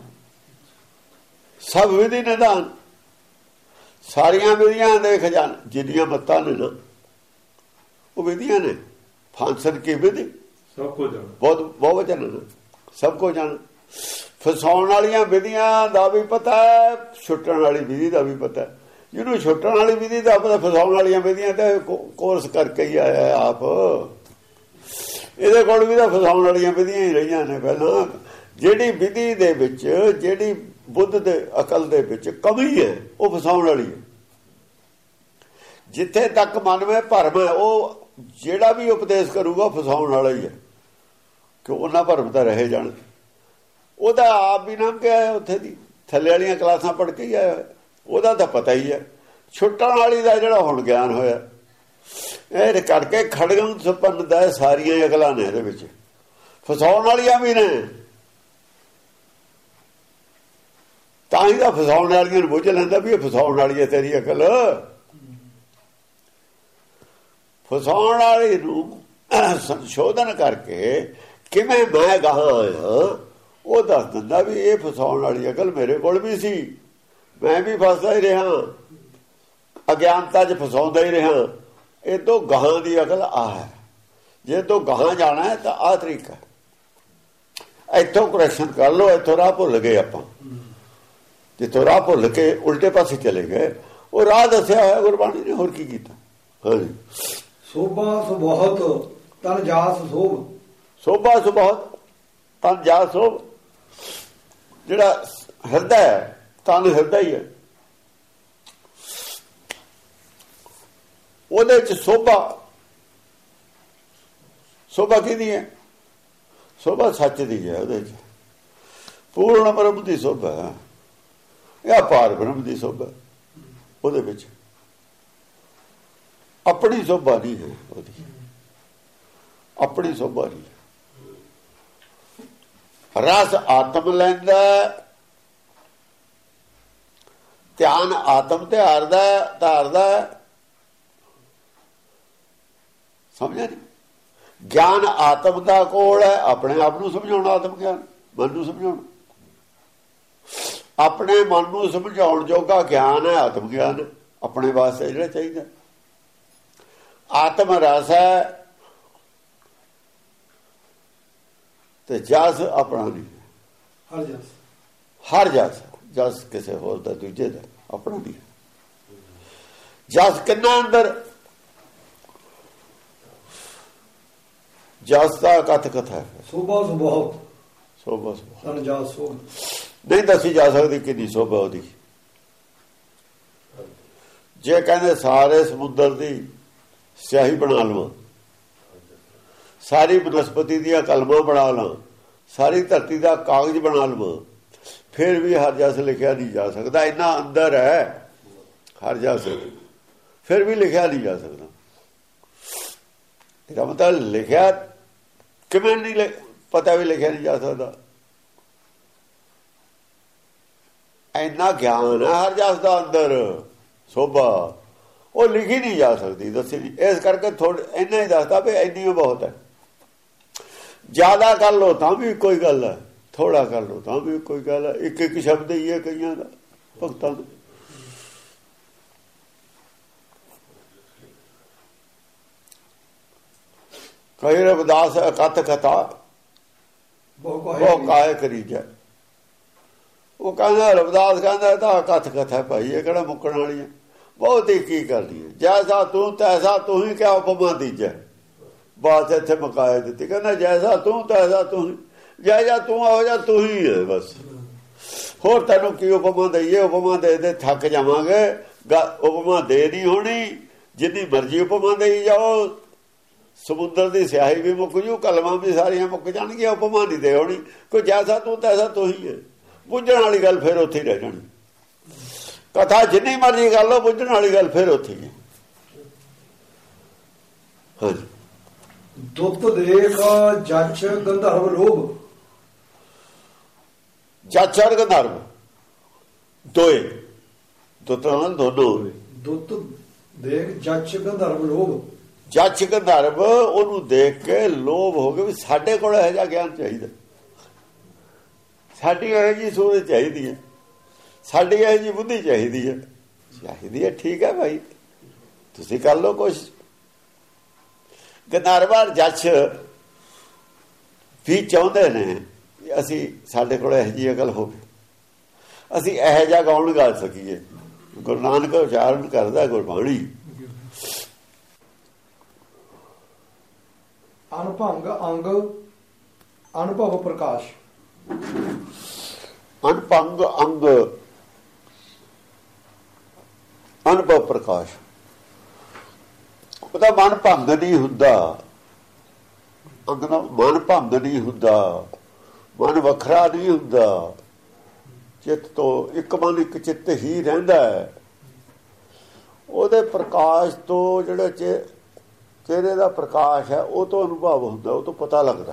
ਸਭ ਵਿਧੀ ਨਿਧਾਨ, ਸਾਰੀਆਂ ਵਿਧੀਆਂ ਦੇ ਖਜ਼ਾਨੇ, ਜਿੰਨੀਆਂ ਮੱਤਾਂ ਨੇ ਨਾ ਉਹ ਵਿਧੀਆਂ ਨੇ। ਫਾਂਸਨ ਕੀ ਵਿਧੀ ਸਭ ਕੁਝ ਬਹੁਤ ਵਚਨ ਨੇ, ਸਭ ਕੁਝ ਜਾਣ। ਫਸਾਉਣ ਵਾਲੀਆਂ ਵਿਧੀਆਂ ਦਾ ਵੀ ਪਤਾ ਹੈ, ਛੁੱਟਣ ਵਾਲੀ ਵਿਧੀ ਦਾ ਵੀ ਪਤਾ ਹੈ। ਜਿਹਨੂੰ ਛੁੱਟਣ ਵਾਲੀ ਵਿਧੀ ਦਾ ਪਤਾ, ਫਸਾਉਣ ਵਾਲੀਆਂ ਵਿਧੀਆਂ ਤੇ ਕੋਰਸ ਕਰਕੇ ਹੀ ਆਇਆ ਆਪ। ਇਹਦੇ ਕੋਲ ਵੀ ਤਾਂ ਫਸਾਉਣ ਵਾਲੀਆਂ ਵਿਧੀਆਂ ਹੀ ਰਹੀਆਂ ਨੇ ਪਹਿਲਾਂ। ਜਿਹੜੀ ਵਿਧੀ ਦੇ ਵਿੱਚ, ਜਿਹੜੀ ਬੁੱਧ ਦੇ ਅਕਲ ਦੇ ਵਿੱਚ ਕਮੀ ਹੈ, ਉਹ ਫਸਾਉਣ ਵਾਲੀ ਹੈ। ਜਿੱਥੇ ਤੱਕ ਮਨ ਵਿੱਚ ਭਰਮ ਹੈ, ਉਹ ਜਿਹੜਾ ਵੀ ਉਪਦੇਸ਼ ਕਰੂਗਾ ਫਸਾਉਣ ਵਾਲਾ ਹੀ ਹੈ, ਕਿ ਉਹਨਾਂ ਭਰਮ ਤਾਂ ਰਹੇ ਜਾਣ। ਉਹਦਾ ਆਪ ਵੀ ਨਾਮ ਕਿਹਾ ਹੈ, ਉੱਥੇ ਦੀ ਥੱਲੇ ਵਾਲੀਆਂ ਕਲਾਸਾਂ ਪੜ੍ਹ ਕੇ ਹੀ ਆਇਆ, ਉਹਦਾ ਤਾਂ ਪਤਾ ਹੀ ਹੈ। ਛੁੱਟਣ ਵਾਲੀ ਦਾ ਜਿਹੜਾ ਹੁਣ ਗਿਆਨ ਹੋਇਆ, ਇਹ ਕਰਕੇ ਖੜਗਮ ਸੰਪੰਨ ਦਾ ਸਾਰੀਆਂ ਅਕਲਾਂ ਨੇ ਇਹਦੇ ਵਿੱਚ, ਫਸਾਉਣ ਵਾਲੀਆਂ ਵੀ ਨੇ। ਤਾਂ ਹੀ ਤਾਂ ਫਸਾਉਣ ਵਾਲੀਆਂ ਨੂੰ ਬੁੱਝ ਲੈਂਦਾ ਵੀ ਇਹ ਫਸਾਉਣ ਵਾਲੀ ਹੈ ਤੇਰੀ ਅਕਲ। ਫਸਾਉਣ ਵਾਲੀ ਨੂੰ ਸੰਸ਼ੋਧਨ ਕਰਕੇ ਕਿਵੇਂ ਮੈਂ ਗਾਹਾਂ ਆਇਆ, ਉਹ ਦੱਸ ਦਿੰਦਾ ਵੀ ਇਹ ਫਸਾਉਣ ਵਾਲੀ ਅਕਲ ਮੇਰੇ ਕੋਲ ਵੀ ਸੀ, ਮੈਂ ਵੀ ਫਸਦਾ ਹੀ ਰਿਹਾ, ਅਗਿਆਨਤਾ 'ਚ ਫਸਾਉਂਦਾ ਹੀ ਰਿਹਾ। ਇਹ ਤੋਂ ਗਾਹਾਂ ਦੀ ਅਕਲ ਆ ਹੈ। ਜੇ ਤੋਂ ਗਾਹਾਂ ਜਾਣਾ ਹੈ ਤਾਂ ਆਹ ਤਰੀਕਾ, ਇੱਥੋਂ ਕਰੈਕਸ਼ਨ ਕਰ ਲਓ। ਇੱਥੋਂ ਰਾਹ ਭੁੱਲ ਗਏ ਆਪਾਂ, ਜਿੱਥੋਂ ਰਾਹ ਭੁੱਲ ਕੇ ਉਲਟੇ ਪਾਸੇ ਚਲੇ ਗਏ, ਉਹ ਰਾਹ ਦੱਸਿਆ ਹੋਇਆ ਗੁਰਬਾਣੀ ਨੇ, ਹੋਰ ਕੀ ਕੀਤਾ। ਹਾਂਜੀ, ਸੋਭਾ ਸੁਬਹੁਤ ਤਨ ਜਾਸ ਸੋਭ, ਸੋਭਾ ਸੁਬਹੁਤ ਤਨ ਜਾਸ ਸੋਭ। ਜਿਹੜਾ ਹਿਰਦਾ ਹੈ, ਤਨ ਹਿਰਦਾ ਹੀ ਹੈ, ਉਹਦੇ ਚ ਸੋਭਾ। ਸੋਭਾ ਕਿਹਦੀ ਹੈ? ਸੋਭਾ ਸੱਚ ਦੀ ਹੈ। ਉਹਦੇ ਚ ਪੂਰਨ ਬ੍ਰਹਮ ਦੀ ਸੋਭਾ ਹੈ, ਇਹ ਅਪਾਰ ਬ੍ਰਹਮ ਦੀ ਸੋਭਾ। ਉਹਦੇ ਵਿੱਚ ਆਪਣੀ ਸੋਭਾ ਨਹੀਂ ਹੈ, ਉਹਦੀ ਆਪਣੀ ਸੋਭਾ ਨਹੀਂ। ਰਸ ਆਤਮ ਲੈਂਦਾ, ਧਿਆਨ ਆਤਮ ਤੇ ਧਾਰਦਾ, ਸਮਝਿਆ ਨਹੀਂ? ਗਿਆਨ ਆਤਮ ਦਾ ਕੋਲ ਹੈ, ਆਪਣੇ ਆਪ ਨੂੰ ਸਮਝਾਉਣਾ, ਆਤਮ ਗਿਆਨ ਮਨ ਨੂੰ ਸਮਝਾਉਣਾ। ਆਪਣੇ ਮਨ ਨੂੰ ਸਮਝਾਉਣ ਜੋਗਾ ਗਿਆਨ ਹੈ ਆਤਮ ਗਿਆਨ, ਆਪਣੇ ਵਾਸਤੇ ਜਿਹੜਾ ਚਾਹੀਦਾ। ਆਤਮ ਰਸ ਹੈ ਤੇ ਜਸ ਆਪਣਾ ਨਹੀਂ, ਹਰ ਜਸ ਕਿਸੇ ਹੋਰ ਦਾ, ਦੂਜੇ ਦਾ, ਆਪਣਾ ਨਹੀਂ। ਜਸ ਕਿੰਨਾ ਅੰਦਰ, ਜਸ ਦਾ ਕਥ ਹੈ। ਸੋਭਾ ਸੁਬਹੁਤ, ਸੋਭਾ ਤਨ ਜਾਸ ਸੋਭ, ਨਹੀਂ ਦੱਸੀ ਜਾ ਸਕਦੀ ਕਿੰਨੀ ਸੋਭਾ ਉਹਦੀ। ਜੇ ਕਹਿੰਦੇ ਸਾਰੇ ਸਮੁੰਦਰ ਦੀ ਸਿਆਹੀ ਬਣਾ ਲਵਾਂ, ਸਾਰੀ ਬਨਸਪਤੀ ਦੀਆਂ ਕਲਮਾਂ ਬਣਾ ਲਾਂ, ਸਾਰੀ ਧਰਤੀ ਦਾ ਕਾਗਜ਼ ਬਣਾ ਲਵਾਂ, ਫਿਰ ਵੀ ਹਰ ਜਸ ਲਿਖਿਆ ਨਹੀਂ ਜਾ ਸਕਦਾ। ਇੰਨਾ ਅੰਦਰ ਹੈ ਹਰ ਜਸ, ਫਿਰ ਵੀ ਲਿਖਿਆ ਨਹੀਂ ਜਾ ਸਕਦਾ। ਇਹਦਾ ਮਤਲਬ ਲਿਖਿਆ ਕਿਵੇਂ ਨਹੀਂ ਪਤਾ, ਵੀ ਲਿਖਿਆ ਨਹੀਂ ਜਾ ਸਕਦਾ। ਇੰਨਾ ਗਿਆਨ ਹੈ ਹਰ ਜਸ ਦਾ ਅੰਦਰ, ਸੋਭਾ ਉਹ ਲਿਖੀ ਨਹੀਂ ਜਾ ਸਕਦੀ, ਦੱਸੀ ਨਹੀਂ। ਇਸ ਕਰਕੇ ਥੋੜਾ ਇੰਨਾ ਹੀ ਦੱਸਦਾ ਵੀ ਇੰਨੀ ਬਹੁਤ ਹੈ। ਜ਼ਿਆਦਾ ਕਰ ਲਓ ਤਾਂ ਵੀ ਕੋਈ ਗੱਲ ਹੈ, ਥੋੜਾ ਕਰ ਲਓ ਤਾਂ ਵੀ ਕੋਈ ਗੱਲ ਹੈ। ਇੱਕ ਇੱਕ ਸ਼ਬਦ ਹੀ ਹੈ ਕਈਆਂ ਦਾ, ਭਗਤਾਂ ਦਾ। ਕਹੀ ਰਵਿਦਾਸ ਅਕਥ ਕਥਾ ਉਹ ਕਾਇ ਕਰੀ ਜਾ। ਉਹ ਕਹਿੰਦਾ, ਰਵਿਦਾਸ ਕਹਿੰਦਾ ਤਾਂ ਅਕਥ ਕਥਾ ਭਾਈ, ਇਹ ਕਿਹੜਾ ਮੁੱਕਣ ਵਾਲੀ ਹੈ, ਬਹੁਤ ਹੀ ਕੀ ਕਰਦੀ ਹੈ। ਜੈਸਾ ਤੂੰ ਤੈਸਾ ਤੂੰ ਹੀ, ਕਿਆ ਉਪਮਾ ਦੀਜੈ। ਬਾਤ ਇੱਥੇ ਮੁਕਾਏ ਦਿੱਤੀ, ਕਹਿੰਦਾ ਜੈਸਾ ਤੂੰ ਤੈਸਾ ਤੂੰ ਹੀ, ਜੈਸਾ ਤੂੰ ਹੋ ਜਾ ਤੂੰ ਹੀ ਹੈ ਬਸ। ਹੋਰ ਤੈਨੂੰ ਕੀ ਉਪਮਾ ਦਈਏ? ਉਪਮਾ ਦੇ ਥੱਕ ਜਾਵਾਂਗੇ। ਉਪਮਾ ਦੇ ਨਹੀਂ ਹੋਣੀ, ਜਿੰਨੀ ਮਰਜ਼ੀ ਉਪਮਾ ਦੇਈ ਜਾਓ। ਸਮੁੰਦਰ ਦੀ ਸਿਆਹੀ ਵੀ ਮੁੱਕ ਜੂ, ਕਲਮਾਂ ਵੀ ਸਾਰੀਆਂ ਮੁੱਕ ਜਾਣਗੀਆਂ, ਉਪਮਾ ਨਹੀਂ ਦੇ ਹੋਣੀ। ਕੋਈ ਜੈਸਾ ਤੂੰ ਤੈਸਾ ਤੂੰ ਹੀ ਹੈ, ਬੁੱਝਣ ਵਾਲੀ ਗੱਲ ਫਿਰ ਉੱਥੇ ਹੀ ਰਹਿ ਜਾਣੀ। ਕਥਾ ਜਿੰਨੀ ਮਰਜ਼ੀ ਕਰ ਲਓ, ਬੁੱਝਣ ਵਾਲੀ ਗੱਲ ਫਿਰ ਉੱਥੇ ਹੀ। ਹਾਂਜੀ, ਦੁੱਤ ਦੇਖ ਜੱਚ ਗੰਧਰਵ ਲੋਭ, ਜੱਚ ਔਰ ਗੰਧਰਵ ਦੋਏ, ਦੁੱਤਾਂ ਦੋਨੋਂ। ਦੁੱਤ ਦੇਖ ਜੱਚ ਗੰਧਰਵ ਲੋਭ, ਜੱਚ ਗੰਧਰਵ ਉਹਨੂੰ ਦੇਖ ਕੇ ਲੋਭ ਹੋ ਗਿਆ ਵੀ ਸਾਡੇ ਕੋਲ ਇਹੋ ਜਿਹਾ ਗਿਆਨ ਚਾਹੀਦਾ, ਸਾਡੀ ਇਹੋ ਜਿਹੀ ਸੋਚ ਚਾਹੀਦੀ ਹੈ, ਸਾਡੀ ਇਹੋ ਜਿਹੀ ਬੁੱਧੀ ਚਾਹੀਦੀ ਹੈ। ਠੀਕ ਹੈ ਭਾਈ, ਤੁਸੀਂ ਕਰ ਲਓ ਕੋਸ਼ਿਸ਼। ਗੰਧਾਰਵਾਲ ਜੱਜ ਵੀ ਚਾਹੁੰਦੇ ਨੇ ਅਸੀਂ ਸਾਡੇ ਕੋਲ ਇਹੋ ਜਿਹੀ ਅਕਲ ਹੋਵੇ, ਅਸੀਂ ਇਹੋ ਜਿਹਾ ਗਾਉਣ ਗਾ ਸਕੀਏ। ਗੁਰੂ ਨਾਨਕ ਉਚਾਰਨ ਕਰਦਾ ਗੁਰਬਾਣੀ। ਅਨਭੰਗ ਅੰਗ ਅਨੁਭਵ ਪ੍ਰਕਾਸ਼। ਅਨਭੰਗ ਅੰਗ ਅਨੁਭਵ ਪ੍ਰਕਾਸ਼। ਉਹਦਾ ਮਨ ਭੰਗ ਨਹੀਂ ਹੁੰਦਾ, ਅੰਗ ਦਾ ਮਨ ਭੰਗ ਨਹੀਂ ਹੁੰਦਾ, ਮਨ ਵੱਖਰਾ ਨਹੀਂ ਹੁੰਦਾ। ਚਿੱਤ ਤੋਂ ਇੱਕ ਮਨ ਇੱਕ ਚਿੱਤ ਹੀ ਰਹਿੰਦਾ ਹੈ। ਉਹਦੇ ਪ੍ਰਕਾਸ਼ ਤੋਂ ਜਿਹੜਾ ਚਿਹਰੇ ਦਾ ਪ੍ਰਕਾਸ਼ ਹੈ ਉਹ ਤੋਂ ਅਨੁਭਵ ਹੁੰਦਾ, ਉਹ ਤੋਂ ਪਤਾ ਲੱਗਦਾ,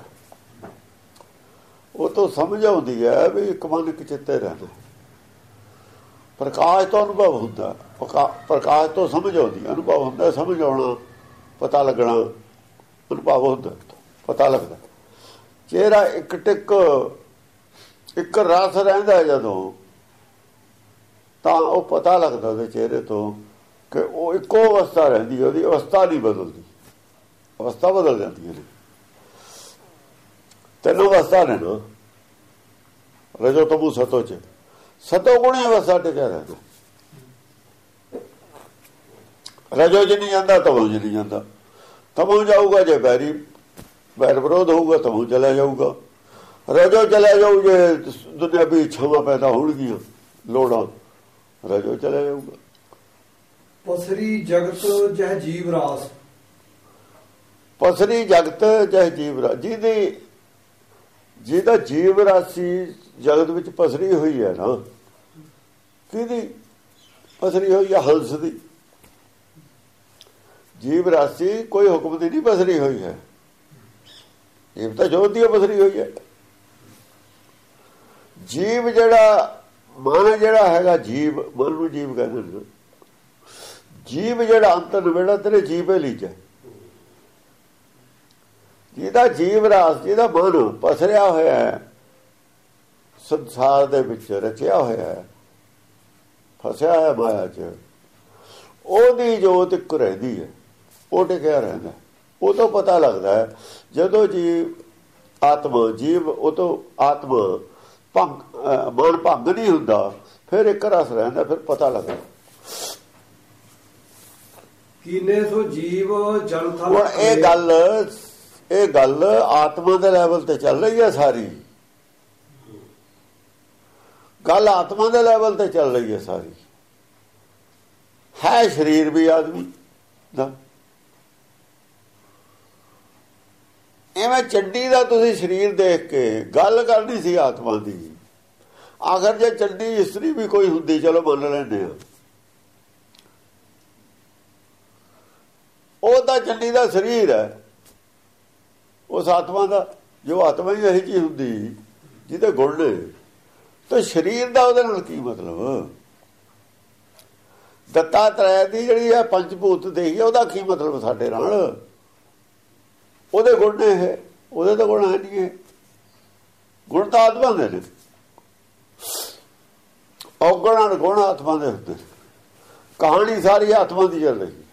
ਉਹ ਤੋਂ ਸਮਝ ਆਉਂਦੀ ਹੈ ਵੀ ਇੱਕ ਮਨ ਇੱਕ ਚਿੱਤੇ ਰਹਿੰਦਾ। ਪ੍ਰਕਾਸ਼ ਤੋਂ ਅਨੁਭਵ ਹੁੰਦਾ, ਪ੍ਰਕਾਸ਼ ਤੋਂ ਸਮਝ ਆਉਂਦੀ, ਅਨੁਭਵ ਹੁੰਦਾ, ਸਮਝ ਆਉਣਾ, ਪਤਾ ਲੱਗਣਾ, ਅਨੁਭਵ ਹੁੰਦਾ, ਪਤਾ ਲੱਗਦਾ। ਚਿਹਰਾ ਇੱਕ ਟਿਕ ਇੱਕ ਰਸ ਰਹਿੰਦਾ ਜਦੋਂ, ਤਾਂ ਉਹ ਪਤਾ ਲੱਗਦਾ ਉਹਦੇ ਚਿਹਰੇ ਤੋਂ ਕਿ ਉਹ ਇੱਕੋ ਅਵਸਥਾ ਰਹਿੰਦੀ, ਉਹਦੀ ਅਵਸਥਾ ਨਹੀਂ ਬਦਲਦੀ। ਅਵਸਥਾ ਬਦਲ ਜਾਂਦੀਆਂ ਨੇ, ਤਿੰਨ ਅਵਸਥਾ ਨੇ ਨਾ, ਰਜੋ ਤਮੋ ਸਤੋ ਚ। ਸਤੋ ਗੁਣੀ ਅਵਸਥਾ ਟਿਕਿਆ ਰਹਿੰਦਾ। ਰਜੋ ਚ ਨਹੀਂ ਜਾਂਦਾ, ਤਮੋ ਚ ਨਹੀਂ ਜਾਂਦਾ। ਤਮੋ ਜਾਊਗਾ ਜੇ ਬੈਰ ਵਿਰੋਧ ਹੋਊਗਾ, ਤਮੋ ਚਲਾ ਜਾਊਗਾ। ਰਜੋ ਚਲਾ ਜਾਊ ਜੇ ਦੁਨਿਆਵੀ ਇੱਛਾਵਾਂ ਪੈਦਾ ਹੋਣਗੀਆਂ, ਲੋੜਾਂ, ਰਜੋ ਚਲਾ ਜਾਊਗਾ। ਪਸਰੀ ਜਗਤ ਜਹ ਜੀਵ ਰਾਸ। ਪਸਰੀ ਜਗਤ ਜਹ ਜੀਵ ਰਾਸ, ਜਿਹਦਾ ਜੀਵ ਰਾਸ਼ੀ ਜਗਤ ਵਿੱਚ ਪਸਰੀ ਹੋਈ ਹੈ ਨਾ। ਕਿਹਦੀ ਪਸਰੀ ਹੋਈ ਹੈ? ਹੰਸ ਦੀ। ਜੀਵ ਰਾਸ਼ੀ ਕੋਈ ਹੁਕਮ ਦੀ ਨਹੀਂ ਪਸਰੀ ਹੋਈ ਹੈ, ਜੀਵ ਤਾਂ ਜੋਤ ਦੀ ਪਸਰੀ ਹੋਈ ਹੈ। ਜੀਵ ਜਿਹੜਾ ਮਨ ਜਿਹੜਾ ਹੈਗਾ, ਜੀਵ ਮਨ ਨੂੰ ਜੀਵ ਕਹਿੰਦੇ ਨੇ। ਜੀਵ ਜਿਹੜਾ ਅੰਤਰ ਨਵੇੜਾ ਤੇਰੇ ਜੀਵੇ ਲੀਜਾ, ਜਿਹਦਾ ਜੀਵ ਰਾਸ, ਜਿਹਦਾ ਮਨ ਪਸਰਿਆ ਹੋਇਆ ਹੈ ਸੰਸਾਰ ਦੇ ਵਿੱਚ, ਰਚਿਆ ਹੋਇਆ ਹੈ, ਫਸਿਆ ਹੈ ਮਾਇਆ ਚ, ਉਹਦੀ ਜੋਤ ਇੱਕ ਰਹਿੰਦੀ ਹੈ, ਉਹ ਟਿਕਿਆ ਰਹਿੰਦਾ। ਉਹ ਤੋਂ ਪਤਾ ਲੱਗਦਾ ਹੈ ਜਦੋਂ ਜੀਵ ਆਤਮਾ ਜੀਵ ਉਹ ਤੋਂ ਆਤਮਾ ਮਨ ਭੰਗ ਨਹੀਂ ਹੁੰਦਾ, ਫਿਰ ਇੱਕ ਰਸ ਰਹਿੰਦਾ, ਫਿਰ ਪਤਾ ਲੱਗਦਾ। ਕੀਨੇ ਸੋ ਜੀਵ ਜਲ ਥਲ। ਹੁਣ ਇਹ ਗੱਲ ਆਤਮਾ ਦੇ ਲੈਵਲ ਤੇ ਚੱਲ ਰਹੀ ਹੈ, ਸਾਰੀ ਗੱਲ ਆਤਮਾ ਦੇ ਲੈਵਲ ਤੇ ਚੱਲ ਰਹੀ ਹੈ ਸਾਰੀ। ਹੈ ਸਰੀਰ ਵੀ ਆਦਮੀ ਦਾ। ਐਵੇਂ ਚੰਡੀ ਦਾ ਤੁਸੀਂ ਸਰੀਰ ਦੇਖ ਕੇ ਗੱਲ ਕਰਨੀ ਸੀ ਆਤਮਾ ਦੀ। ਆਖਰ ਜੇ ਚੰਡੀ ਇਸਤਰੀ ਵੀ ਕੋਈ ਹੁੰਦੀ, ਚਲੋ ਮੰਨ ਲੈਂਦੇ ਆ, ਉਹ ਤਾਂ ਚੰਡੀ ਦਾ ਸਰੀਰ ਹੈ, ਉਸ ਆਤਮਾ ਦਾ, ਜੋ ਆਤਮਾ ਹੀ ਇਹੀ ਜਿਹੀ ਹੁੰਦੀ ਜਿਹਦੇ ਗੁਣ ਨੇ, ਤਾਂ ਸਰੀਰ ਦਾ ਉਹਦੇ ਨਾਲ ਕੀ ਮਤਲਬ? ਦੱਤਾਤਰੇय ਦੀ ਜਿਹੜੀ ਹੈ ਪੰਜ ਭੂਤ ਦੇਖੀ, ਉਹਦਾ ਕੀ ਮਤਲਬ ਸਾਡੇ ਨਾਲ? ਉਹਦੇ ਗੁਣ ਨੇ ਇਹ, ਉਹਦੇ ਤਾਂ ਗੁਣ ਹੈ ਨਹੀਂ। ਇਹ ਗੁਣ ਤਾਂ ਆਤਮਾ ਦੇ ਨੇ, ਔਗਣ ਗੁਣ ਆਤਮਾ ਦੇ ਹੁੰਦੇ। ਕਹਾਣੀ ਸਾਰੀ ਆਤਮਾ ਦੀ ਚੱਲ ਰਹੀ।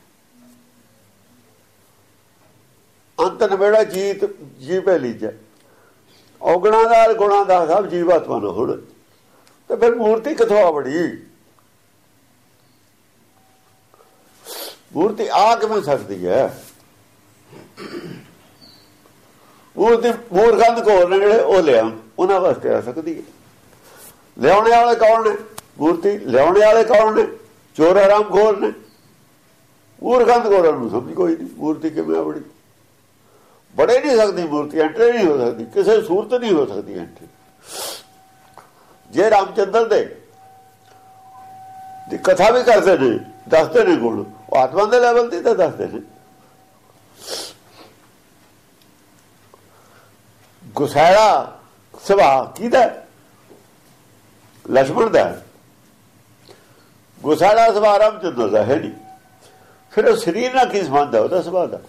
ਅੰਤ ਨਵੇੜਾ ਜੀ ਪਹਿਲੀ ਚ ਔਗਣਾਂ ਦਾ ਗੁਣਾਂ ਦਾ ਸਭ ਜੀਵਾਤਮਾ ਨੂੰ। ਹੁਣ ਤੇ ਫਿਰ ਮੂਰਤੀ ਕਿੱਥੋਂ ਆ ਬੜੀ? ਮੂਰਤੀ ਆ ਕਿਵੇਂ ਸਕਦੀ ਹੈ? ਮੂਰਤੀ ਮੂਰਖੰਦ ਕੋਲ ਨੇ ਜਿਹੜੇ ਉਹ ਲਿਆ, ਉਹਨਾਂ ਵਾਸਤੇ ਆ ਸਕਦੀ ਹੈ। ਲਿਆਉਣੇ ਵਾਲੇ ਕੌਣ ਨੇ? ਮੂਰਤੀ ਲਿਆਉਣੇ ਵਾਲੇ ਕੌਣ ਨੇ? ਚੋਰ ਹਰਾਮ ਖੋਰ ਨੇ। ਮੂਰਖੰਦ ਕੋਲ ਨੂੰ ਸਮਝ ਕੋਈ ਨਹੀਂ। ਮੂਰਤੀ ਕਿਵੇਂ ਆ ਬੜੀ? ਬੜੇ ਨਹੀਂ ਸਕਦੀ ਮੂਰਤੀ, ਐਂਟਰੀ ਨਹੀਂ ਹੋ ਸਕਦੀ, ਕਿਸੇ ਸੂਰਤ ਨਹੀਂ ਹੋ ਸਕਦੀ ਐਂਟਰੀ। ਜੇ ਰਾਮਚੰਦਰ ਦੀ ਕਥਾ ਵੀ ਕਰਦੇ ਨੇ, ਦੱਸਦੇ ਨੇ ਗੁਣ, ਉਹ ਆਤਮਾ ਦੇ ਲੈਵਲ ਤੇ ਤਾਂ ਦੱਸਦੇ ਨੇ। ਗੁਸੈਲਾ ਸੁਭਾਅ ਕਿਹਦਾ? ਲక్ష్మణ ਦਾ। ਗੁਸੈਲਾ ਸੁਭਾਅ ਰਾਮਚੰਦਰ ਦਾ ਹੈ ਨਹੀਂ। ਫਿਰ ਉਹ ਸਰੀਰ ਨਾਲ ਕੀ ਸੰਬੰਧ ਹੈ ਉਹਦਾ ਸੁਭਾਅ ਦਾ?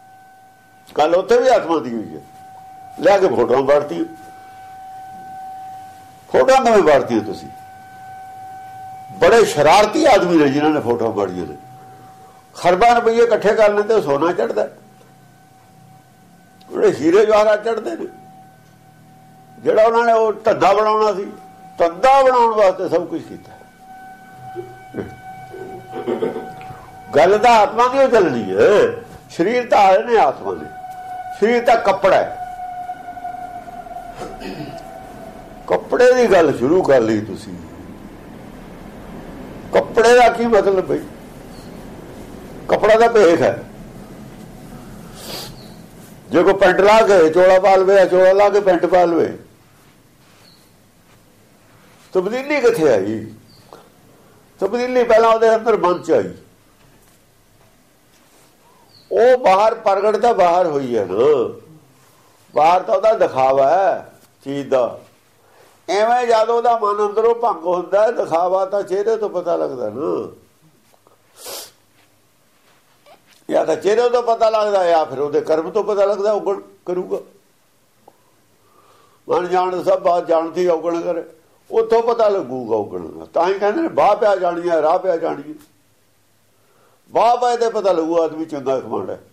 ਗੱਲ ਉੱਥੇ ਵੀ ਆਤਮਾ ਦੀ ਹੋਈ ਹੈ, ਲੈ ਕੇ ਫੋਟੋਆਂ ਵੜਤੀ। ਫੋਟੋਆਂ ਕਿਵੇਂ ਵੜਦੀਆਂ ਤੁਸੀਂ? ਬੜੇ ਸ਼ਰਾਰਤੀ ਆਦਮੀ ਨੇ ਜਿਨ੍ਹਾਂ ਨੇ ਫੋਟੋਆਂ ਵੜੀਆਂ ਨੇ। ਖਰਬਾਂ ਰੁਪਈਏ ਇਕੱਠੇ ਕਰ ਲੈਂਦੇ, ਸੋਨਾ ਚੜ੍ਹਦਾ, ਜਿਹੜੇ ਹੀਰੇ ਜਵਾਹਰਾਤ ਚੜ੍ਹਦੇ ਨੇ। ਜਿਹੜਾ ਉਹਨਾਂ ਨੇ ਉਹ ਧੰਦਾ ਬਣਾਉਣਾ ਸੀ, ਧੰਦਾ ਬਣਾਉਣ ਵਾਸਤੇ ਸਭ ਕੁਝ ਕੀਤਾ। ਗੱਲ ਤਾਂ ਆਤਮਾ ਦੀ ਉਹ ਚੱਲਣੀ ਹੈ। ਸਰੀਰ ਤਾਂ ਆਏ ਨੇ ਆਤਮਾ ਦੇ, ਸਰੀਰ ਤਾਂ ਕੱਪੜਾ ਹੈ। ਕੱਪੜੇ ਦੀ ਗੱਲ ਸ਼ੁਰੂ ਕਰ ਲਈ ਤੁਸੀਂ। ਕੱਪੜੇ ਦਾ ਕੀ ਮਤਲਬ ਬਈ? ਕੱਪੜਾ ਦਾ ਭੇਖ ਹੈ। ਜੇ ਕੋਈ ਪੈਂਟ ਲਾ ਕੇ ਚੋਲਾ ਪਾ ਲਵੇ, ਚੋਲਾ ਲਾ ਕੇ ਪੈਂਟ ਪਾ ਲਵੇ, ਤਬਦੀਲੀ ਕਿੱਥੇ ਆਈ? ਤਬਦੀਲੀ ਪਹਿਲਾਂ ਉਹਦੇ ਅੰਦਰ ਮਨ ਚ ਆਈ। ਉਹ ਬਾਹਰ ਪ੍ਰਗਟ ਤਾਂ ਬਾਹਰ ਹੋਈ ਹੈ ਨਾ। ਬਾਹਰ ਤਾਂ ਉਹਦਾ ਦਿਖਾਵਾ ਹੈ ਚੀਜ਼ ਦਾ। ਐਵੇਂ ਜਦ ਉਹਦਾ ਮਨ ਅੰਦਰੋਂ ਭੰਗ ਹੁੰਦਾ, ਦਿਖਾਵਾ ਤਾਂ ਚਿਹਰੇ ਤੋਂ ਪਤਾ ਲੱਗਦਾ ਨਾ। ਜਾਂ ਤਾਂ ਚਿਹਰੇ ਤੋਂ ਪਤਾ ਲੱਗਦਾ, ਜਾਂ ਫਿਰ ਉਹਦੇ ਕਰਮ ਤੋਂ ਪਤਾ ਲੱਗਦਾ। ਔਗਣ ਕਰੂਗਾ, ਮਨ ਜਾਣ ਸਭ ਬਾਤ ਜਾਣਦੀ ਔਗਣ ਕਰੇ, ਉੱਥੋਂ ਪਤਾ ਲੱਗੂਗਾ ਔਗਣ ਦਾ। ਤਾਂ ਹੀ ਕਹਿੰਦੇ ਨੇ ਬਾਹ ਪਿਆ ਜਾਣੀਏ, ਰਾਹ ਪਿਆ ਜਾਣੀਏ। ਬਾਹ ਪਾਏ ਤੇ ਪਤਾ ਲੱਗੂ ਆਦਮੀ ਚੰਗਾ ਖਮਾਂਡ ਹੈ।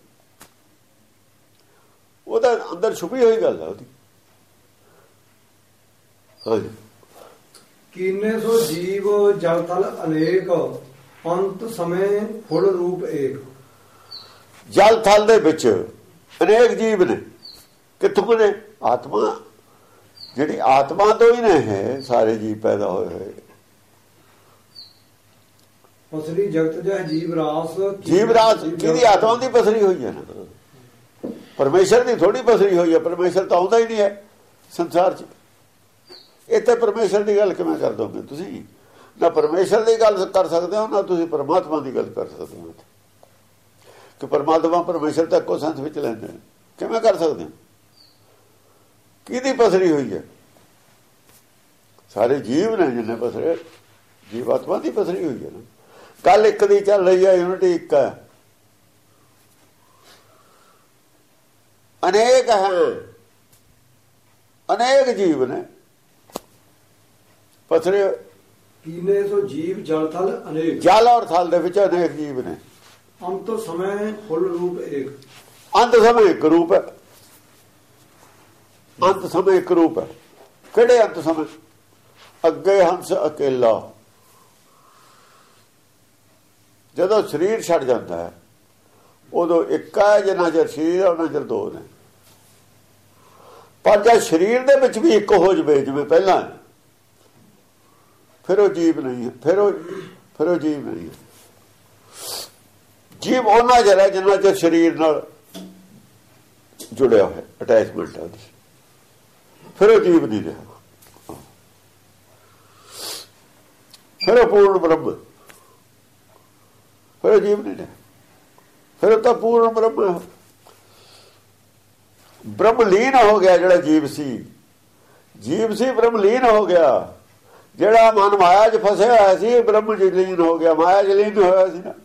ਉਹਦਾ ਅੰਦਰ ਛੁਪੀ ਹੋਈ ਗੱਲ ਹੈ ਉਹਦੀ। ਹਾਂਜੀ। ਕੀਨੇ ਸੋ ਜੀਵ ਜਲ ਥਲ ਅਨੇਕ, ਅੰਤ ਸਮੇਂ ਫੁੱਲ ਰੂਪ ਏਕ। ਜਲ ਥਲ ਦੇ ਵਿੱਚ ਅਨੇਕ ਜੀਵ ਨੇ। ਕਿੱਥੋਂ ਨੇ? ਆਤਮਾ, ਜਿਹੜੀ ਆਤਮਾ ਤੋਂ ਹੀ ਨੇ ਹੈ ਸਾਰੇ ਜੀਵ ਪੈਦਾ ਹੋਏ ਹੋਏ। ਪਸਰੀ ਜਗਤ ਜਹ ਜੀਵ ਰਾਸ, ਜੀਵ ਰਾਸ ਕਿਹਦੀ? ਆਤਮਾ ਦੀ ਪਸਰੀ ਹੋਈ ਹੈ ਨਾ। ਪਰਮੇਸ਼ਰ ਦੀ ਥੋੜੀ ਪਸਰੀ ਹੋਈ ਹੈ। ਪਰਮੇਸ਼ਰ ਤਾਂ ਆਉਂਦਾ ਹੀ ਨਹੀਂ ਹੈ ਸੰਸਾਰ 'ਚ। ਇੱਥੇ ਪਰਮੇਸ਼ਰ ਦੀ ਗੱਲ ਕਿਵੇਂ ਕਰ ਦੋਗੇ ਤੁਸੀਂ? ਨਾ ਪਰਮੇਸ਼ਰ ਦੀ ਗੱਲ ਕਰ ਸਕਦੇ ਹੋ, ਨਾ ਤੁਸੀਂ ਪਰਮਾਤਮਾ ਦੀ ਗੱਲ ਕਰ ਸਕਦੇ ਹੋ। ਕਿ ਪਰਮਾਤਮਾ ਪਰਮੇਸ਼ਰ ਤਾਂ ਇੱਕੋ ਸੰਤ ਵਿੱਚ ਲੈਂਦੇ ਨੇ, ਕਿਵੇਂ ਕਰ ਸਕਦੇ ਹੋ? ਕਿਹਦੀ ਪਸਰੀ ਹੋਈ ਹੈ? ਸਾਰੇ ਜੀਵ ਨੇ ਜਿੰਨੇ ਪਸਰੇ, ਜੀਵਾਤਮਾ ਦੀ ਪਸਰੀ ਹੋਈ ਹੈ ਨਾ। ਗੱਲ ਇੱਕ ਦੀ ਚੱਲ ਰਹੀ ਹੈ, ਯੂਨਿਟੀ ਇੱਕ ਹੈ। ਅਨੇਕ ਹੈ, ਅਨੇਕ ਜੀਵ ਨੇ ਪਸਰੇ। ਕੀਨੇ ਸੋ ਜੀਵ ਜਲ ਥਲ ਅਨੇਕ, ਜਲ ਔਰ ਥਲ ਦੇ ਵਿੱਚ ਅਨੇਕ ਜੀਵ ਨੇ। ਅੰਤ ਸਮੇਂ ਫੁੱਲ ਰੂਪ ਏਕ। ਅੰਤ ਸਮੇਂ ਇੱਕ ਰੂਪ ਹੈ। ਅੰਤ ਸਮੇਂ ਇੱਕ ਰੂਪ ਹੈ। ਕਿਹੜੇ ਅੰਤ ਸਮੇਂ? ਅੱਗੇ ਹੰਸ ਅਕੇਲਾ। ਜਦੋਂ ਸਰੀਰ ਛੱਡ ਜਾਂਦਾ ਹੈ ਉਦੋਂ ਇੱਕ ਹੈ, ਜਿੰਨਾ ਚਿਰ ਸਰੀਰ ਹੈ ਉਹਨਾਂ ਚਿਰ ਦੋ ਨੇ। ਪਰ ਜਦ ਸਰੀਰ ਦੇ ਵਿੱਚ ਵੀ ਇੱਕ ਹੋ ਜਾਵੇ ਜਿਵੇਂ ਪਹਿਲਾਂ, ਫਿਰ ਉਹ ਜੀਵ ਨਹੀਂ ਹੈ। ਫਿਰ ਉਹ ਜੀਵ ਨਹੀਂ ਹੈ। ਜੀਵ ਉਹਨਾਂ ਚਿਰ ਹੈ ਜਿੰਨਾ ਚਿਰ ਸਰੀਰ ਨਾਲ ਜੁੜਿਆ ਹੋਇਆ, ਅਟੈਚਮੈਂਟ ਹੈ ਉਹਦੀ। ਫਿਰ ਉਹ ਜੀਵ ਨਹੀਂ ਰਿਹਾ। ਫਿਰ ਉਹ ਪੂਰਨ ਬ੍ਰਹਮ, ਫਿਰ ਉਹ ਜੀਵ ਨਹੀਂ ਰਿਹਾ। ਫਿਰ ਉਹ ਤਾਂ ਪੂਰਨ ਬ੍ਰਹਮ ਹੈ। ਬ੍ਰਹਮਲੀਨ ਹੋ ਗਿਆ ਜਿਹੜਾ ਜੀਵ ਸੀ। ਜੀਵ ਸੀ ਬ੍ਰਹਮਲੀਨ ਹੋ ਗਿਆ। ਜਿਹੜਾ ਮਨ ਮਾਇਆ 'ਚ ਫਸਿਆ ਹੋਇਆ ਸੀ, ਬ੍ਰਹਮ 'ਚ ਲੀਨ ਹੋ ਗਿਆ। ਮਾਇਆ 'ਚ ਲੀਨ ਹੋਇਆ ਸੀ ਨਾ,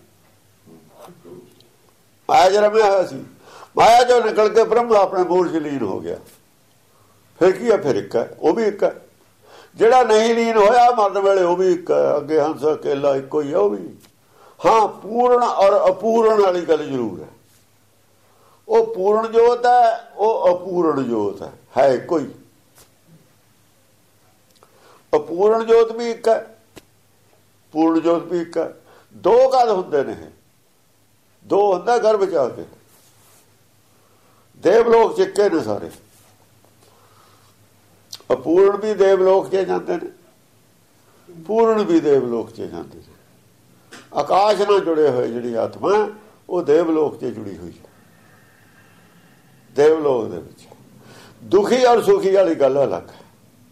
ਮਾਇਆ 'ਚ ਰਮਿਆ ਹੋਇਆ ਸੀ। ਮਾਇਆ 'ਚੋਂ ਨਿਕਲ ਕੇ ਬ੍ਰਹਮ ਆਪਣੇ ਮੂਲ 'ਚ ਲੀਨ ਹੋ ਗਿਆ। ਫਿਰ ਕੀ ਹੈ? ਫਿਰ ਇੱਕ ਹੈ, ਉਹ ਵੀ ਇੱਕ ਹੈ। ਜਿਹੜਾ ਨਹੀਂ ਲੀਨ ਹੋਇਆ ਮਰਨ ਵੇਲੇ, ਉਹ ਵੀ ਇੱਕ ਹੈ। ਅੱਗੇ ਹੰਸ ਅਕੇਲਾ ਇੱਕੋ ਹੀ ਹੈ ਉਹ ਵੀ। ਹਾਂ, ਪੂਰਨ ਔਰ ਅਪੂਰਨ ਵਾਲੀ ਗੱਲ ਜ਼ਰੂਰ ਹੈ। ਉਹ ਪੂਰਨ ਜੋਤ ਹੈ, ਉਹ ਅਪੂਰਨ ਜੋਤ ਹੈ ਇੱਕੋ ਹੀ। ਅਪੂਰਨ ਜੋਤ ਵੀ ਇੱਕ ਹੈ, ਪੂਰਨ ਜੋਤ ਵੀ ਇੱਕ ਹੈ। ਦੋ ਕਦ ਹੁੰਦੇ ਨੇ? ਦੋ ਹੁੰਦਾ ਗਰਭ ਚ ਆ ਕੇ। ਦੇਵਲੋਕ ਚਿੱਕੇ ਨੇ ਸਾਰੇ। ਅਪੂਰਨ ਵੀ ਦੇਵਲੋਕ ਚ ਜਾਂਦੇ ਨੇ, ਪੂਰਨ ਵੀ ਦੇਵਲੋਕ ਚ ਜਾਂਦੇ ਨੇ। ਆਕਾਸ਼ ਨਾਲ ਜੁੜੇ ਹੋਏ ਜਿਹੜੀ ਆਤਮਾ, ਉਹ ਦੇਵਲੋਕ ਚ ਜੁੜੀ ਹੋਈ ਹੈ। ਦੇਵਲੋਕ ਦੇ ਵਿੱਚ ਦੁਖੀ ਔਰ ਸੁਖੀ ਵਾਲੀ ਗੱਲ ਅਲੱਗ ਹੈ।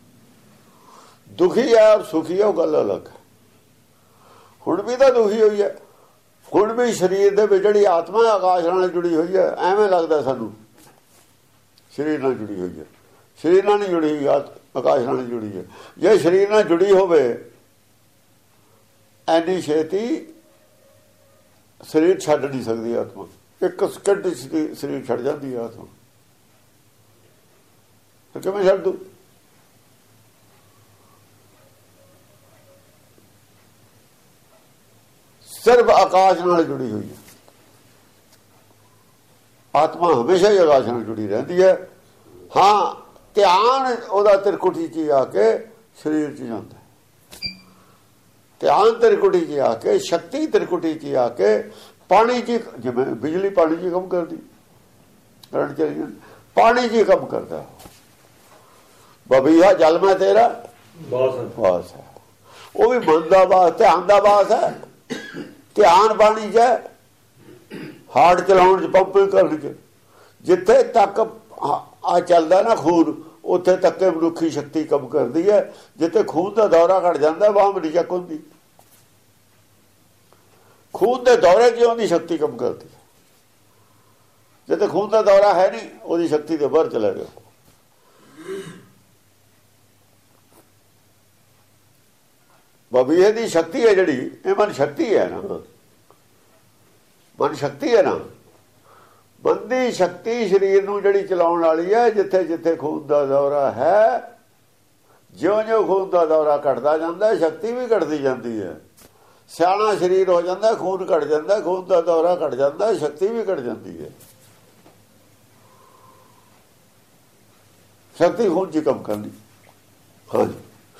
ਦੁਖੀ ਹੈ ਔਰ ਸੁਖੀ ਹੈ, ਉਹ ਗੱਲ ਅਲੱਗ ਹੈ। ਹੁਣ ਵੀ ਤਾਂ ਦੁਖੀ ਹੋਈ ਹੈ। ਹੁਣ ਵੀ ਸਰੀਰ ਦੇ ਵਿੱਚ ਜਿਹੜੀ ਆਤਮਾ ਆਕਾਸ਼ ਨਾਲ ਜੁੜੀ ਹੋਈ ਹੈ। ਐਵੇਂ ਲੱਗਦਾ ਸਾਨੂੰ ਸਰੀਰ ਨਾਲ ਜੁੜੀ ਹੋਈ ਹੈ। ਸਰੀਰ ਨਾਲ ਨਹੀਂ ਜੁੜੀ ਹੋਈ, ਆਕਾਸ਼ ਨਾਲ ਜੁੜੀ ਹੈ। ਜੇ ਸਰੀਰ ਨਾਲ ਜੁੜੀ ਹੋਵੇ, ਐਨੀ ਛੇਤੀ ਸਰੀਰ ਛੱਡ ਨਹੀਂ ਸਕਦੀ ਆਤਮਾ। ਇੱਕ ਸਕਿੰਟ ਸਰੀਰ ਛੱਡ ਜਾਂਦੀ ਹੈ ਆਤਮਾ। ਕਿਵੇਂ ਛੱਡ ਦੂ? ਸਿਰਫ ਆਕਾਸ਼ ਨਾਲ ਜੁੜੀ ਹੋਈ ਹੈ। ਆਤਮਾ ਹਮੇਸ਼ਾ ਹੀ ਆਕਾਸ਼ ਨਾਲ ਜੁੜੀ ਰਹਿੰਦੀ ਹੈ। ਹਾਂ, ਧਿਆਨ ਉਹਦਾ ਤਿਰਕੁਟੀ 'ਚ ਆ ਕੇ ਸਰੀਰ 'ਚ ਜਾਂਦਾ, ਧਿਆਨ ਤਿਰਕੁਟੀ 'ਚ ਆ ਕੇ, ਸ਼ਕਤੀ ਤਿਰਕੁਟੀ 'ਚ ਆ ਕੇ ਪਾਣੀ 'ਚ, ਜਿਵੇਂ ਬਿਜਲੀ ਪਾਣੀ 'ਚ ਕੰਮ ਕਰਦੀ, ਕਰੰਟ ਚਲੀ ਜਾਂਦੀ, ਪਾਣੀ 'ਚ ਕੰਮ ਕਰਦਾ। ਬਬੀਹਾ ਜਲ ਮੈਂ ਤੇਰਾ ਵਾਸ ਹੈ। ਉਹ ਵੀ ਮਨ ਦਾ ਵਾਸ, ਧਿਆਨ ਦਾ ਵਾਸ ਹੈ। ਧਿਆਨ ਪਾਣੀ 'ਚ ਹੈ, ਹਾਰਟ ਚਲਾਉਣ 'ਚ, ਪੰਪਿੰਗ ਕਰਨ 'ਚ। ਜਿੱਥੇ ਤੱਕ ਆ ਚੱਲਦਾ ਨਾ ਖੂਨ, ਉੱਥੇ ਤੱਕ ਮਨੁੱਖੀ ਸ਼ਕਤੀ ਕੰਮ ਕਰਦੀ ਹੈ। ਜਿੱਥੇ ਖੂਨ ਦਾ ਦੌਰਾ ਘਟ ਜਾਂਦਾ, ਬਾਂਹ ਨਹੀਂ ਚੱਕ ਹੁੰਦੀ। ਖੂਨ ਦੇ ਦੌਰੇ 'ਚ ਉਹਦੀ ਸ਼ਕਤੀ ਕੰਮ ਕਰਦੀ ਹੈ। ਜਿੱਥੇ ਖੂਨ ਦਾ ਦੌਰਾ ਹੈ ਨਹੀਂ, ਉਹਦੀ ਸ਼ਕਤੀ ਤੇ ਬਾਹਰ ਚਲਾ ਗਿਆ। ਬਬੀਏ ਦੀ ਸ਼ਕਤੀ ਹੈ ਜਿਹੜੀ, ਇਹ ਮਨ ਸ਼ਕਤੀ ਹੈ ਨਾ, ਮਨ ਸ਼ਕਤੀ ਹੈ ਨਾ। ਮਨ ਦੀ ਸ਼ਕਤੀ ਸਰੀਰ ਨੂੰ ਜਿਹੜੀ ਚਲਾਉਣ ਵਾਲੀ ਹੈ। ਜਿੱਥੇ ਜਿੱਥੇ ਖੂਨ ਦਾ ਦੌਰਾ ਹੈ, ਜਿਉਂ-ਜਿਉਂ ਖੂਨ ਦਾ ਦੌਰਾ ਘਟਦਾ ਜਾਂਦਾ, ਸ਼ਕਤੀ ਵੀ ਘਟਦੀ ਜਾਂਦੀ ਹੈ। ਸਿਆਣਾ ਸਰੀਰ ਹੋ ਜਾਂਦਾ, ਖੂਨ ਘਟ ਜਾਂਦਾ, ਖੂਨ ਦਾ ਦੌਰਾ ਘਟ ਜਾਂਦਾ, ਸ਼ਕਤੀ ਵੀ ਘਟ ਜਾਂਦੀ ਹੈ। ਸ਼ਕਤੀ ਖੂਨ 'ਚ ਕੰਮ ਕਰਨੀ। ਹਾਂਜੀ,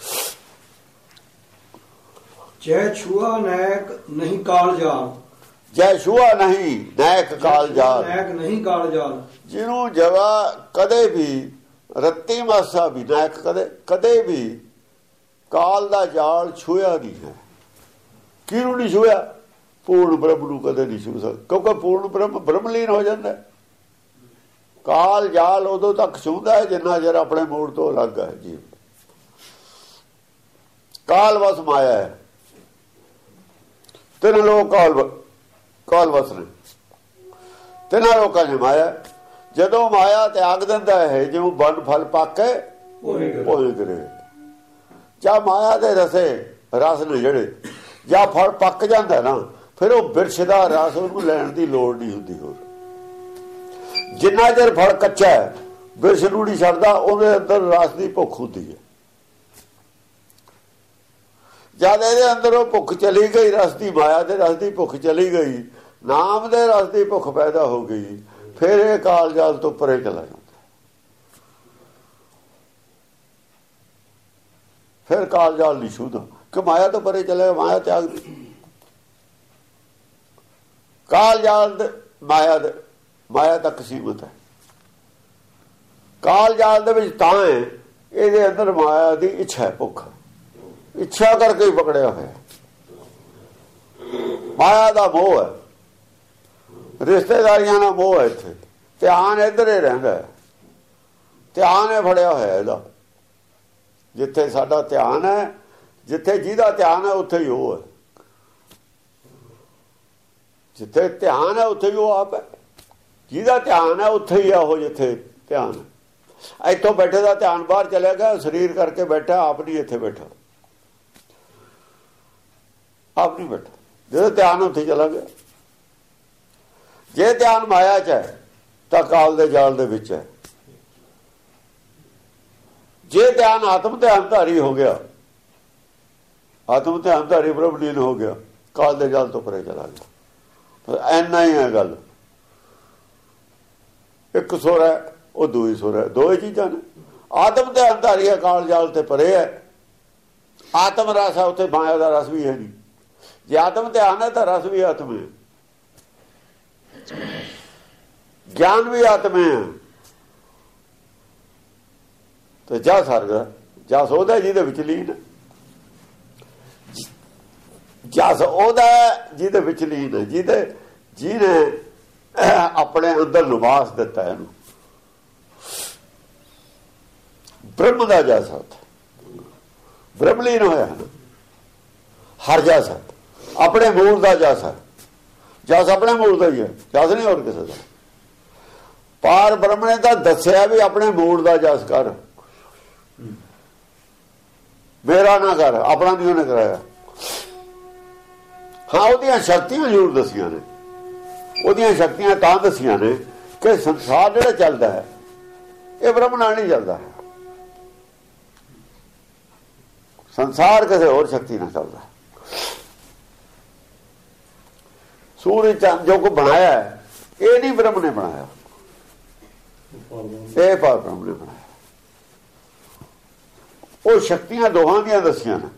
ਜੈ ਛੂਆ ਨੈਕ ਨਹੀਂ ਕਾਲ ਜਾਲ, ਜੈ ਛੂਆ ਨਹੀਂ ਨੈਕ ਕਾਲ ਜਾਲ, ਨੈਕ ਨਹੀਂ ਕਾਲ ਜਾਲ। ਜਿਹਨੂੰ ਜਵਾ ਕਦੇ ਵੀ ਰੱਤੀ ਮਾਸਾ ਵੀ, ਨੈਕ ਕਦੇ ਵੀ ਕਾਲ ਦਾ ਜਾਲ ਛੂਇਆ ਨਹੀਂ ਹੈ। ਕਿਹਨੂੰ ਨਹੀਂ ਛੂਇਆ? ਪੂਰਨ ਬ੍ਰਹਮ ਨੂੰ ਕਦੇ ਨਹੀਂ ਛੂ ਸਕਦਾ, ਕਿਉਂਕਿ ਪੂਰਨ ਬ੍ਰਹਮ ਬ੍ਰਹਮਲੀਨ ਹੋ ਜਾਂਦਾ। ਕਾਲ ਜਾਲ ਉਦੋਂ ਤੱਕ ਛੂੰਦਾ ਹੈ ਜਿੰਨਾ ਚਿਰ ਆਪਣੇ ਮੂੜ ਤੋਂ ਅਲੱਗ ਹੈ ਜੀਵ। ਕਾਲ ਵਸ ਮਾਇਆ ਹੈ। ਤਿੰਨ ਲੋਕ ਕਾਲ ਵਸ ਨੇ, ਤਿੰਨਾਂ ਲੋਕਾਂ ਨੇ ਮਾਇਆ। ਜਦੋਂ ਮਾਇਆ ਤਿਆਗ ਦਿੰਦਾ ਹੈ, ਜਿਵੇਂ ਬਨ ਫਲ ਪਾਕੇ ਭੋਏ ਕਰੇ, ਜਾਂ ਮਾਇਆ ਦੇ ਰਸ ਨੇ ਜਿਹੜੇ, ਜਾਂ ਫਲ ਪੱਕ ਜਾਂਦਾ ਨਾ, ਫਿਰ ਉਹ ਬਿਰਛ ਦਾ ਰਸ ਉਹਨੂੰ ਲੈਣ ਦੀ ਲੋੜ ਨਹੀਂ ਹੁੰਦੀ। ਹੋਰ ਜਿੰਨਾ ਚਿਰ ਫਲ ਕੱਚਾ ਹੈ, ਬਿਰਛ ਨੂੰ ਨਹੀਂ ਛੱਡਦਾ, ਉਹਦੇ ਅੰਦਰ ਰਸ ਦੀ ਭੁੱਖ ਹੁੰਦੀ ਹੈ। ਜਦ ਇਹਦੇ ਅੰਦਰ ਉਹ ਭੁੱਖ ਚਲੀ ਗਈ, ਰਸ ਦੀ, ਮਾਇਆ ਦੇ ਰਸ ਦੀ ਭੁੱਖ ਚਲੀ ਗਈ, ਨਾਮ ਦੇ ਰਸ ਦੀ ਭੁੱਖ ਪੈਦਾ ਹੋ ਗਈ, ਫਿਰ ਇਹ ਕਾਲ ਜਾਲ ਤੋਂ ਪਰੇ ਚਲਾ ਜਾਂਦਾ। ਫਿਰ ਕਾਲ ਜਾਲ ਨਹੀਂ ਛੂਹਦਾ, ਕਿ ਮਾਇਆ ਤੋਂ ਪਰੇ ਚਲੇ, ਮਾਇਆ ਤਿਆਗ ਦੀ। ਕਾਲ ਜਾਲ ਮਾਇਆ ਤੱਕ ਸੀਮਤ ਹੈ। ਕਾਲ ਜਾਲ ਦੇ ਵਿੱਚ ਤਾਂ ਹੈ, ਇਹਦੇ ਅੰਦਰ ਮਾਇਆ ਦੀ ਇੱਛਾ ਹੈ, ਭੁੱਖ, ਇੱਛਾ ਕਰਕੇ ਹੀ ਪਕੜਿਆ ਹੋਇਆ। ਮਾਇਆ ਦਾ ਮੋਹ ਹੈ, ਰਿਸ਼ਤੇਦਾਰੀਆਂ ਦਾ ਮੋਹ ਹੈ। ਇੱਥੇ ਧਿਆਨ ਇੱਧਰ ਹੀ ਰਹਿੰਦਾ ਹੈ, ਧਿਆਨ ਹੈ ਫੜਿਆ ਹੋਇਆ ਇਹਦਾ। ਜਿੱਥੇ ਸਾਡਾ ਧਿਆਨ ਹੈ, ਜਿੱਥੇ ਜਿਹਦਾ ਧਿਆਨ ਹੈ, ਉੱਥੇ ਹੀ ਉਹ ਹੈ। ਜਿੱਥੇ ਧਿਆਨ ਹੈ, ਉੱਥੇ ਹੀ ਉਹ ਆਪ ਹੈ। ਜਿਹਦਾ ਧਿਆਨ ਹੈ, ਉੱਥੇ ਹੀ ਆ ਉਹ, ਜਿੱਥੇ ਧਿਆਨ ਹੈ। ਇੱਥੋਂ ਬੈਠੇ ਦਾ ਧਿਆਨ ਬਾਹਰ ਚਲਿਆ ਗਿਆ, ਸਰੀਰ ਕਰਕੇ ਬੈਠਾ, ਆਪ ਨਹੀਂ ਇੱਥੇ ਬੈਠਾ, ਆਪ ਨਹੀਂ ਬੈਠਾ। ਜਦੋਂ ਧਿਆਨ ਉੱਥੇ ਚਲਾ ਗਿਆ। ਜੇ ਧਿਆਨ ਮਾਇਆ 'ਚ ਹੈ ਤਾਂ ਕਾਲ ਦੇ ਜਾਲ ਦੇ ਵਿੱਚ ਹੈ। ਜੇ ਧਿਆਨ ਆਤਮ ਧਿਆਨ ਧਾਰੀ ਹੋ ਗਿਆ, ਆਤਮ ਧਿਆਨ ਧਾਰੀ ਬ੍ਰਹਮਲੀਨ ਹੋ ਗਿਆ, ਕਾਲ ਦੇ ਜਾਲ ਤੋਂ ਪਰੇ ਚਲਾ ਗਿਆ। ਐਨਾ ਹੀ ਹੈ ਗੱਲ। ਇੱਕ ਸੁਰ ਹੈ, ਉਹ ਦੂਈ ਸੁਰ ਹੈ, ਦੋਏ ਚੀਜ਼ਾਂ ਨੇ। ਆਤਮ ਧਿਆਨ ਧਾਰੀ ਹੈ, ਕਾਲ ਜਾਲ ਤੇ ਪਰੇ ਹੈ। ਆਤਮ ਰਸ ਹੈ, ਉੱਥੇ ਮਾਇਆ ਦਾ ਰਸ ਵੀ ਹੈ ਨਹੀਂ। ਜੇ ਆਤਮ ਧਿਆਨ ਹੈ ਤਾਂ ਰਸ ਵੀ ਆਤਮ ਹੈ, ਗਿਆਨ ਵੀ ਆਤਮ ਹੈ। ਤੇ ਜਾ ਸਰਗਾ, ਜਸ ਉਹਦਾ ਜਿਹਦੇ ਵਿੱਚ ਲੀਨ, ਜਸ ਉਹਦਾ ਜਿਹਦੇ ਵਿੱਚ ਲੀਨ ਹੈ, ਜਿਹਨੇ ਆਪਣੇ ਅੰਦਰ ਨਿਵਾਸ ਦਿੱਤਾ ਇਹਨੂੰ। ਬ੍ਰਹਮ ਦਾ ਜਸ, ਬ੍ਰਹਮਲੀਨ ਹੋਇਆ ਨਾ, ਹਰ ਜਸ ਆਪਣੇ ਮੂਲ ਦਾ ਜਸ ਹੈ। ਜਸ ਆਪਣੇ ਮੂਲ ਦਾ ਹੀ ਹੈ, ਜਸ ਨਹੀਂ ਹੋਰ ਕਿਸੇ ਦਾ। ਪਾਰ ਬ੍ਰਹਮ ਨੇ ਤਾਂ ਦੱਸਿਆ ਵੀ ਆਪਣੇ ਮੂਲ ਦਾ ਜਸ ਕਰ, ਮੇਰਾ ਨਾ ਕਰ, ਆਪਣਾ ਨਹੀਂ ਉਹਨੇ ਕਰਾਇਆ। ਹਾਂ, ਉਹਦੀਆਂ ਸ਼ਕਤੀਆਂ ਜ਼ਰੂਰ ਦੱਸੀਆਂ ਨੇ। ਉਹਦੀਆਂ ਸ਼ਕਤੀਆਂ ਤਾਂ ਦੱਸੀਆਂ ਨੇ ਕਿ ਸੰਸਾਰ ਜਿਹੜਾ ਚੱਲਦਾ ਹੈ, ਇਹ ਬ੍ਰਹਮ ਨਾਲ ਨਹੀਂ ਚੱਲਦਾ। ਸੰਸਾਰ ਕਿਸੇ ਹੋਰ ਸ਼ਕਤੀ ਨਾਲ ਚੱਲਦਾ। ਸੂਰਜ ਚੰਦ ਜੋ ਕੋ ਬਣਾਇਆ ਇਹ ਨਹੀਂ ਬ੍ਰਹਮ ਨੇ ਬਣਾਇਆ, ਇਹ ਪਰ ਬ੍ਰਹਮ ਨੇ ਬਣਾਇਆ। ਉਹ ਸ਼ਕਤੀਆਂ ਦੋਹਾਂ ਦੀਆਂ ਦੱਸੀਆਂ ਨੇ।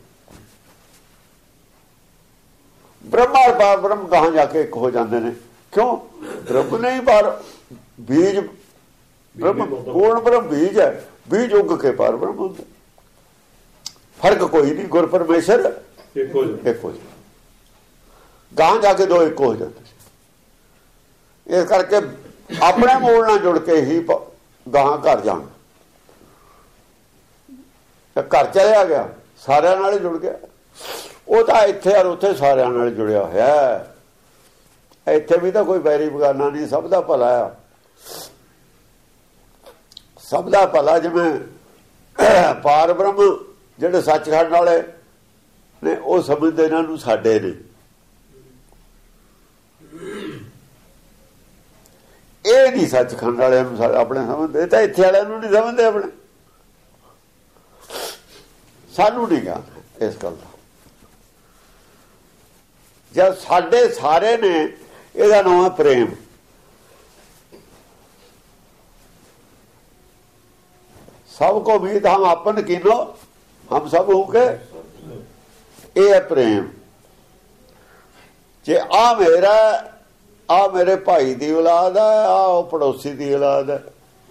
ਬ੍ਰਹਮ ਔਰ ਪਰ ਬ੍ਰਹਮ ਕਹਾਂ ਜਾ ਕੇ ਇੱਕ ਹੋ ਜਾਂਦੇ ਨੇ। ਕਿਉਂ? ਬ੍ਰਹਮ ਨਹੀਂ ਪਰ ਬੀਜ ਬ੍ਰਹਮ, ਪੂਰਨ ਬ੍ਰਹਮ ਬੀਜ ਹੈ, ਬੀਜ ਉੱਗ ਕੇ ਪਰ ਬ੍ਰਹਮ ਹੁੰਦਾ। ਫਰਕ ਕੋਈ ਨਹੀਂ। ਗੁਰ ਪਰਮੇਸ਼ਰ ਇੱਕ ਹੋ ਜਾਂਦਾ, ਗਾਂ ਜਾ ਕੇ ਦੋ ਇੱਕ ਹੋ ਜਾਂਦੇ। ਇਸ ਕਰਕੇ ਆਪਣੇ ਮੂਲ ਨਾਲ ਜੁੜ ਕੇ ਹੀ ਗਾਂ ਘਰ ਜਾਣਾ। ਘਰ ਚਲਿਆ ਗਿਆ, ਸਾਰਿਆਂ ਨਾਲ ਜੁੜ ਗਿਆ। ਉਹ ਤਾਂ ਇੱਥੇ ਔਰ ਉੱਥੇ ਸਾਰਿਆਂ ਨਾਲ ਜੁੜਿਆ ਹੋਇਆ। ਇੱਥੇ ਵੀ ਤਾਂ ਕੋਈ ਵੈਰੀ ਬਗਾਨਾ ਨਹੀਂ, ਸਭ ਦਾ ਭਲਾ ਆ, ਸਭ ਦਾ ਭਲਾ। ਜਿਵੇਂ ਪਾਰ ਬ੍ਰਹਮ ਜਿਹੜੇ ਸੱਚਖੰਡ ਵਾਲੇ ਨੇ ਉਹ ਸਮਝਦੇ ਇਹਨਾਂ ਨੂੰ ਸਾਡੇ ਨੇ, ਇਹ ਨਹੀਂ ਸੱਚਖੰਡ ਵਾਲਿਆਂ ਨੂੰ ਆਪਣੇ ਸਮਝਦੇ, ਤਾਂ ਇੱਥੇ ਵਾਲਿਆਂ ਨੂੰ ਨਹੀਂ ਸਮਝਦੇ ਆਪਣੇ। ਸਾਨੂੰ ਨਹੀਂ ਗਿਆਨ ਇਸ ਗੱਲ ਦਾ। ਜਦ ਸਾਡੇ ਸਾਰੇ ਨੇ, ਇਹਦਾ ਨਾਮ ਹੈ ਪ੍ਰੇਮ। ਸਭ ਕੋ ਮੀਤ ਹਮ ਆਪਨ ਕੀਨੋ, ਹਮ ਸਭ ਹੋ ਕੇ, ਇਹ ਹੈ ਪ੍ਰੇਮ। ਜੇ ਆ ਮੇਰਾ, ਆ ਮੇਰੇ ਭਾਈ ਦੀ ਔਲਾਦ ਹੈ, ਆ ਉਹ ਪੜੋਸੀ ਦੀ ਔਲਾਦ ਹੈ,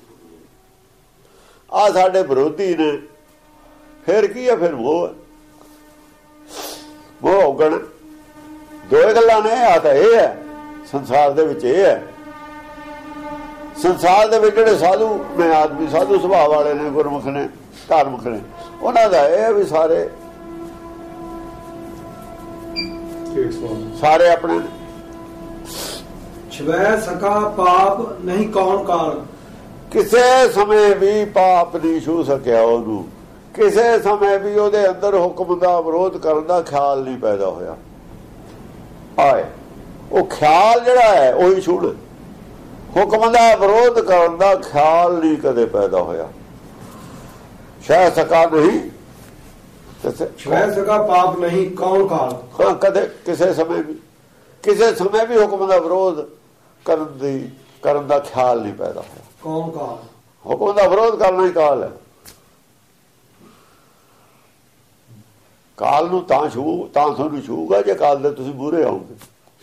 ਆ ਸਾਡੇ ਵਿਰੋਧੀ ਨੇ, ਫਿਰ ਕੀ ਹੈ? ਫਿਰ ਮੋਹ, ਮੋਹ ਔਗਣ। ਦੋ ਗੱਲਾਂ ਨੇ। ਆ ਤਾਂ ਇਹ ਹੈ ਸੰਸਾਰ ਦੇ ਵਿੱਚ, ਇਹ ਹੈ ਸੰਸਾਰ ਦੇ ਵਿੱਚ ਜਿਹੜੇ ਸਾਧੂ ਨੇ, ਆਦਮੀ ਸਾਧੂ ਸੁਭਾਅ ਵਾਲੇ ਨੇ, ਗੁਰਮੁਖ ਨੇ, ਧਾਰਮਿਕ ਨੇ, ਉਹਨਾਂ ਦਾ ਇਹ ਵੀ ਸਾਰੇ ਆਪਣੇ ਛਵੈ ਸਕਾ ਪਾਪ ਨਹੀਂ ਕੌਣ ਕਾਲ। ਕਿਸੇ ਸਮੇਂ ਵੀ ਪਾਪ ਨਹੀਂ ਛੂ ਸਕਿਆ ਉਹਨੂੰ, ਕਿਸੇ ਸਮੇਂ ਵੀ ਉਹਦੇ ਅੰਦਰ ਹੁਕਮ ਦਾ ਵਿਰੋਧ ਕਰਨ ਦਾ ਖਿਆਲ ਨਹੀਂ ਪੈਦਾ ਹੋਇਆ। ਆਏ ਉਹ ਖਿਆਲ ਜਿਹੜਾ ਹੈ ਉਹੀ ਛੂੜ, ਹੁਕਮ ਦਾ ਵਿਰੋਧ ਕਰਨ ਦਾ ਖਿਆਲ ਨਹੀਂ ਕਦੇ ਪੈਦਾ ਹੋਇਆ। ਸ਼ਹਿ ਸਕਾ ਨਹੀਂ, ਛਵੈ ਸਕਾ ਪਾਪ ਨਹੀਂ ਕੌਣ ਕਾਲ। ਹਾਂ, ਕਦੇ ਕਿਸੇ ਸਮੇਂ ਵੀ ਹੁਕਮ ਦਾ ਵਿਰੋਧ ਕਰਨ ਦਾ ਖਿਆਲ ਨਹੀਂ ਪੈਦਾ ਹੋਇਆ। ਕੌਣ ਕਾਲ? ਹੁਕਮ ਦਾ ਵਿਰੋਧ ਕਰਨਾ ਹੀ ਕਾਲ ਹੈ। ਕਾਲ ਨੂੰ ਤਾਂ ਤੁਹਾਨੂੰ ਛੂਗਾ ਜੇ ਕਾਲ ਦੇ ਤੁਸੀਂ ਮੂਹਰੇ ਆਓਗੇ।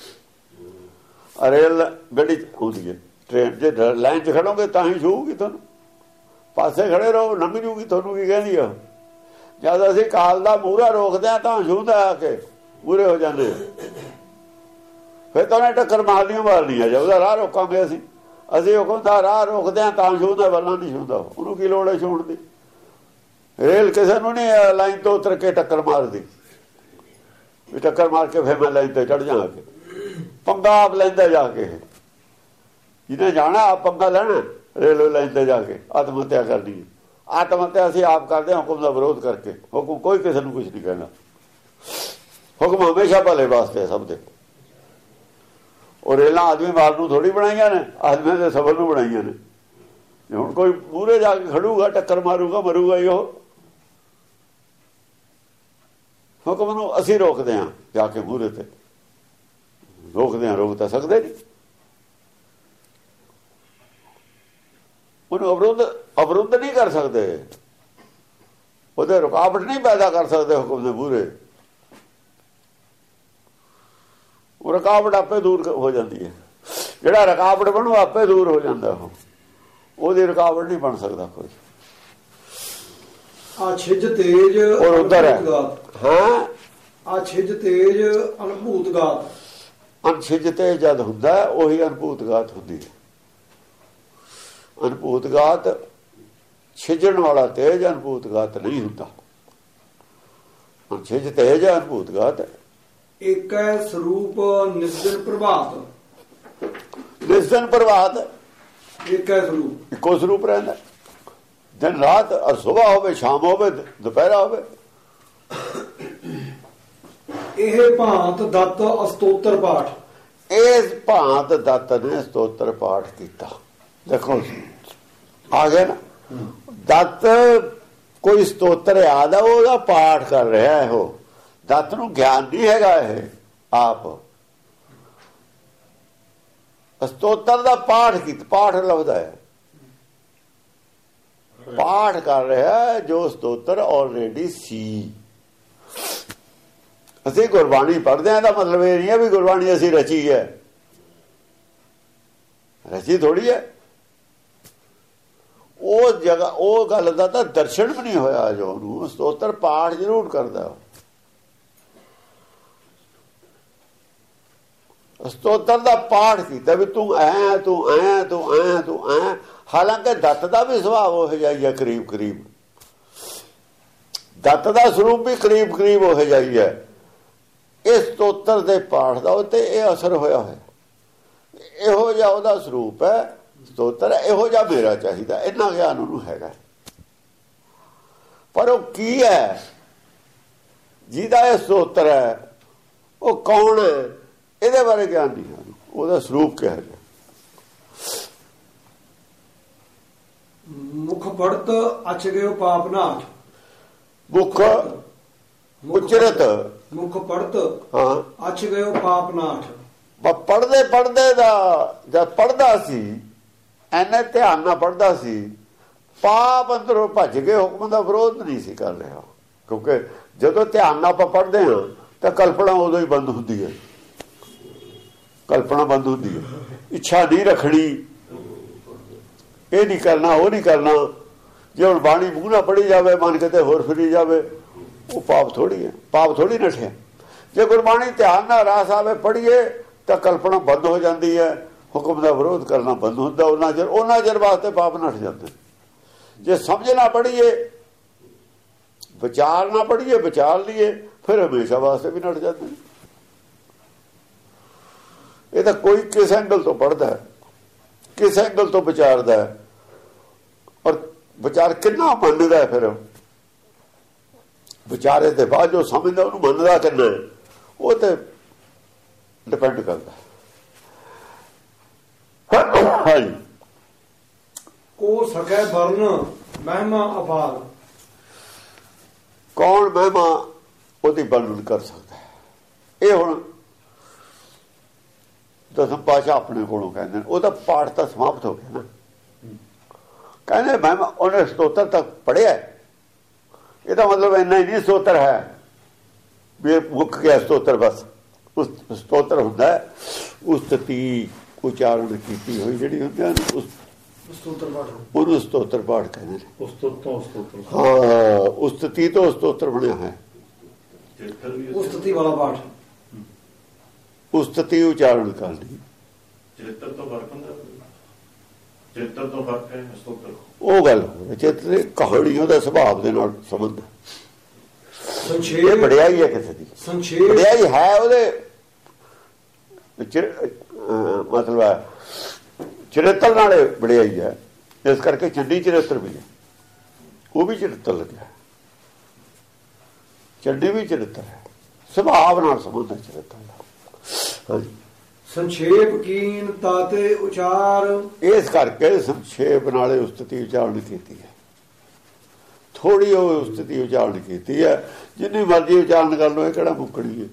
ਰੇਲ ਗੱਡੀ ਆਉਂਦੀ ਹੈ, ਟ੍ਰੇਨ, ਜੇ ਲਾਈਨ 'ਚ ਖੜੋਗੇ ਤਾਂ ਹੀ ਛੂਗੀ ਤੁਹਾਨੂੰ। ਪਾਸੇ ਖੜੇ ਰਹੋ, ਲੰਘ ਜੂਗੀ। ਤੁਹਾਨੂੰ ਕੀ ਕਹਿੰਦੀ ਆ? ਜਦ ਅਸੀਂ ਕਾਲ ਦਾ ਮੂਹਰਾ ਰੋਕਦੇ ਹਾਂ ਤਾਂ ਛੂਹਦਾ ਆ ਕੇ ਮੂਹਰੇ ਹੋ ਜਾਂਦੇ। ਫਿਰ ਤਾਂ ਉਹਨੇ ਟੱਕਰ ਮਾਰਨੀ ਆ। ਜੇ ਉਹਦਾ ਰਾਹ ਰੋਕਾਂਗੇ ਅਸੀਂ ਹੁਕਮ ਦਾ ਰਾਹ ਰੋਕਦੇ ਹਾਂ ਤਾਂ ਛੂਹਦਾ, ਵੱਲਾਂ ਨਹੀਂ ਛੂਹਦਾ। ਉਹਨੂੰ ਕੀ ਲੋੜ ਹੈ ਛੂਹਣ ਦੀ? ਰੇਲ ਕਿਸੇ ਨੂੰ ਨਹੀਂ ਲਾਈਨ ਤੋਂ ਉਤਰ ਕੇ ਟੱਕਰ ਮਾਰਦੀ ਵੀ ਟੱਕਰ ਮਾਰ ਕੇ ਫਿਰ ਮੈਂ ਲਾਈਨ ਤੇ ਚੜ ਜਾ ਕੇ। ਪੰਗਾ ਆਪ ਲੈਂਦਾ ਜਾ ਕੇ, ਜਿਹਨੇ ਜਾਣਾ ਆਪ ਪੰਗਾ ਲੈਣਾ। ਰੇਲਵੇ ਲਾਈਨ ਤੇ ਜਾ ਕੇ ਆਤਮ ਹੱਤਿਆ ਕਰਨੀ ਹੈ। ਆਤਮ ਹੱਤਿਆ ਅਸੀਂ ਆਪ ਕਰਦੇ ਹਾਂ ਹੁਕਮ ਦਾ ਵਿਰੋਧ ਕਰਕੇ। ਹੁਕਮ ਕੋਈ ਕਿਸੇ ਨੂੰ ਕੁਝ ਨਹੀਂ ਕਹਿਣਾ। ਹੁਕਮ ਹਮੇਸ਼ਾ ਭਲੇ ਵਾਸਤੇ ਸਭ ਦੇ। ਉਹ ਰੇਲਾਂ ਆਦਮੀ ਮਾਰਨ ਨੂੰ ਥੋੜੀ ਬਣਾਈਆਂ ਨੇ, ਆਦਮੀਆਂ ਦੇ ਸਬਰ ਨੂੰ ਬਣਾਈਆਂ ਨੇ। ਹੁਣ ਕੋਈ ਮੂਹਰੇ ਜਾ ਕੇ ਖੜੂਗਾ, ਟੱਕਰ ਮਾਰੂਗਾ, ਮਰੂਗਾ ਹੀ ਉਹ। ਹੁਕਮ ਨੂੰ ਅਸੀਂ ਰੋਕਦੇ ਹਾਂ ਜਾ ਕੇ ਮੂਹਰੇ ਤੇ, ਰੋਕਦੇ ਹਾਂ। ਰੋਕ ਤਾਂ ਸਕਦੇ ਨਹੀਂ ਉਹਨੂੰ। ਅਵਰੁੱਧ ਨਹੀਂ ਕਰ ਸਕਦੇ, ਉਹਦੇ ਰੁਕਾਵਟ ਨਹੀਂ ਪੈਦਾ ਕਰ ਸਕਦੇ ਹੁਕਮ ਦੇ ਮੂਹਰੇ। ਉਹ ਰੁਕਾਵਟ ਆਪੇ ਦੂਰ ਹੋ ਜਾਂਦੀ ਹੈ। ਜਿਹੜਾ ਰੁਕਾਵਟ ਬਣੂ ਆਪੇ ਦੂਰ ਹੋ ਜਾਂਦਾ। ਉਹਦੀ ਰੁਕਾਵਟ ਨਹੀਂ ਬਣ ਸਕਦਾ ਕੋਈ। ਆ ਛਿਜ ਤੇਜ ਔਰ ਉਧਰ ਹੈ। ਹਾਂ, ਆ ਛਿਜ ਤੇਜ ਅਨਭੂਤ ਗਾਤ। ਅਨਛਿਜ ਤੇ ਜਦ ਹੁੰਦਾ ਉਹੀ ਅਨਭੂਤ ਗਾਤ ਹੁੰਦੀ ਹੈ। ਅਨਭੂਤ ਗਾਤ ਛਿਜਣ ਵਾਲਾ ਤੇਜ, ਅਨਭੂਤ ਗਾਤ ਨਹੀਂ ਹੁੰਦਾ। ਅਨਛਿਜ ਤੇਜ ਅਨਭੂਤ ਗਾਤ। ਇੱਕ ਹੈ ਸਰੂਪ ਨਿਸਦਨ ਪ੍ਰਭਾਤ। ਨਿਸਦਨ ਪ੍ਰਭਾਤ ਇੱਕ ਹੈ ਸਰੂਪ, ਇੱਕੋ ਸਰੂਪ ਰਹਿੰਦਾ। ਦਿਨ ਰਾਤ, ਸੁਬਾਹ ਹੋਵੇ, ਸ਼ਾਮ ਹੋਵੇ, ਦੁਪਹਿਰਾ ਹੋਵੇ। ਇਹ ਭਾਂਤ ਦੱਤ ਅਸਤੋਤਰ ਪਾਠ। ਇਸ ਭਾਂਤ ਦੱਤ ਨੇ ਸਤੋਤਰ ਪਾਠ ਕੀਤਾ। ਦੇਖੋ ਆ ਗਿਆ ਨਾ, ਦੱਤ ਕੋਈ ਸਤੋਤਰ ਯਾਦ ਆ, ਉਹਦਾ ਪਾਠ ਕਰ ਰਿਹਾ ਹੈ। ਉਹ ਦੱਤ ਨੂੰ ਗਿਆਨ ਨਹੀਂ ਹੈਗਾ। ਇਹ ਆਪ ਸਤੋਤਰ ਦਾ ਪਾਠ ਕੀਤਾ, ਪਾਠ ਲਫ਼ਜ਼ ਹੈ, ਪਾਠ ਕਰ ਰਿਹਾ ਜੋ ਸਤੋਤਰ ਆਲਰੇਡੀ ਸੀ। ਅਸੀਂ ਗੁਰਬਾਣੀ ਪੜ੍ਹਦੇ ਹਾਂ, ਇਹਦਾ ਮਤਲਬ ਇਹ ਨਹੀਂ ਹੈ ਵੀ ਗੁਰਬਾਣੀ ਅਸੀਂ ਰਚੀ ਹੈ, ਰਚੀ ਥੋੜੀ ਹੈ। ਉਹ ਜਗ੍ਹਾ, ਉਹ ਗੱਲ ਦਾ ਤਾਂ ਦਰਸ਼ਨ ਵੀ ਨਹੀਂ ਹੋਇਆ ਜੋ ਉਹਨੂੰ ਸਤੋਤਰ ਪਾਠ ਜ਼ਰੂਰ ਕਰਦਾ। ਸਤੋਤਰ ਦਾ ਪਾਠ ਕੀਤਾ ਵੀ ਤੂੰ ਐ ਤੂੰ ਐ ਤੂੰ ਐ ਤੂੰ ਐ। ਹਾਲਾਂਕਿ ਦੱਤ ਦਾ ਵੀ ਸੁਭਾਅ ਹੋ ਜਾਈਏ ਕਰੀਬ ਕਰੀਬ, ਦੱਤ ਦਾ ਸਰੂਪ ਵੀ ਕਰੀਬ ਕਰੀਬ ਹੋ ਜਾਈਏ। ਇਸ ਸਤੋਤਰ ਦੇ ਪਾਠ ਦਾ ਉੱਤੇ ਇਹ ਅਸਰ ਹੋਇਆ ਹੋਇਆ, ਇਹੋ ਜਿਹਾ ਉਹਦਾ ਸਰੂਪ ਹੈ ਸਤੋਤਰ, ਇਹੋ ਜਿਹਾ ਮੇਰਾ ਚਾਹੀਦਾ, ਇੰਨਾ ਗਿਆਨ ਉਹਨੂੰ ਹੈਗਾ। ਪਰ ਉਹ ਕੀ ਹੈ ਜਿਹਦਾ ਇਹ ਸਤੋਤਰ ਹੈ, ਉਹ ਕੌਣ ਹੈ, ਇਹਦੇ ਬਾਰੇ ਗਿਆਨ ਨਹੀਂ ਹੈ, ਉਹਦਾ ਸਰੂਪ ਕਿਹਾ ਗਿਆ। ਮੁਖ ਪੜਤ ਅਚ ਗਇਓ ਪਾਪਨਾਥ, ਮੁਖ ਉਚਰਤ, ਮੁਖ ਪੜਤ ਹਾਂ ਅਚ ਗਇਓ ਪਾਪਨਾਥ। ਪੜ੍ਹਦੇ ਪੜ੍ਹਦੇ ਦਾ ਜਦ ਪੜ੍ਹਦਾ ਸੀ, ਐਨੇ ਧਿਆਨ ਨਾਲ ਪੜ੍ਹਦਾ ਸੀ, ਪਾਪ ਅੰਦਰੋਂ ਭੱਜ ਗਏ, ਹੁਕਮ ਦਾ ਵਿਰੋਧ ਨਹੀਂ ਸੀ ਕਰ ਰਿਹਾ। ਕਿਉਂਕਿ ਜਦੋਂ ਧਿਆਨ ਨਾਲ ਆਪਾਂ ਪੜ੍ਹਦੇ ਹਾਂ ਤਾਂ ਕਲਪਨਾ ਉਦੋਂ ਹੀ ਬੰਦ ਹੁੰਦੀ ਹੈ, ਕਲਪਨਾ ਬੰਦ ਹੁੰਦੀ ਹੈ। ਇੱਛਾ ਨਹੀਂ ਰੱਖਣੀ, ਇਹ ਨਹੀਂ ਕਰਨਾ ਉਹ ਨਹੀਂ ਕਰਨਾ। ਜੇ ਹੁਣ ਬਾਣੀ ਮੂੰਹ ਨਾਲ ਪੜ੍ਹੀ ਜਾਵੇ, ਮਨ ਕਿਤੇ ਹੋਰ ਫਿਰੀ ਜਾਵੇ, ਉਹ ਪਾਪ ਥੋੜੀ ਹੈ, ਪਾਪ ਥੋੜੀ ਨਠਿਆ। ਜੇ ਗੁਰਬਾਣੀ ਧਿਆਨ ਨਾਲ ਰਾਸ ਆਵੇ ਪੜ੍ਹੀਏ ਤਾਂ ਕਲਪਨਾ ਬੰਦ ਹੋ ਜਾਂਦੀ ਹੈ, ਹੁਕਮ ਦਾ ਵਿਰੋਧ ਕਰਨਾ ਬੰਦ ਹੁੰਦਾ। ਉਹਨਾਂ ਚਿਰ ਵਾਸਤੇ ਪਾਪ ਨੱਠ ਜਾਂਦੇ। ਜੇ ਸਮਝ ਨਾ ਪੜ੍ਹੀਏ, ਵਿਚਾਰ ਨਾ ਪੜ੍ਹੀਏ, ਵਿਚਾਰ ਲਈਏ, ਫਿਰ ਹਮੇਸ਼ਾ ਵਾਸਤੇ ਵੀ ਨੱਠ ਜਾਂਦੇ। ਇਹ ਤਾਂ ਕੋਈ ਕਿਸ ਐਂਗਲ ਤੋਂ ਪੜ੍ਹਦਾ ਹੈ, ਕਿਸ ਐਂਗਲ ਤੋਂ ਵਿਚਾਰਦਾ ਹੈ, ਔਰ ਵਿਚਾਰ ਕਿੰਨਾ ਮੰਨਦਾ ਹੈ। ਫਿਰ ਵਿਚਾਰੇ ਦੇ ਬਾਅਦ ਜੋ ਸਮਝਦਾ ਉਹਨੂੰ ਮੰਨਦਾ ਕਿੰਨਾ, ਉਹ ਤੇ ਡਿਪੈਂਡ ਕਰਦਾ। ਹਾਂਜੀ, ਕੋ ਸਕੈ ਵਰਨ ਮਹਿਮਾ ਅਪਾਰ। ਕੌਣ ਮਹਿਮਾ ਉਹਦੀ ਵਰਣਨ ਕਰ ਸਕਦਾ ਹੈ? ਇਹ ਹੁਣ ਦਸਮ ਪਾਤਸ਼ਾਹ ਆਪਣੇ ਕੋਲੋਂ ਕਹਿੰਦੇ ਨੇ, ਉਹਦਾ ਪਾਠ ਤਾਂ ਸਮਾਪਤ ਹੋ ਗਿਆ ਨਾ। ਕਹਿੰਦੇ ਮਹਿਮਾ ਉਹਨੇ ਸਤੋਤਰ ਤੱਕ ਪੜ੍ਹਿਆ, ਇਹਦਾ ਮਤਲਬ ਇੰਨਾ ਹੀ ਨਹੀਂ ਸਤੋਤਰ ਹੈ ਵੀ ਮੁੱਕ ਗਿਆ ਸਤੋਤਰ। ਬਸ ਉਸ ਸਤੋਤਰ ਹੁੰਦਾ ਉਸਤਤੀ ਉਚਾਰਨ ਕੀਤੀ ਹੋਈ ਜਿਹੜੀ ਹੁੰਦੀ ਹੈ, ਉਸ ਸਤੋਤਰ ਪਾਠ, ਉਹਨੂੰ ਸਤੋਤਰ ਪਾਠ ਕਹਿੰਦੇ ਨੇ। ਹਾਂ, ਉਸਤਤੀ ਤੋਂ ਸਤੋਤਰ ਬਣਿਆ ਹੈ, ਉਸਤਤੀ ਵਾਲਾ ਪਾਠ, ਉਸਤਤੀ ਉਚਾਰਨ ਕਰਨੀ। ਚਰਿੱਤਰ ਤੋਂ ਫਰਕ ਹੁੰਦਾ, ਚਰਿੱਤਰ ਤੋਂ ਫਰਕ ਹੈ ਸਤੋਤਰ। ਉਹ ਗੱਲ ਚਰਿੱਤਰ ਕਹਾਣੀ ਉਹਦਾ ਸੁਭਾਅ ਦੇ ਨਾਲ ਸੰਬੰਧ। ਸੰਖੇਪ ਵਡਿਆਈ ਹੈ ਕਿਸੇ ਦੀ, ਸੰਖੇਪ ਵਡਿਆਈ ਹੈ ਉਹਦੇ ਮਤਲਬ ਹੈ ਚਰਿੱਤਰ ਨਾਲ ਵਡਿਆਈ ਹੈ। ਇਸ ਕਰਕੇ ਚੰਡੀ ਚਰਿੱਤਰ ਵੀ ਹੈ, ਉਹ ਵੀ ਚਰਿੱਤਰ ਲੱਗਿਆ, ਚੰਡੀ ਵੀ ਚਰਿੱਤਰ ਹੈ, ਸੁਭਾਅ ਨਾਲ ਸੰਬੰਧ ਹੈ ਚਰਿੱਤਰ ਦਾ। ਹਾਂਜੀ, ਸੰਖੇਪ ਕੀਨ ਤਾਤੇ ਉਚਾਰ। ਇਸ ਕਰਕੇ ਸੰਖੇਪ ਨਾਲੇ ਉਸਤਤੀ ਉਚਾਰਨ ਕੀਤੀ ਹੈ, ਥੋੜੀ ਉਹ ਉਸਤਤੀ ਉਚਾਰਨ ਕੀਤੀ ਹੈ। ਜਿੰਨੀ ਮਰਜ਼ੀ ਉਚਾਰਨ ਕਰ ਲਓ, ਇਹ ਕਿਹੜਾ ਮੁੱਕਣੀ ਹੈ।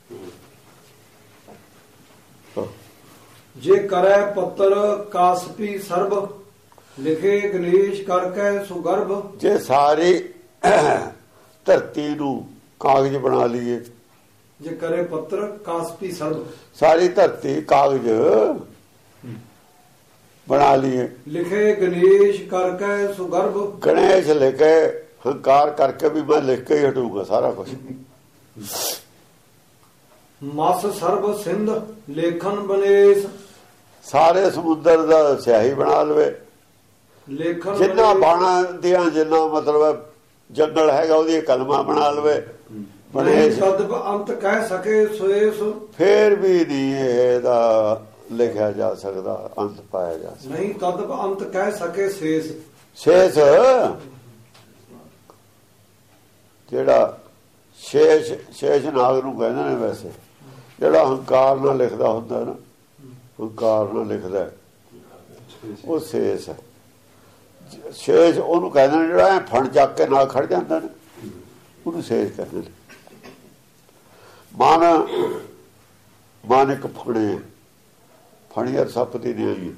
ਜੇ ਕਰੈ ਪੱਤਰ ਕਾਸਪੀ ਸਰਬ, ਲਿਖੇ ਗਣੇਸ਼ ਕਰਕੇ ਸੁਗਰਭ। ਜੇ ਸਾਰੀ ਧਰਤੀ ਨੂੰ ਕਾਗਜ਼ ਬਣਾ ਲਈਏ, ਜੇ ਕਰੇ ਪੱਤਰ ਕਾਸਪੀ ਸਰਬ, ਸਾਰੀ ਧਰਤੀ ਕਾਗਜ਼ ਬਣਾ ਲਈਏ, ਲਿਖੇ ਗਣੇਸ਼ ਕਰਕੇ ਸੁਗਰਭ। ਗਣੇਸ਼ ਲਿਖੇ, ਹੰਕਾਰ ਕਰਕੇ ਵੀ ਮੈਂ ਲਿਖ ਕੇ ਹੀ ਹਟੂਗਾ ਸਾਰਾ ਕੁਝ। ਮਸ ਸਰਬ ਸਿੰਧ ਲੇਖਨ ਬਨੇਸ, ਸਾਰੇ ਸਮੁੰਦਰ ਦਾ ਸਿਆਹੀ ਬਣਾ ਲਵੇ। ਲੇਖਨ ਜਿੰਨਾ ਬਾਣਾ ਦੀਆਂ ਜਿੰਨਾ ਮਤਲਬ ਜੰਗਲ ਹੈਗਾ ਉਹਦੀ ਕਲਮਾਂ ਬਣਾ ਲਵੇ। ਸਦਬ ਅੰਤ ਕਹਿ ਸਕੇ ਸੋਏਸ। ਫੇਰ ਵੀ ਨਹੀਂ ਇਹਦਾ ਲਿਖਿਆ ਜਾ ਸਕਦਾ, ਅੰਤ ਪਾਇਆ ਜਾ ਸਕਦਾ ਨਹੀਂ। ਤਦਬ ਅੰਤ ਕਹਿ ਸਕੇ ਸ਼ੇਸ। ਸ਼ੇਸ਼ ਜਿਹੜਾ ਸ਼ੇਸ਼ ਨਾਗ ਨੂੰ ਕਹਿੰਦੇ ਨੇ। ਵੈਸੇ ਜਿਹੜਾ ਹੰਕਾਰ ਨਾਲ ਲਿਖਦਾ ਹੁੰਦਾ ਨਾ, ਹੰਕਾਰ ਨਾਲ ਲਿਖਦਾ, ਉਹ ਸ਼ੇਸ਼ ਹੈ। ਸ਼ੇਸ਼ ਉਹਨੂੰ ਕਹਿੰਦੇ ਨੇ ਜਿਹੜਾ ਫਣ ਚੱਕ ਕੇ ਨਾਲ ਖੜ ਜਾਂਦਾ ਨੇ, ਉਹਨੂੰ ਸ਼ੇਸ਼ ਕਹਿੰਦੇ ਨੇ। ਮਨ ਇੱਕ ਫਣੇ, ਫਣੀਅਰ ਸੱਪ ਦੀ ਨਹੀਂ ਆਈ।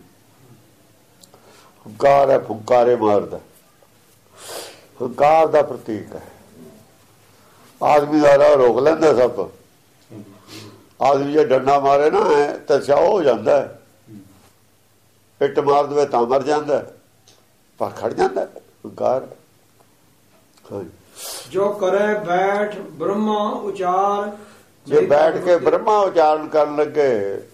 ਹੰਕਾਰ ਹੈ, ਫੁੰਕਾਰੇ ਮਾਰਦਾ, ਹੰਕਾਰ ਦਾ ਪ੍ਰਤੀਕ ਹੈ। ਆਦਮੀ ਦਾ ਰਾਹ ਰੋਕ ਲੈਂਦਾ ਸੱਪ। ਆਦਮੀ ਜੇ ਡੰਡਾ ਮਾਰੇ ਨਾ ਤਾਂ ਚਾਹ ਹੋ ਜਾਂਦਾ, ਇੱਟ ਮਾਰ ਦੇਵੇ ਤਾਂ ਮਰ ਜਾਂਦਾ, ਪਰ ਖੜ ਜਾਂਦਾ ਹੰਕਾਰ। ਜੋ ਕਰੇ ਬੈਠ ਬ੍ਰਹਮਾ ਉਚਾਰ, ਜੇ ਬੈਠ ਕੇ ਬ੍ਰਹਮਾ ਉਚਾਰਨ ਕਰਨ ਲੱਗੇ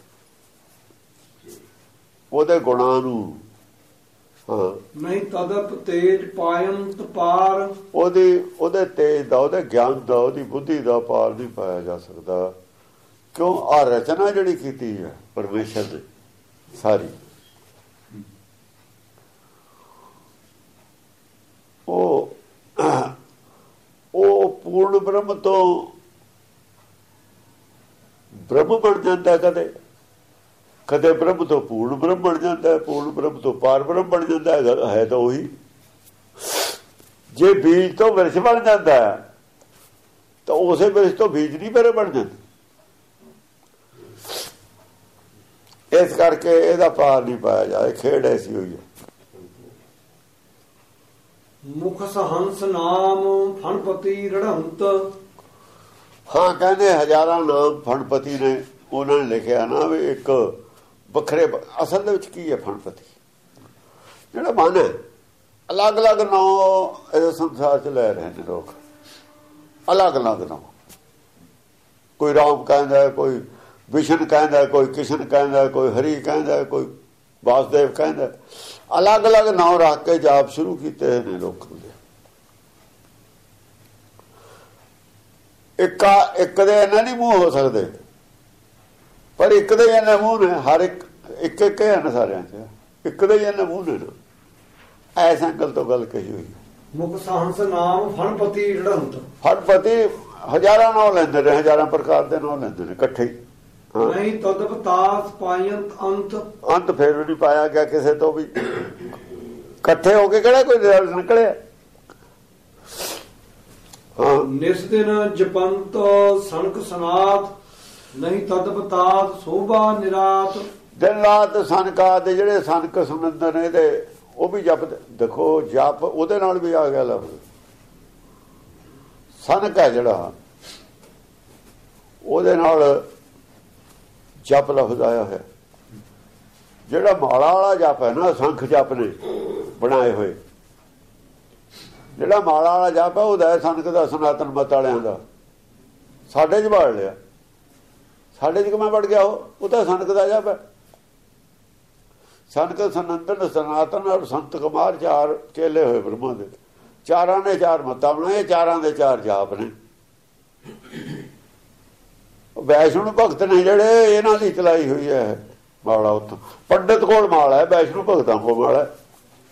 ਉਹਦੇ ਗੁਣਾਂ ਨੂੰ, ਨਹੀਂ ਤਦਪ ਤੇਜ ਪਾਇੰਤ ਪਾਰ, ਉਹਦੇ ਤੇਜ ਦਾ, ਉਹਦੇ ਗਿਆਨ ਦਾ, ਉਹਦੀ ਬੁੱਧੀ ਦਾ ਪਾਰ ਨਹੀਂ ਪਾਇਆ ਜਾ ਸਕਦਾ। ਕਿਉਂ? ਆ ਰਚਨਾ ਜਿਹੜੀ ਕੀਤੀ ਹੈ ਪਰਮੇਸ਼ਰ ਨੇ ਸਾਰੀ, ਉਹ ਪੂਰਨ ਬ੍ਰਹਮ ਤੋਂ ਬ੍ਰਹਮ ਬਣ ਜਾਂਦਾ, ਕਦੇ ਬ੍ਰਹਮ ਤੋਂ ਪੂਰਨ ਬ੍ਰਹਮ ਬਣ ਜਾਂਦਾ, ਪੂਰਨ ਬ੍ਰਹਮ ਤੋਂ ਪਾਰ ਬ੍ਰਹਮ ਬਣ ਜਾਂਦਾ ਹੈ ਤਾਂ ਉਹੀ। ਜੇ ਬੀਜ ਤੋਂ ਵਿਰਸ਼ ਬਣ ਜਾਂਦਾ ਤਾਂ ਉਸੇ ਵਿਰਸ਼ ਤੋਂ ਬੀਜ ਨਹੀਂ ਫਿਰ ਬਣ ਜਾਂਦਾ। ਇਸ ਕਰਕੇ ਇਹਦਾ ਪਾਰ ਨਹੀਂ ਪਾਇਆ ਜਾਏ, ਖੇਡ ਐਸੀ ਹੋਈ ਹੈ। ਮੁਖ ਸਹੰਸ ਨਾਮ ਫਣਪਤੀ ਰੜੰਤ, ਹਾਂ ਕਹਿੰਦੇ ਹਜ਼ਾਰਾਂ ਨਾਮ ਫਣਪਤੀ ਨੇ ਉਹਨਾਂ ਨੇ ਲਿਖਿਆ ਨਾ ਵੀ ਇੱਕ ਵੱਖਰੇ। ਅਸਲ ਦੇ ਵਿੱਚ ਕੀ ਹੈ ਫਣਪਤੀ? ਜਿਹੜਾ ਮਨ ਹੈ, ਅਲੱਗ ਅਲੱਗ ਨਾਮ ਇਹ ਸੰਸਾਰ 'ਚ ਲੈ ਰਹੇ ਨੇ ਲੋਕ, ਅਲੱਗ ਅਲੱਗ ਨਾਮ। ਕੋਈ ਰਾਮ ਕਹਿੰਦਾ, ਕੋਈ ਵਿਸ਼ਨ ਕਹਿੰਦਾ, ਕੋਈ ਕਿਸ਼ਨ ਕਹਿੰਦਾ, ਕੋਈ ਹਰੀ ਕਹਿੰਦਾ, ਕੋਈ ਵਾਸਦੇਵ ਕਹਿੰਦਾ। ਅਲੱਗ ਅਲੱਗ ਨਾਮ ਰੱਖ ਕੇ ਜਾਪ ਸ਼ੁਰੂ ਕੀਤੇ ਨੇ ਲੋਕਾਂ ਦੇ। ਇੱਕ ਦੇ ਇਹਨਾਂ ਨਹੀਂ ਮੂੰਹ ਹੋ ਸਕਦੇ, ਪਰ ਇੱਕ ਦੇ ਇਹਨਾਂ ਮੂੰਹ ਨੇ। ਹਰ ਇੱਕ ਹਨ ਸਾਰਿਆਂ 'ਚ, ਇੱਕ ਦੇ ਇਹਨਾਂ ਮੂੰਹ ਨੇ ਨਾ। ਐਸ ਐਂਗਲ ਤੋਂ ਗੱਲ ਕਹੀ ਹੋਈ। ਮੁਖ ਸਹੰਸ ਨਾਮ ਫਣਪਤੀ ਰੜੰਤ, ਫਣਪਤੀ ਹਜ਼ਾਰਾਂ ਨਾਮ ਲੈਂਦੇ ਨੇ, ਹਜ਼ਾਰਾਂ ਪ੍ਰਕਾਰ ਦੇ ਨਾਮ ਲੈਂਦੇ ਨੇ ਇਕੱਠੇ ਹੀ। ਨਹੀਂ ਤਦਪ ਤਾਸ ਪਾਇੰਤ ਅੰਤ, ਅੰਤ ਫੇਰ ਵੀ ਨਹੀਂ ਪਾਇਆ ਗਿਆ ਕਿਸੇ ਤੋਂ ਵੀ। ਇਕੱਠੇ ਹੋ ਕੇ ਕਿਹੜਾ ਕੋਈ ਰਿਜ਼ਲਟ ਨਿਕਲਿਆ? ਨਿਸ ਦਿਨ ਜਪੰਤ ਸਨਕ ਸਨਾਤ, ਨਹੀਂ ਤਦਪ ਤਾਸ ਸੋਭਾ ਨਿਰਾਤ। ਦਿਨ ਰਾਤ ਸਨਕਾ ਦੇ ਜਿਹੜੇ ਸਨਕ ਸੁਨੰਦਰ ਨੇ ਇਹਦੇ, ਉਹ ਵੀ ਜਪ। ਦੇਖੋ ਜਪ ਉਹਦੇ ਨਾਲ ਵੀ ਆ ਗਿਆ ਲਫ਼ਜ਼ ਸਨਕ ਹੈ ਜਿਹੜਾ, ਉਹਦੇ ਨਾਲ ਜਪ ਲਫ਼ਜ਼ ਆਇਆ ਹੈ। ਜਿਹੜਾ ਮਾਲਾ ਵਾਲਾ ਜਪ ਹੈ ਨਾ, ਸੰਖ ਜਪ ਨੇ ਬਣਾਏ ਹੋਏ, ਜਿਹੜਾ ਮਾਲਾ ਵਾਲਾ ਜਪ ਹੈ ਉਹਦਾ ਸਨਕ ਦਾ, ਸਨਾਤਨ ਮਤ ਵਾਲਿਆਂ ਦਾ। ਸਾਡੇ 'ਚ ਵੜ ਲਿਆ, ਸਾਡੇ 'ਚ ਕਿਵੇਂ ਵੜ ਗਿਆ? ਉਹ ਤਾਂ ਸਨਕ ਦਾ ਜਪ ਹੈ। ਸਨਕ, ਸਨੰਦਨ, ਸਨਾਤਨ ਔਰ ਸੰਤ ਕੁਮਾਰ ਚਾਰ ਚੇਲੇ ਹੋਏ ਬ੍ਰਹਮਾ ਦੇ। ਚਾਰਾਂ ਨੇ ਚਾਰ ਮੱਤਾਂ ਬਣਾਏ, ਚਾਰਾਂ ਦੇ ਚਾਰ ਜਾਪ ਨੇ। ਵੈਸ਼ਨੂੰ ਭਗਤ ਨੇ ਜਿਹੜੇ, ਇਹਨਾਂ ਦੀ ਚਲਾਈ ਹੋਈ ਹੈ ਮਾਲਾ। ਉੱਥੋਂ ਪੰਡਿਤ ਕੋਲ ਮਾਲਾ ਹੈ, ਵੈਸ਼ਨੂੰ ਭਗਤਾਂ ਕੋਲ ਮਾਲਾ ਹੈ।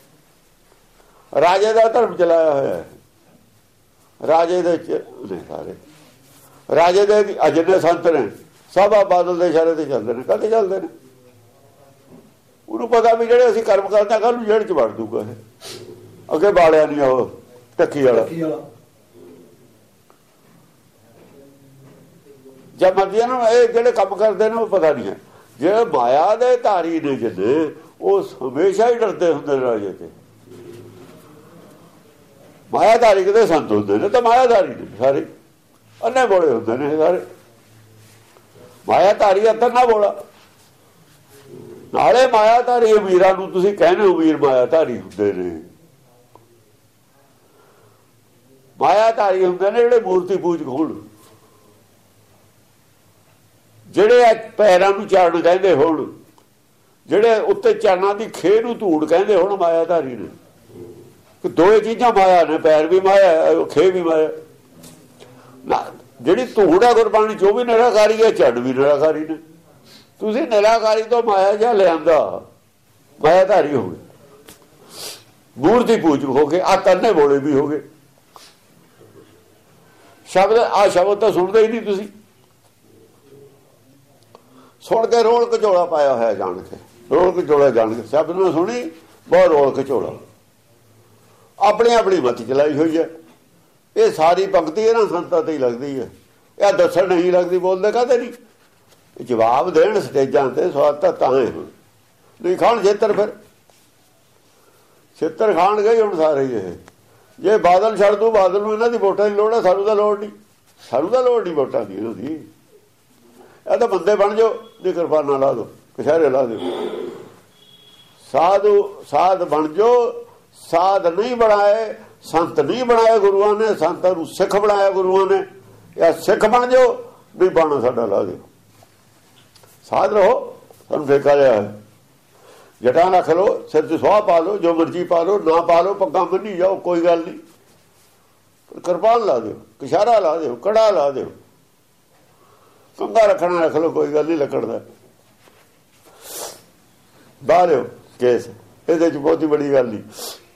ਰਾਜੇ ਦਾ ਧਰਮ ਚਲਾਇਆ ਹੋਇਆ ਹੈ, ਰਾਜੇ ਦੇ ਨੇ ਸਾਰੇ। ਰਾਜੇ ਦੇ ਜਿੰਨੇ ਸੰਤ ਨੇ ਸਭ ਆ ਬਾਦਲ ਦੇ ਇਸ਼ਾਰੇ ਤੇ ਚੱਲਦੇ ਨੇ। ਕਦੇ ਚੱਲਦੇ ਨੇ? ਉਹਨੂੰ ਪਤਾ ਵੀ ਜਿਹੜੇ ਅਸੀਂ ਕਰਮ ਕਰਦੇ ਹਾਂ ਕੱਲ ਨੂੰ ਜੇਲ੍ਹ 'ਚ ਵੜ ਦੂਗਾ ਇਹ। ਅੱਗੇ ਬਾਲਿਆ ਨਹੀਂ ਉਹ ਟੱਕੀ ਵਾਲਾ। ਜਦ ਮਰਜ਼ੀ ਨੂੰ ਇਹ ਜਿਹੜੇ ਕੰਮ ਕਰਦੇ ਨੇ ਉਹ ਪਤਾ ਨਹੀਂ ਹੈ। ਜਿਹੜੇ ਮਾਇਆ ਦੇ ਧਾਰੀ ਨੇ ਜਿਹਨੇ, ਉਹ ਹਮੇਸ਼ਾ ਹੀ ਡਰਦੇ ਹੁੰਦੇ ਨੇ ਰਾਜੇ ਤੇ। ਮਾਇਆਧਾਰੀ ਕਿਤੇ ਸੰਤ ਹੁੰਦੇ ਨੇ ਤਾਂ ਮਾਇਆਧਾਰੀ ਨੇ ਸਾਰੇ, ਅੰਨੇ ਬੋਲੇ ਹੁੰਦੇ ਨੇ ਸਾਰੇ। ਮਾਇਆਧਾਰੀ ਅੰਦਰ ਨਾ ਬੋਲਾ। ਨਾਲੇ ਮਾਇਆਧਾਰੀ ਅਮੀਰਾਂ ਨੂੰ ਤੁਸੀਂ ਕਹਿੰਦੇ ਹੋ ਅਮੀਰ ਮਾਇਆਧਾਰੀ ਹੁੰਦੇ ਨੇ। ਮਾਇਆਧਾਰੀ ਹੁੰਦੇ ਨੇ ਜਿਹੜੇ ਮੂਰਤੀ ਪੂਜਕ ਹੋਣ, ਜਿਹੜੇ ਪੈਰਾਂ ਨੂੰ ਚਰਨ ਕਹਿੰਦੇ ਹੋਣ, ਜਿਹੜੇ ਉੱਤੇ ਚਰਨਾਂ ਦੀ ਖੇਹ ਨੂੰ ਧੂੜ ਕਹਿੰਦੇ ਹੋਣ, ਮਾਇਆਧਾਰੀ ਨੇ। ਦੋਏ ਚੀਜ਼ਾਂ ਮਾਇਆ ਨੇ, ਪੈਰ ਵੀ ਮਾਇਆ, ਖੇਹ ਵੀ ਮਾਇਆ। ਜਿਹੜੀ ਧੂੜ ਹੈ ਗੁਰਬਾਣੀ 'ਚ ਉਹ ਵੀ ਨਿਰਾਕਾਰੀ ਹੈ, ਚਰਨ ਵੀ ਨਿਰਾਕਾਰੀ ਨੇ। ਤੁਸੀਂ ਨਿਰਾਕਾਰੀ ਤੋਂ ਮਾਇਆ ਜਿਹਾ ਲਿਆਂਦਾ, ਮਾਇਆਧਾਰੀ ਹੋ ਗਏ, ਮੂਰਤੀ ਪੂਜਕ ਹੋ ਗਏ, ਆ ਤਰਨੇ ਬੋਲੇ ਵੀ ਹੋ ਗਏ। ਸ਼ਬਦ ਤਾਂ ਸੁਣਦੇ ਹੀ ਨਹੀਂ ਤੁਸੀਂ। ਸੁਣ ਕੇ ਰੋਲ ਘਚੋਲਾ ਪਾਇਆ ਹੋਇਆ, ਜਾਣ ਕੇ ਰੋਲ ਘਚੋਲਾ, ਜਾਣ ਕੇ ਸ਼ਬਦ ਨੂੰ ਸੁਣੀ ਬਹੁਤ ਰੋਲ ਘਚੋਲਾ, ਆਪਣੀ ਆਪਣੀ ਮੱਤ ਚਲਾਈ ਹੋਈ ਹੈ। ਇਹ ਸਾਰੀ ਪੰਕਤੀ ਇਹਨਾਂ ਸੰਤਾਂ ਤੇ ਹੀ ਲੱਗਦੀ ਹੈ। ਇਹ ਦੱਸਣ ਨਹੀਂ ਲੱਗਦੀ, ਬੋਲਦੇ ਕਾਹਦੇ ਨਹੀਂ। ਜਵਾਬ ਦੇਣ ਸਟੇਜਾਂ ਤੇ ਸਵਾਦ ਤਾਂ ਹੈ ਨਹੀਂ ਖਾਣ ਛੇਤਰ, ਫਿਰ ਛੇਤਰ ਖਾਣ ਗਏ ਹੁਣ ਸਾਰੇ ਇਹ। ਜੇ ਬਾਦਲ ਛੱਡ ਦੂ, ਬਾਦਲ ਨੂੰ ਇਹਨਾਂ ਦੀ ਵੋਟਾਂ ਦੀ ਲੋੜ ਹੈ, ਸਾਨੂੰ ਤਾਂ ਲੋੜ ਨਹੀਂ, ਸਾਨੂੰ ਤਾਂ ਲੋੜ ਨਹੀਂ ਵੋਟਾਂ ਦੀ ਇਹਨਾਂ ਦੀ। ਇਹ ਤਾਂ ਬੰਦੇ ਬਣ ਜਾਓ, ਨਹੀਂ ਕਿਰਪਾਨਾਂ ਲਾ ਦਿਓ, ਕਛਹਿਰੇ ਲਾ ਦਿਓ, ਸਾਧ ਬਣ ਜਾਓ। ਸਾਧ ਨਹੀਂ ਬਣਾਏ, ਸੰਤ ਨਹੀਂ ਬਣਾਏ ਗੁਰੂਆਂ ਨੇ, ਸੰਤਾਂ ਨੂੰ ਸਿੱਖ ਬਣਾਇਆ ਗੁਰੂਆਂ ਨੇ। ਜਾਂ ਸਿੱਖ ਬਣ ਜਾਓ, ਨਹੀਂ ਬਾਣਾ ਸਾਡਾ ਲਾ ਦਿਓ। ਸਾਧ ਰਹੋ, ਸਾਨੂੰ ਠੇਕਾ ਲਿਆ ਹੈ। ਜਟਾਂ ਰੱਖ ਲਓ, ਸਿਰ 'ਚ ਸੁਆਹ ਪਾ ਲਓ, ਜੋ ਮਰਜ਼ੀ ਪਾ ਲਓ, ਨਾ ਪਾ ਲਓ, ਪੱਗਾਂ ਬੰਨੀ ਜਾਓ, ਕੋਈ ਗੱਲ ਨਹੀਂ। ਕਿਰਪਾਨ ਲਾ ਦਿਓ, ਕਛਹਿਰਾ ਲਾ ਦਿਓ, ਕੜਾ ਲਾ ਦਿਓ, ਕੰਘਾ ਰੱਖਣਾ ਰੱਖ ਲਓ, ਕੋਈ ਗੱਲ ਨਹੀਂ। ਲੱਕੜ ਦਾ ਬਾਹਰਿਓ ਕੇਸ, ਇਹਦੇ 'ਚ ਬਹੁਤੀ ਬੜੀ ਗੱਲ ਨਹੀਂ।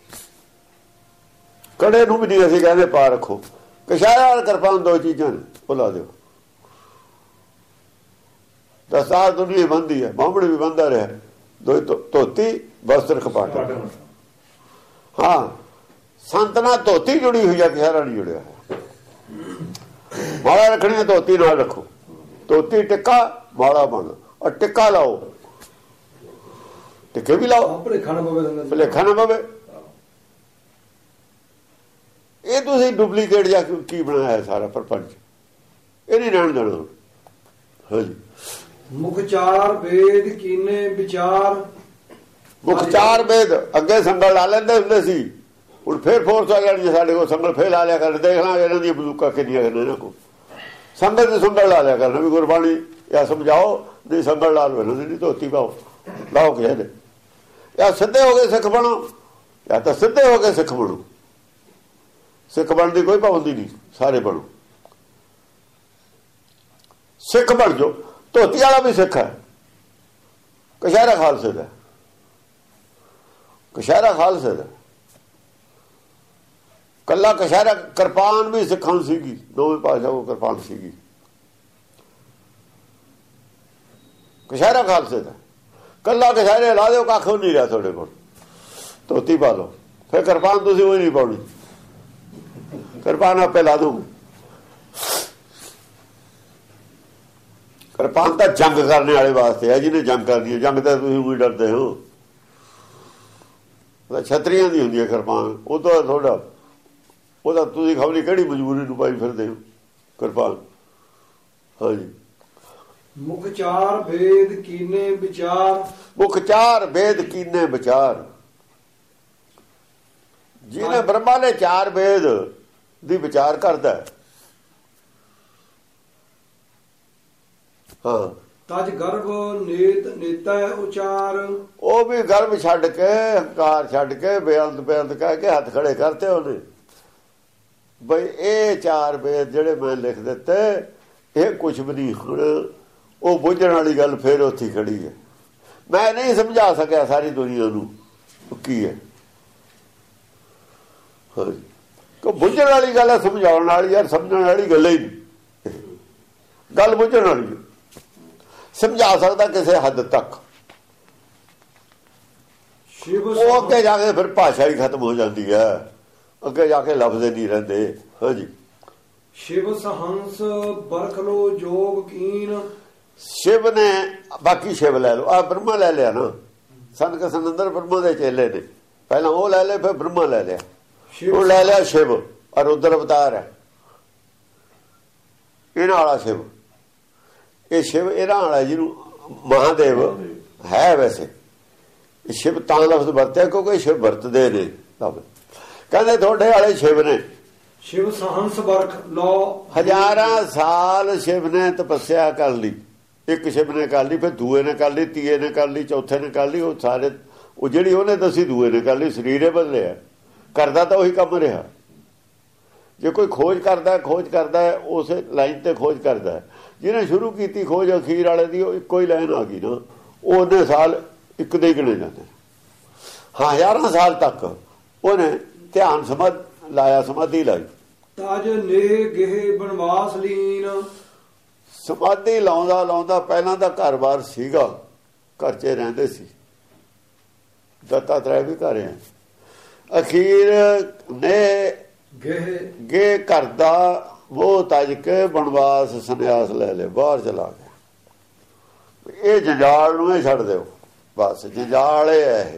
ਕੜੇ ਨੂੰ ਵੀ ਨਹੀਂ ਅਸੀਂ ਕਹਿੰਦੇ ਪਾ ਰੱਖੋ। ਕਛਹਿਰਾ ਔਰ ਕਿਰਪਾਨ ਦੋ ਚੀਜ਼ਾਂ ਨੇ, ਉਹ ਲਾ ਦਿਓ। ਦਸਤਾਰ ਦੁਨੀਆ ਬੰਦੀ ਹੈ, ਬਾਹਮਣ ਵੀ ਬੰਦਾ ਰਿਹਾ, ਦੋ ਧੋਤੀ ਵਸਤਰ ਕਪਾਟ। ਹਾਂ, ਸੰਤ ਨਾਲ ਧੋਤੀ ਜੁੜੀ ਹੋਈ ਹੈ, ਕਛਹਿਰਾ ਨਹੀਂ ਜੁੜਿਆ ਹੈ। ਮਾਲਾ ਰੱਖਣੀ, ਧੋਤੀ ਨਾਲ ਰੱਖੋ। ਧੋਤੀ ਟਿੱਕਾ, ਮਾਲਾ ਬਣ, ਔਰ ਟਿੱਕਾ ਲਾਓ, ਟਿੱਕੇ ਵੀ ਲਾਓ, ਭੁਲੇਖਾ ਨਾ ਪਵੇ। ਇਹ ਤੁਸੀਂ ਡੁਪਲੀਕੇਟ ਜਾਂ ਕੀ ਬਣਾਇਆ ਸਾਰਾ ਪ੍ਰਪੰਚ, ਇਹ ਨਹੀਂ ਰਹਿਣ ਦੇਣਾ। ਹਾਂਜੀ, ਮੁਖ ਚਾਰ ਵੇਦ ਕੀਨੇ ਵਿਚਾਰ। ਮੁਖ ਚਾਰ ਵੇਦ ਅੱਗੇ ਸੰਗਲ ਲਾ ਲੈਂਦੇ ਹੁੰਦੇ ਸੀ, ਹੁਣ ਫੇਰ ਫੋਰਸ ਆ ਜਾਣੀ ਸਾਡੇ ਕੋਲ, ਸੰਗਲ ਫੇਰ ਲਾ ਲਿਆ ਕਰ। ਦੇਖ ਲਾਂਗੇ ਇਹਨਾਂ ਦੀਆਂ ਬੰਦੂਕਾਂ ਕਿੰਨੀਆਂ ਨੇ ਇਹਨਾਂ ਕੋਲ। ਸੰਗਲ ਤੇ ਸੰਗਲ ਲਾ ਲਿਆ ਕਰਨਾ ਵੀ ਗੁਰਬਾਣੀ ਜਾਂ ਸਮਝਾਓ, ਨਹੀਂ ਸੰਗਲ ਲਾ ਲਓ, ਨਹੀਂ ਧੋਤੀ ਪਾਓ, ਲਾਓ ਕਿਸੇ ਨੇ। ਜਾਂ ਸਿੱਧੇ ਹੋ ਕੇ ਸਿੱਖ ਬਣੋ, ਜਾਂ ਤਾਂ ਸਿੱਧੇ ਹੋ ਕੇ ਸਿੱਖ ਬਣੋ। ਸਿੱਖ ਬਣਨ ਦੀ ਕੋਈ ਪਾਬੰਦੀ ਨਹੀਂ, ਸਾਰੇ ਬਣੋ, ਸਿੱਖ ਬਣ ਜਾਓ। ਧੋਤੀ ਵਾਲਾ ਵੀ ਸਿੱਖ ਹੈ, ਕਛਹਿਰਾ ਖਾਲਸੇ ਦਾ, ਕਛਹਿਰਾ ਖਾਲਸੇ ਦਾ। ਕੱਲਾ ਕਛਹਿਰਾ, ਕਿਰਪਾਨ ਵੀ ਸਿੱਖਾਂ ਨੂੰ ਸੀਗੀ, ਦੋਵੇਂ ਪਾਸ਼ਾ ਕੋਲ ਕਿਰਪਾਨ ਸੀਗੀ। ਕਛਹਿਰਾ ਖਾਲਸੇ ਦਾ, ਕੱਲਾ ਕਛਹਿਰੇ ਲਾ ਦਿਓ, ਕੱਖ ਨਹੀਂ ਰਿਹਾ ਤੁਹਾਡੇ ਕੋਲ। ਧੋਤੀ ਪਾ ਲਓ, ਫਿਰ ਕਿਰਪਾਨ ਤੁਸੀਂ ਉਹ ਨਹੀਂ ਪਾਉਣੀ, ਕਿਰਪਾਨ ਆਪੇ ਲਾ ਦੂੰਗੇ। ਕਿਰਪਾਨ ਤਾਂ ਜੰਗ ਕਰਨੇ ਵਾਲੇ ਵਾਸਤੇ ਹੈ, ਜਿਹਨੇ ਜੰਗ ਕਰਨੀ ਹੈ। ਜੰਗ ਤਾਂ ਤੁਸੀਂ ਉਹੀ ਡਰਦੇ ਹੋ, ਛਤਰੀਆਂ ਦੀ ਹੁੰਦੀ ਹੈ ਕਿਰਪਾਨ। ਉਹ ਤਾਂ ਤੁਹਾਡਾ, ਉਹਦਾ ਤੁਸੀਂ ਖਬਰ ਕਿਹੜੀ ਮਜਬੂਰੀ ਨੂੰ ਪਾਈ ਫਿਰਦੇ ਹੋ ਕਿਰਪਾਨ। ਹਾਂਜੀ, ਮੁਖ ਚਾਰ ਵੇਦ ਕੀਨੇ ਵਿਚਾਰ। ਮੁਖ ਚਾਰ ਵੇਦ ਕੀਨੇ ਵਿਚਾਰ। ਜਿਹਨੇ ਬ੍ਰਹਮਾ ਨੇ ਚਾਰ ਵੇਦ ਦੀ ਵਿਚਾਰ ਕਰਦਾ, ਹਾਂ, ਤਜ ਗਰਭ ਨੇਤ ਨੇਤਾ ਉਚਾਰ। ਉਹ ਵੀ ਗਰਭ ਛੱਡ ਕੇ, ਹੰਕਾਰ ਛੱਡ ਕੇ, ਬੇਅੰਤ ਕਹਿ ਕੇ ਹੱਥ ਖੜੇ ਕਰਤੇ ਉਹਨੇ। ਬਈ ਇਹ ਚਾਰ ਵੇਦ ਜਿਹੜੇ ਮੈਂ ਲਿਖ ਦਿੱਤੇ, ਇਹ ਕੁਛ ਵੀ ਨਹੀਂ। ਹੁਣ ਉਹ ਬੁੱਝਣ ਵਾਲੀ ਗੱਲ ਫੇਰ ਉੱਥੇ ਖੜੀ ਹੈ। ਮੈਂ ਨਹੀਂ ਸਮਝਾ ਸਕਿਆ ਸਾਰੀ ਦੁਨੀਆ ਨੂੰ ਕੀ ਹੈ। ਹਾਂਜੀ, ਕਿ ਬੁੱਝਣ ਵਾਲੀ ਗੱਲ ਹੈ, ਸਮਝਾਉਣ ਵਾਲੀ ਯਾਰ ਸਮਝਣ ਵਾਲੀ ਗੱਲ ਹੀ ਨਹੀਂ। ਗੱਲ ਬੁੱਝਣ ਵਾਲੀ, ਸਮਝਾ ਸਕਦਾ ਕਿਸੇ ਹੱਦ ਤੱਕ। ਉਹ ਅੱਗੇ ਜਾ ਕੇ ਫਿਰ ਭਾਸ਼ਾ ਹੀ ਖਤਮ ਹੋ ਜਾਂਦੀ ਹੈ, ਅੱਗੇ ਜਾ ਕੇ ਲਫ਼ਜ਼ ਨਹੀਂ ਰਹਿੰਦੇ। ਹਾਂਜੀ, ਸ਼ਿਵ ਸਹੰਸ ਬਰਖ ਲੋ ਜੋਗ ਕੀਨ। ਸ਼ਿਵ ਨੇ, ਬਾਕੀ ਸ਼ਿਵ ਲੈ ਲਓ, ਆਹ ਬ੍ਰਹਮਾ ਲੈ ਲਿਆ ਨਾ। ਸਨਕ ਸਨੰਦਰ ਬ੍ਰਹਮਾ ਦੇ ਚੇਲੇ ਨੇ, ਪਹਿਲਾਂ ਉਹ ਲੈ ਲਿਆ, ਫਿਰ ਬ੍ਰਹਮਾ ਲੈ ਲਿਆ। ਉਹ ਲੈ ਲਿਆ ਸ਼ਿਵ, ਔਰ ਰੁਦਰ ਅਵਤਾਰ ਹੈ ਇਹਨਾਂ ਵਾਲਾ ਸ਼ਿਵ। ਇਹ ਸ਼ਿਵ ਇਹਨਾਂ ਵਾਲਾ ਜਿਹਨੂੰ ਮਹਾਦੇਵ ਹੈ। ਵੈਸੇ ਸ਼ਿਵ ਤਾਂ ਲਫ਼ਜ਼ ਵਰਤਿਆ ਕਿਉਂਕਿ ਸ਼ਿਵ ਵਰਤਦੇ ਨੇ। ਕਹਿੰਦੇ ਤੁਹਾਡੇ ਵਾਲੇ ਸ਼ਿਵ ਨੇ ਸ਼ਿਵ ਸਹੰਸ ਬਰਖ ਲੋ। ਹਜ਼ਾਰਾਂ ਸਾਲ ਸ਼ਿਵ ਨੇ ਤਪੱਸਿਆ ਕਰ ਲਈ। ਇੱਕ ਸ਼ਿਵ ਨੇ ਕਰ ਲਈ, ਫਿਰ ਦੂਏ ਨੇ ਕਰ ਲਈ, ਤੀਏ ਨੇ ਕਰ ਲਈ, ਚੌਥੇ ਨੇ ਕਰ ਲਈ। ਉਹ ਸਾਰੇ, ਉਹ ਜਿਹੜੀ ਉਹਨੇ ਦੱਸੀ ਦੂਏ ਨੇ ਕਰ ਲਈ। ਸਰੀਰੇ ਬਦਲਿਆ, ਕਰਦਾ ਤਾਂ ਉਹੀ ਕੰਮ ਰਿਹਾ। ਜੇ ਕੋਈ ਖੋਜ ਕਰਦਾ ਹੈ, ਉਸੇ ਲਾਈਨ ਤੇ ਖੋਜ ਕਰਦਾ ਹੈ। ਜਿਹਨੇ ਸ਼ੁਰੂ ਕੀਤੀ ਖੋਜ ਅਖੀਰ ਵਾਲੇ ਦੀ, ਉਹ ਇੱਕੋ ਹੀ ਲਾਈਨ ਆ ਗਈ ਨਾ। ਉਹਨੇ ਸਾਲ ਇੱਕ ਦੇ ਗਿਣੇ ਜਾਂਦੇ। ਹਾਂ, ਹਜ਼ਾਰਾਂ ਸਾਲ ਤੱਕ ਉਹਨੇ ਧਿਆਨ ਲਾਇਆ, ਸਮਾਧੀ ਲਾਈ। ਤਜ ਨੇ ਗਹਿ ਬਨਵਾਸ ਲੀਨ। ਸਮਾਧੀ ਲਾਉਂਦਾ ਪਹਿਲਾਂ ਤਾਂ ਘਰ-ਬਾਰ ਸੀਗਾ, ਘਰ 'ਚ ਰਹਿੰਦੇ ਸੀ। ਦੱਤਾਤਰੇय ਵੀ ਘਰ ਹੈ। ਅਖੀਰ ਨੇ ਗੇ ਘਰ ਦਾ ਉਹ ਤਜ ਕੇ ਬਨਵਾਸ ਸੰਨਿਆਸ ਲੈ ਲੈ, ਬਾਹਰ ਚਲਾ ਗਿਆ। ਇਹ ਜੰਜਾਲ ਨੂੰ ਇਹ ਛੱਡ ਦਿਓ ਬਸ। ਜੰਜਾਲ ਇਹ ਹੈ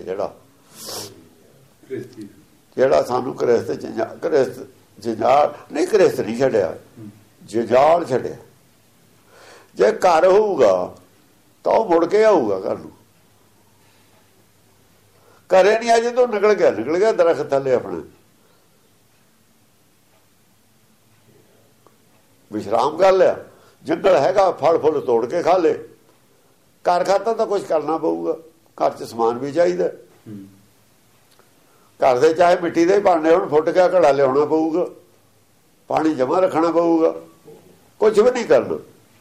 ਜਿਹੜਾ ਸਾਨੂੰ ਕ੍ਰਿਸਤ ਜੰਜਾਲ ਨਹੀਂ, ਕ੍ਰਿਸਤ ਨਹੀਂ ਛੱਡਿਆ, ਜੰਜਾਲ ਛੱਡਿਆ। ਜੇ ਘਰ ਹੋਊਗਾ ਤਾਂ ਉਹ ਮੁੜ ਕੇ ਆਊਗਾ ਘਰ ਨੂੰ। ਘਰੇ ਨਹੀਂ ਅਜੇ ਤੋਂ ਨਿਕਲ ਗਿਆ ਦਰਖਤ ਥੱਲੇ ਆਪਣੇ ਵਿਸ਼ਰਾਮ ਕਰ ਲਿਆ। ਜੰਗਲ ਹੈਗਾ, ਫਲ ਫੁੱਲ ਤੋੜ ਕੇ ਖਾ ਲੇ। ਘਰ ਖਾਤਾ ਤਾਂ ਕੁਝ ਕਰਨਾ ਪਊਗਾ, ਘਰ 'ਚ ਸਮਾਨ ਵੀ ਚਾਹੀਦਾ। ਘਰ ਦੇ ਚਾਹੇ ਮਿੱਟੀ ਦੇ ਭਾਂਡੇ ਹੁਣ, ਫੁੱਟ ਕੇ ਘੜਾ ਲਿਆਉਣਾ ਪਊਗਾ, ਪਾਣੀ ਜਮਾ ਰੱਖਣਾ ਪਊਗਾ, ਕੁਝ ਵੀ ਨਹੀਂ ਕਰਨਾ।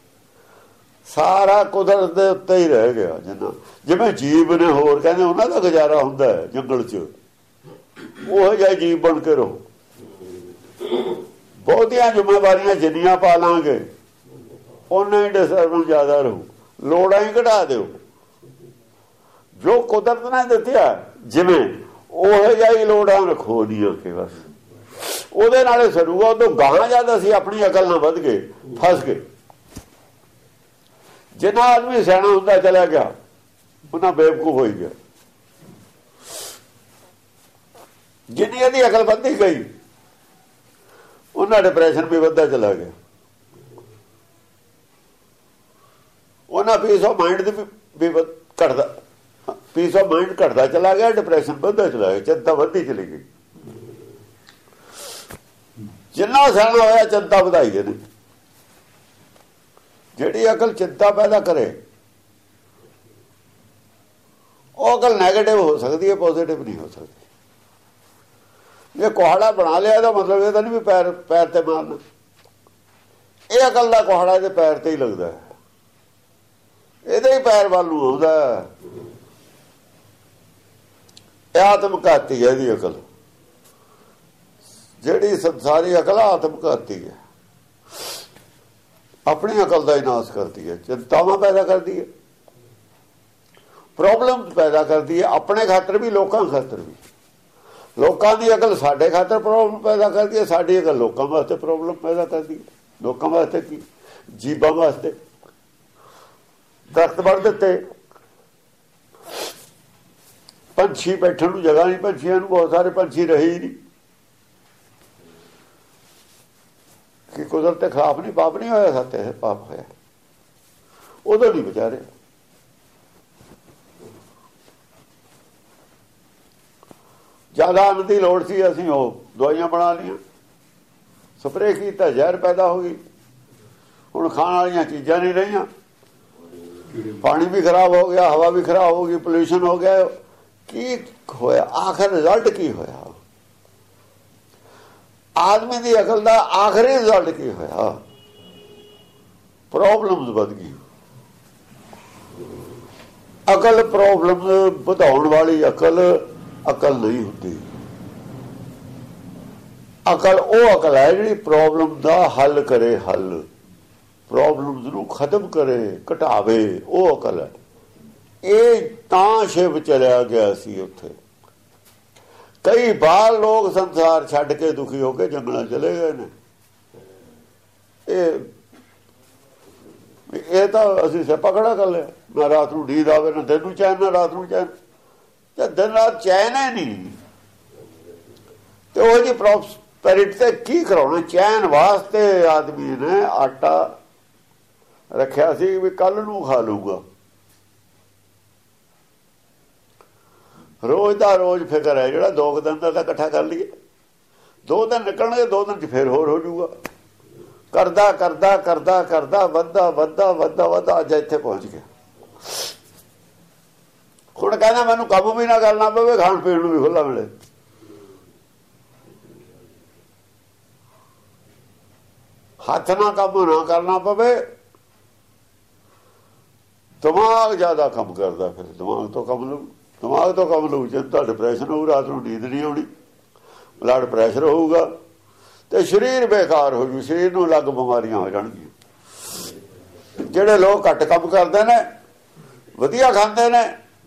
ਸਾਰਾ ਕੁਦਰਤ ਦੇ ਉੱਤੇ ਹੀ ਰਹਿ ਗਿਆ। ਜਿਵੇਂ ਜੀਵ ਨੇ ਹੋਰ ਕਹਿੰਦੇ ਉਹਨਾਂ ਦਾ ਗੁਜ਼ਾਰਾ ਹੁੰਦਾ ਹੈ ਜੰਗਲ 'ਚ, ਉਹ ਜਿਹਾ ਜੀਵ ਬਣ ਕੇ ਰਹੋ। ਬਹੁਤੀਆਂ ਜ਼ਿੰਮੇਵਾਰੀਆਂ ਜਿੰਨੀਆਂ ਪਾ ਲਾਂਗੇ ਉਹਨਾਂ ਹੀ ਡਿਸਟਰਬੈਂਸ ਜ਼ਿਆਦਾ ਰਹੂ। ਲੋੜਾਂ ਹੀ ਘਟਾ ਦਿਓ। ਜੋ ਕੁਦਰਤ ਨੇ ਦਿੱਤਿਆ ਜਿਵੇਂ ਉਹ ਜਿਹਾ ਹੀ ਲੋੜਾਂ ਰੱਖੋ ਨਹੀਂ ਕਿ ਬਸ ਉਹਦੇ ਨਾਲ ਸਰੂਗਾ। ਉਦੋਂ ਗਾਹਾਂ ਜਦ ਅਸੀਂ ਆਪਣੀ ਅਕਲ ਨਾਲ ਵੱਧ ਗਏ, ਫਸ ਗਏ। ਜਿੰਨਾ ਆਦਮੀ ਸਿਆਣਾ ਹੁੰਦਾ ਚਲਾ ਗਿਆ ਉਹਨਾਂ ਬੇਵਕੂਫ ਹੋਈ ਗਿਆ। ਜਿੰਨੀ ਇਹਦੀ ਅਕਲ ਵੱਧਦੀ ਗਈ ਉਹਨਾਂ ਡਿਪਰੈਸ਼ਨ ਵੀ ਵੱਧਦਾ ਚਲਾ ਗਿਆ। ਉਹਨਾਂ ਪੀਸ ਆਫ ਮਾਈਂਡ ਵੀ ਘਟਦਾ, ਪੀਸ ਆਫ ਮਾਈਂਡ ਘਟਦਾ ਚਲਾ ਗਿਆ, ਡਿਪਰੈਸ਼ਨ ਵੱਧਦਾ ਚਲਾ ਗਿਆ, ਚਿੰਤਾ ਵੱਧਦੀ ਚਲੀ ਗਈ। ਜਿੰਨਾ ਸਿਆਣਾ ਹੋਇਆ ਚਿੰਤਾ ਵਧਾਈ ਇਹਨੇ। ਜਿਹੜੀ ਅਕਲ ਚਿੰਤਾ ਪੈਦਾ ਕਰੇ ਉਹ ਅਕਲ ਨੈਗੇਟਿਵ ਹੋ ਸਕਦੀ ਹੈ, ਪੋਜ਼ਿਟਿਵ ਨਹੀਂ ਹੋ ਸਕਦੀ। ਜੇ ਕੁਹਾੜਾ ਬਣਾ ਲਿਆ ਇਹਦਾ ਮਤਲਬ ਇਹ ਤਾਂ ਨਹੀਂ ਵੀ ਪੈਰ ਤੇ ਮਾਰਨਾ। ਇਹ ਅਕਲ ਦਾ ਕੁਹਾੜਾ ਇਹਦੇ ਪੈਰ ਤੇ ਹੀ ਲੱਗਦਾ ਹੈ, ਇਹਦੇ ਹੀ ਪੈਰ ਵੱਲ ਨੂੰ ਆਉਂਦਾ। ਇਹ ਆਤਮਘਾਤੀ ਹੈ ਇਹਦੀ ਅਕਲ। ਜਿਹੜੀ ਸੰਸਾਰੀ ਅਕਲ ਆਤਮਘਾਤੀ ਹੈ, ਆਪਣੀ ਅਕਲ ਦਾ ਹੀ ਨਾਸ਼ ਕਰਦੀ ਹੈ, ਚਿੰਤਾਵਾਂ ਪੈਦਾ ਕਰਦੀ ਹੈ, ਪ੍ਰੋਬਲਮ ਪੈਦਾ ਕਰਦੀ ਹੈ, ਆਪਣੇ ਖਾਤਰ ਵੀ ਲੋਕਾਂ ਖਾਤਰ ਵੀ। ਲੋਕਾਂ ਦੀ ਅਕਲ ਸਾਡੇ ਖਾਤਰ ਪ੍ਰੋਬਲਮ ਪੈਦਾ ਕਰਦੀ ਹੈ, ਸਾਡੀ ਅਕਲ ਲੋਕਾਂ ਵਾਸਤੇ ਪ੍ਰੋਬਲਮ ਪੈਦਾ ਕਰਦੀ ਹੈ। ਲੋਕਾਂ ਵਾਸਤੇ ਕੀ, ਜੀਵਾਂ ਵਾਸਤੇ ਦਰਖਤ ਵੱਢ ਦਿੱਤੇ, ਪੰਛੀ ਬੈਠਣ ਨੂੰ ਜਗ੍ਹਾ ਨਹੀਂ, ਪੰਛੀਆਂ ਨੂੰ ਬਹੁਤ ਸਾਰੇ ਪੰਛੀ ਰਹੇ ਹੀ ਨਹੀਂ। ਕਿ ਕੁਦਰਤ ਦੇ ਖਿਲਾਫ ਨਹੀਂ, ਪਾਪ ਨਹੀਂ ਹੋਇਆ, ਸਾਤੇ ਪਾਪ ਹੋਇਆ। ਉਦੋਂ ਨਹੀਂ ਵਿਚਾਰੇ। ਜ਼ਿਆਦਾ ਅੰਨ ਦੀ ਲੋੜ ਸੀ, ਅਸੀਂ ਉਹ ਦਵਾਈਆਂ ਬਣਾ ਲਈਆਂ, ਸਪਰੇਅ ਕੀਤਾ, ਜ਼ਹਿਰ ਪੈਦਾ ਹੋ ਗਈ। ਹੁਣ ਖਾਣ ਵਾਲੀਆਂ ਚੀਜ਼ਾਂ ਨਹੀਂ ਰਹੀਆਂ, ਪਾਣੀ ਵੀ ਖਰਾਬ ਹੋ ਗਿਆ, ਹਵਾ ਵੀ ਖਰਾਬ ਹੋ ਗਈ, ਪੋਲਿਊਸ਼ਨ ਹੋ ਗਿਆ। ਕੀ ਹੋਇਆ ਆਖਰ ਰਿਜ਼ਲਟ? ਕੀ ਹੋਇਆ ਆਦਮੀ ਦੀ ਅਕਲ ਦਾ ਆਖਰੀ ਰਿਜ਼ਲਟ ਕੀ ਹੋਇਆ? ਪ੍ਰੋਬਲਮਸ ਵੱਧ ਗਈ। ਅਕਲ ਪ੍ਰੋਬਲਮ ਵਧਾਉਣ ਵਾਲੀ ਅਕਲ ਨਹੀਂ ਹੁੰਦੀ। ਅਕਲ ਉਹ ਅਕਲ ਹੈ ਜਿਹੜੀ ਪ੍ਰੋਬਲਮ ਦਾ ਹੱਲ ਕਰੇ, ਪ੍ਰੋਬਲਮਸ ਨੂੰ ਖਤਮ ਕਰੇ, ਘਟਾਵੇ, ਉਹ ਅਕਲ ਹੈ। ਇਹ ਤਾਂ ਸ਼ਿਵ ਚਲਿਆ ਗਿਆ ਸੀ ਉੱਥੇ। ਕਈ ਵਾਰ ਲੋਕ ਸੰਸਾਰ ਛੱਡ ਕੇ ਦੁਖੀ ਹੋ ਕੇ ਜੰਗਲਾਂ ਚਲੇ ਗਏ ਨੇ। ਇਹ ਤਾਂ ਅਸੀਂ ਸਿਆਪਾ ਖੜਾ ਕਰ ਲਿਆ। ਨਾ ਰਾਤ ਨੂੰ ਨੀਂਦ ਆਵੇ, ਨਾ ਦਿਨ ਨੂੰ ਚੈਨ, ਨਾ ਰਾਤ ਨੂੰ ਚੈਨ। ਤੇ ਦਿਨ ਰਾਤ ਚੈਨ ਹੈ ਨਹੀਂ। ਤੇ ਉਹ ਜੀ ਪ੍ਰੋਸਪੈਰਿਟੀ ਤੇ ਕੀ ਕਰਾਉਣਾ? ਚੈਨ ਵਾਸਤੇ ਆਦਮੀ ਨੇ ਆਟਾ ਰੱਖਿਆ ਸੀ ਵੀ ਕੱਲ ਨੂੰ ਖਾ ਲੂਗਾ। ਰੋਜ਼ ਦਾ ਰੋਜ਼ ਫਿਕਰ ਹੈ ਜਿਹੜਾ 2 ਦਿਨ ਦਾ ਤਾਂ ਇਕੱਠਾ ਕਰ ਲਈਏ। 2 ਦਿਨ ਨਿਕਲਣਗੇ, 2 ਦਿਨ 'ਚ ਫਿਰ ਹੋਰ ਹੋ ਜਾਊਗਾ। ਕਰਦਾ ਵੱਧਦਾ ਅੱਜ ਇੱਥੇ ਪਹੁੰਚ ਗਿਆ। ਹੁਣ ਕਹਿੰਦਾ ਮੈਨੂੰ ਕੰਮ ਵੀ ਨਾ ਕਰਨਾ ਪਵੇ, ਖਾਣ ਪੀਣ ਨੂੰ ਵੀ ਖੁੱਲ੍ਹਾ ਮਿਲੇ। ਹੱਥ ਨਾਲ ਕੰਮ ਨਾ ਕਰਨਾ ਪਵੇ। ਦਿਮਾਗ ਜ਼ਿਆਦਾ ਕੰਮ ਕਰਦਾ, ਫਿਰ ਦਿਮਾਗ ਤੋਂ ਕੰਮ ਲਊ। ਚਿੰਤਾ, ਡਿਪਰੈਸ਼ਨ ਹੋਊ, ਰਾਤ ਨੂੰ ਨੀਂਦ ਨਹੀਂ ਆਉਣੀ, ਬਲੱਡ ਪ੍ਰੈਸ਼ਰ ਹੋਊਗਾ ਤੇ ਸਰੀਰ ਬੇਕਾਰ ਹੋ ਜੂ। ਸਰੀਰ ਨੂੰ ਅਲੱਗ ਬਿਮਾਰੀਆਂ ਹੋ ਜਾਣਗੀਆਂ। ਜਿਹੜੇ ਲੋਕ ਘੱਟ ਕੰਮ ਕਰਦੇ ਨੇ, ਵਧੀਆ ਖਾਂਦੇ ਨੇ,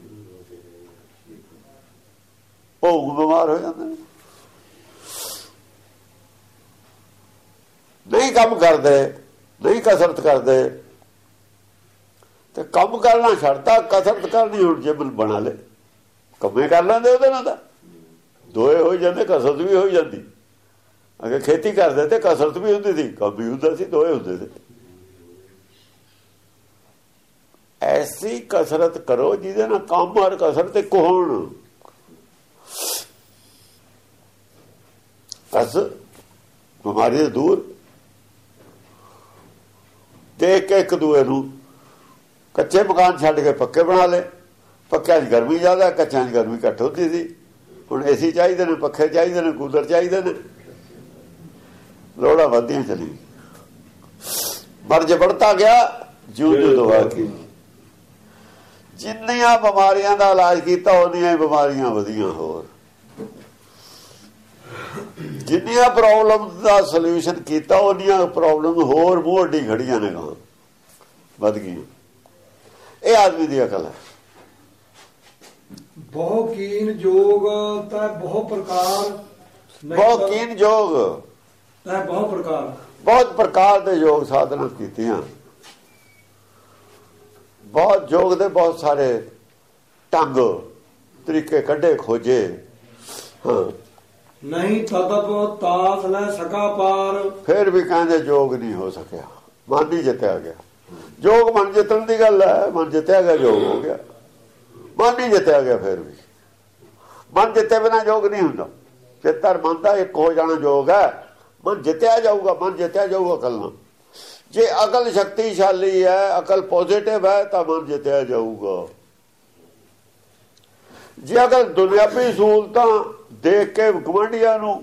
ਉਹ ਬਿਮਾਰ ਹੋ ਜਾਂਦੇ ਨੇ। ਨਹੀਂ ਕੰਮ ਕਰਦੇ, ਨਹੀਂ ਕਸਰਤ ਕਰਦੇ, ਤੇ ਕੰਮ ਕਰਨਾ ਛੱਡਤਾ, ਕਸਰਤ ਕਰਨੀ ਹੁਣ ਜੇ ਬਣਾ ਲੈ, ਕੰਮੇ ਕਰ ਲੈਂਦੇ ਉਹਦੇ ਨਾਲ ਤਾਂ ਦੋਏ ਹੋ ਜਾਂਦੇ, ਕਸਰਤ ਵੀ ਹੋ ਜਾਂਦੀ। ਅਗੇ ਖੇਤੀ ਕਰਦੇ ਤੇ ਕਸਰਤ ਵੀ ਹੁੰਦੀ ਸੀ, ਕੰਮ ਵੀ ਹੁੰਦਾ ਸੀ, ਦੋਏ ਹੁੰਦੇ ਸੀ। ਐਸੀ ਕਸਰਤ ਕਰੋ ਜਿਹਦੇ ਨਾਲ ਕੰਮ ਔਰ ਕਸਰਤ ਇੱਕ ਹੋਣ। ਬਸ ਬਿਮਾਰੀ ਤੋਂ ਦੂਰ ਦੇਖ ਕੇ ਇੱਕ ਦੂਏ ਨੂੰ ਕੱਚੇ ਮਕਾਨ ਛੱਡ ਕੇ ਪੱਕੇ ਬਣਾ ਲਏ। ਪੱਕਿਆਂ 'ਚ ਗਰਮੀ ਜ਼ਿਆਦਾ, ਕੱਚਿਆਂ 'ਚ ਗਰਮੀ ਘੱਟ ਹੁੰਦੀ ਸੀ। ਹੁਣ ਏਸੀ ਚਾਹੀਦੇ ਨੇ, ਪੱਖੇ ਚਾਹੀਦੇ ਨੇ, ਕੂਲਰ ਚਾਹੀਦੇ ਨੇ, ਲੋੜਾਂ ਵੱਧਦੀਆਂ ਚਲੀ। ਮਰਜ ਵੜਤਾ ਗਿਆ ਜਿਉਂ ਜਿਉਂ ਦਵਾ ਕੀ। ਜਿੰਨੀਆਂ ਬਿਮਾਰੀਆਂ ਦਾ ਇਲਾਜ ਕੀਤਾ ਉਨੀਆਂ ਹੀ ਬਿਮਾਰੀਆਂ ਵਧੀਆਂ ਹੋਰ। ਜਿੰਨੀਆਂ ਪ੍ਰੋਬਲਮ ਦਾ ਸੋਲਿਊਸ਼ਨ ਕੀਤਾ ਉਨੀਆਂ ਪ੍ਰੋਬਲਮ ਹੋਰ ਮੂੰਹ ਅੱਡੀ ਖੜੀਆਂ ਨੇ, ਗਾਂ ਵੱਧ ਗਈਆਂ। ਇਹ ਆਦਮੀ ਦੀ ਅਕਲ ਹੈ। ਬਹੁ ਕੀਨ ਜੋਗ ਤਾਂ ਬਹੁ ਪ੍ਰਕਾਰ, ਬਹੁਤ ਕੀਨ ਜੋਗ, ਬਹੁ ਪ੍ਰਕਾਰ, ਬਹੁਤ ਪ੍ਰਕਾਰ ਦੇ ਯੋਗ ਸਾਧਨਾ ਕੀਤੀਆਂ। ਬਹੁਤ ਯੋਗ ਦੇ ਬਹੁਤ ਸਾਰੇ ਢੰਗ ਤਰੀਕੇ ਕੱਢੇ ਖੋਜੇ। ਹਾਂ, ਨਹੀਂ ਤਦਪ ਤਾਸ ਲੈ ਸਕਾ ਪਾਰ। ਫਿਰ ਵੀ ਕਹਿੰਦੇ ਯੋਗ ਨਹੀਂ ਹੋ ਸਕਿਆ, ਮਨ ਨਹੀਂ ਜਿੱਤਿਆ ਗਿਆ। ਯੋਗ ਮਨ ਜਿੱਤਣ ਦੀ ਗੱਲ ਹੈ, ਮਨ ਜਿੱਤਿਆ ਗਿਆ, ਯੋਗ ਹੋ ਗਿਆ। ਮਨ ਨਹੀਂ ਜਿੱਤਿਆ ਗਿਆ, ਫਿਰ ਵੀ ਮਨ ਜਿੱਤੇ ਬਿਨਾਂ ਯੋਗ ਨਹੀਂ ਹੁੰਦਾ। ਚਿੱਤਰ ਮਨ ਦਾ ਇੱਕ ਹੋ ਜਾਣਾ ਯੋਗ ਹੈ। ਮਨ ਜਿੱਤਿਆ ਜਾਊਗਾ, ਮਨ ਜਿੱਤਿਆ ਜਾਊਗਾ ਅਕਲ ਨਾਲ। ਜੇ ਅਕਲ ਸ਼ਕਤੀਸ਼ਾਲੀ ਹੈ, ਅਕਲ ਪੋਜ਼ਿਟਿਵ ਹੈ, ਤਾਂ ਮਨ ਜਿੱਤਿਆ ਜਾਊਗਾ। ਜੇ ਅਗਰ ਦੁਨਿਆਵੀ ਸਹੂਲਤਾਂ ਦੇਖ ਕੇ ਗੁਆਂਢੀਆਂ ਨੂੰ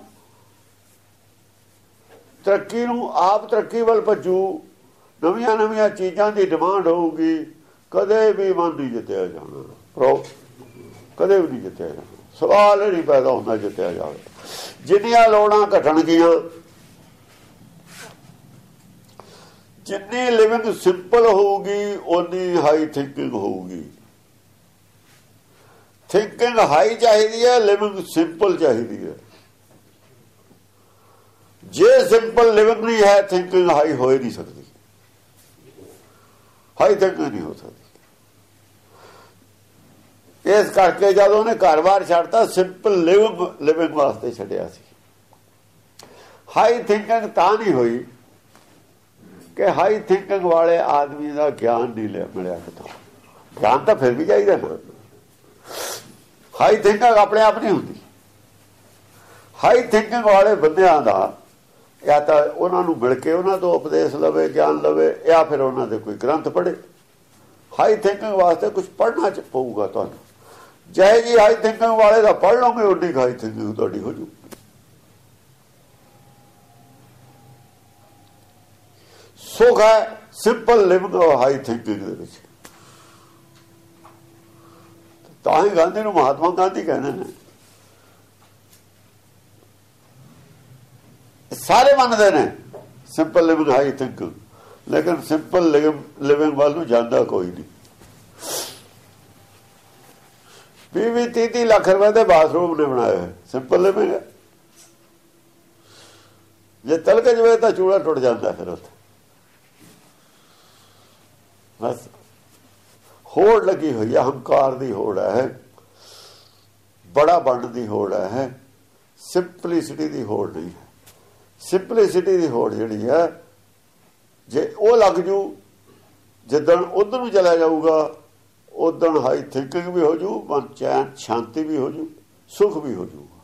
ਤਰੱਕੀ ਨੂੰ ਆਪ ਤਰੱਕੀ ਵੱਲ ਭੱਜੂ, ਨਵੀਆਂ ਨਵੀਆਂ ਚੀਜ਼ਾਂ ਦੀ ਡਿਮਾਂਡ ਹੋਊਗੀ, ਕਦੇ ਵੀ ਮਨ ਨਹੀਂ ਜਿੱਤਿਆ ਜਾਣਾ। ਕਦੇ ਵੀ ਨਹੀਂ ਜਿੱਤਿਆ ਜਾਣਾ। ਸਵਾਲ ਨਹੀਂ ਪੈਦਾ ਹੁੰਦਾ ਜਿੱਤਿਆ ਜਾਵੇ। ਜਿੰਨੀਆਂ ਲੋੜਾਂ ਘਟਣਗੀਆਂ, ਜਿੰਨੀ ਲਿਵਿੰਗ ਸਿੰਪਲ ਹੋਊਗੀ ਓਨੀ ਹਾਈ ਥਿੰਕਿੰਗ ਹੋਊਗੀ। ਥਿੰਕਿੰਗ ਹਾਈ ਚਾਹੀਦੀ ਹੈ, ਲਿਵਿੰਗ ਸਿੰਪਲ ਚਾਹੀਦੀ ਹੈ। ਜੇ ਸਿੰਪਲ ਲਿਵਿੰਗ ਨਹੀਂ ਹੈ, ਥਿੰਕਿੰਗ ਹਾਈ ਹੋ ਹੀ ਨਹੀਂ ਸਕਦੀ। ਹਾਈ ਥਿੰਕਿੰਗ ਨਹੀਂ ਹੋ ਸਕਦੀ। ਇਸ ਕਰਕੇ ਜਦ ਉਹਨੇ ਘਰ-ਬਾਰ ਛੱਡਤਾ, ਸਿੰਪਲ ਲਿਵਿੰਗ ਵਾਸਤੇ ਛੱਡਿਆ ਸੀ। ਹਾਈ ਥਿੰਕਿੰਗ ਤਾਂ ਨਹੀਂ ਹੋਈ ਕਿ ਹਾਈ ਥਿੰਕਿੰਗ ਵਾਲੇ ਆਦਮੀ ਦਾ ਗਿਆਨ ਨਹੀਂ ਮਿਲਿਆ ਕਿਤੋਂ। ਗਿਆਨ ਤਾਂ ਫਿਰ ਵੀ ਚਾਹੀਦਾ ਨਾ। ਹਾਈ ਥਿੰਕਿੰਗ ਆਪਣੇ ਆਪ ਨਹੀਂ ਹੁੰਦੀ। ਹਾਈ ਥਿੰਕਿੰਗ ਵਾਲੇ ਬੰਦਿਆਂ ਦਾ ਜਾਂ ਤਾਂ ਉਹਨਾਂ ਨੂੰ ਮਿਲ ਕੇ ਉਹਨਾਂ ਤੋਂ ਉਪਦੇਸ਼ ਲਵੇ, ਗਿਆਨ ਲਵੇ, ਜਾਂ ਫਿਰ ਉਹਨਾਂ ਦੇ ਕੋਈ ਗ੍ਰੰਥ ਪੜ੍ਹੇ। ਹਾਈ ਥਿੰਕਿੰਗ ਵਾਸਤੇ ਕੁਝ ਪੜ੍ਹਨਾ ਪਊਗਾ ਤੁਹਾਨੂੰ। ਚਾਹੇ ਜੀ ਹਾਈ ਥਿੰਕਿੰਗ ਵਾਲੇ ਦਾ ਪੜ੍ਹ ਲਓਗੇ, ਉਨੀ ਹਾਈ ਥਿੰਕਿੰਗ ਤੁਹਾਡੀ ਹੋ ਜੂ। ਸੁਖ ਹੈ ਸਿੰਪਲ ਲਿਵਿੰਗ ਹਾਈ ਥਿੰਕਿੰਗ ਦੇ ਵਿੱਚ। ਤਾਂ ਹੀ ਗਾਂਧੀ ਨੂੰ ਮਹਾਤਮਾ ਗਾਂਧੀ ਕਹਿੰਦੇ ਨੇ। ਸਾਰੇ ਮੰਨਦੇ ਨੇ ਸਿੰਪਲ ਲਿਵਿੰਗ ਹਾਈ ਥਿੰਕਿੰਗ, ਲੇਕਿਨ ਸਿੰਪਲ ਲਿਵਿੰਗ ਵੱਲ ਨੂੰ ਜਾਂਦਾ ਕੋਈ ਨਹੀਂ। 20-30 ਲੱਖ ਰੁਪਏ ਦੇ ਬਾਥਰੂਮ ਨੇ ਬਣਾਏ ਹੋਏ, ਸਿੰਪਲ ਲਿਵਿੰਗ। ਜੇ ਤਲਕ ਜਵੇ ਤਾਂ ਚੂੜਾ ਟੁੱਟ ਜਾਂਦਾ ਫਿਰ ਉੱਥੇ। ਬਸ ਹੋੜ ਲੱਗੀ ਹੋਈ ਹੈ, ਹੰਕਾਰ ਦੀ ਹੋੜ ਹੈ, ਬੜਾ ਬਣਨ ਦੀ ਹੋੜ ਹੈ, ਸਿੰਪਲਿਸਿਟੀ ਦੀ ਹੋੜ ਨਹੀਂ ਹੈ। ਸਿੰਪਲਿਸਿਟੀ ਦੀ ਹੋੜ ਜਿਹੜੀ ਹੈ, ਜੇ ਉਹ ਲੱਗ ਜੂ, ਜਿੱਦਣ ਉਧਰ ਨੂੰ ਚਲਾ ਜਾਊਗਾ, ਉਦਣ ਹਾਈ ਥਿੰਕਿੰਗ ਵੀ ਹੋ ਜੂ, ਮਨ ਚੈਨ ਸ਼ਾਂਤੀ ਵੀ ਹੋ ਜੂ, ਸੁਖ ਵੀ ਹੋ ਜੂਗਾ।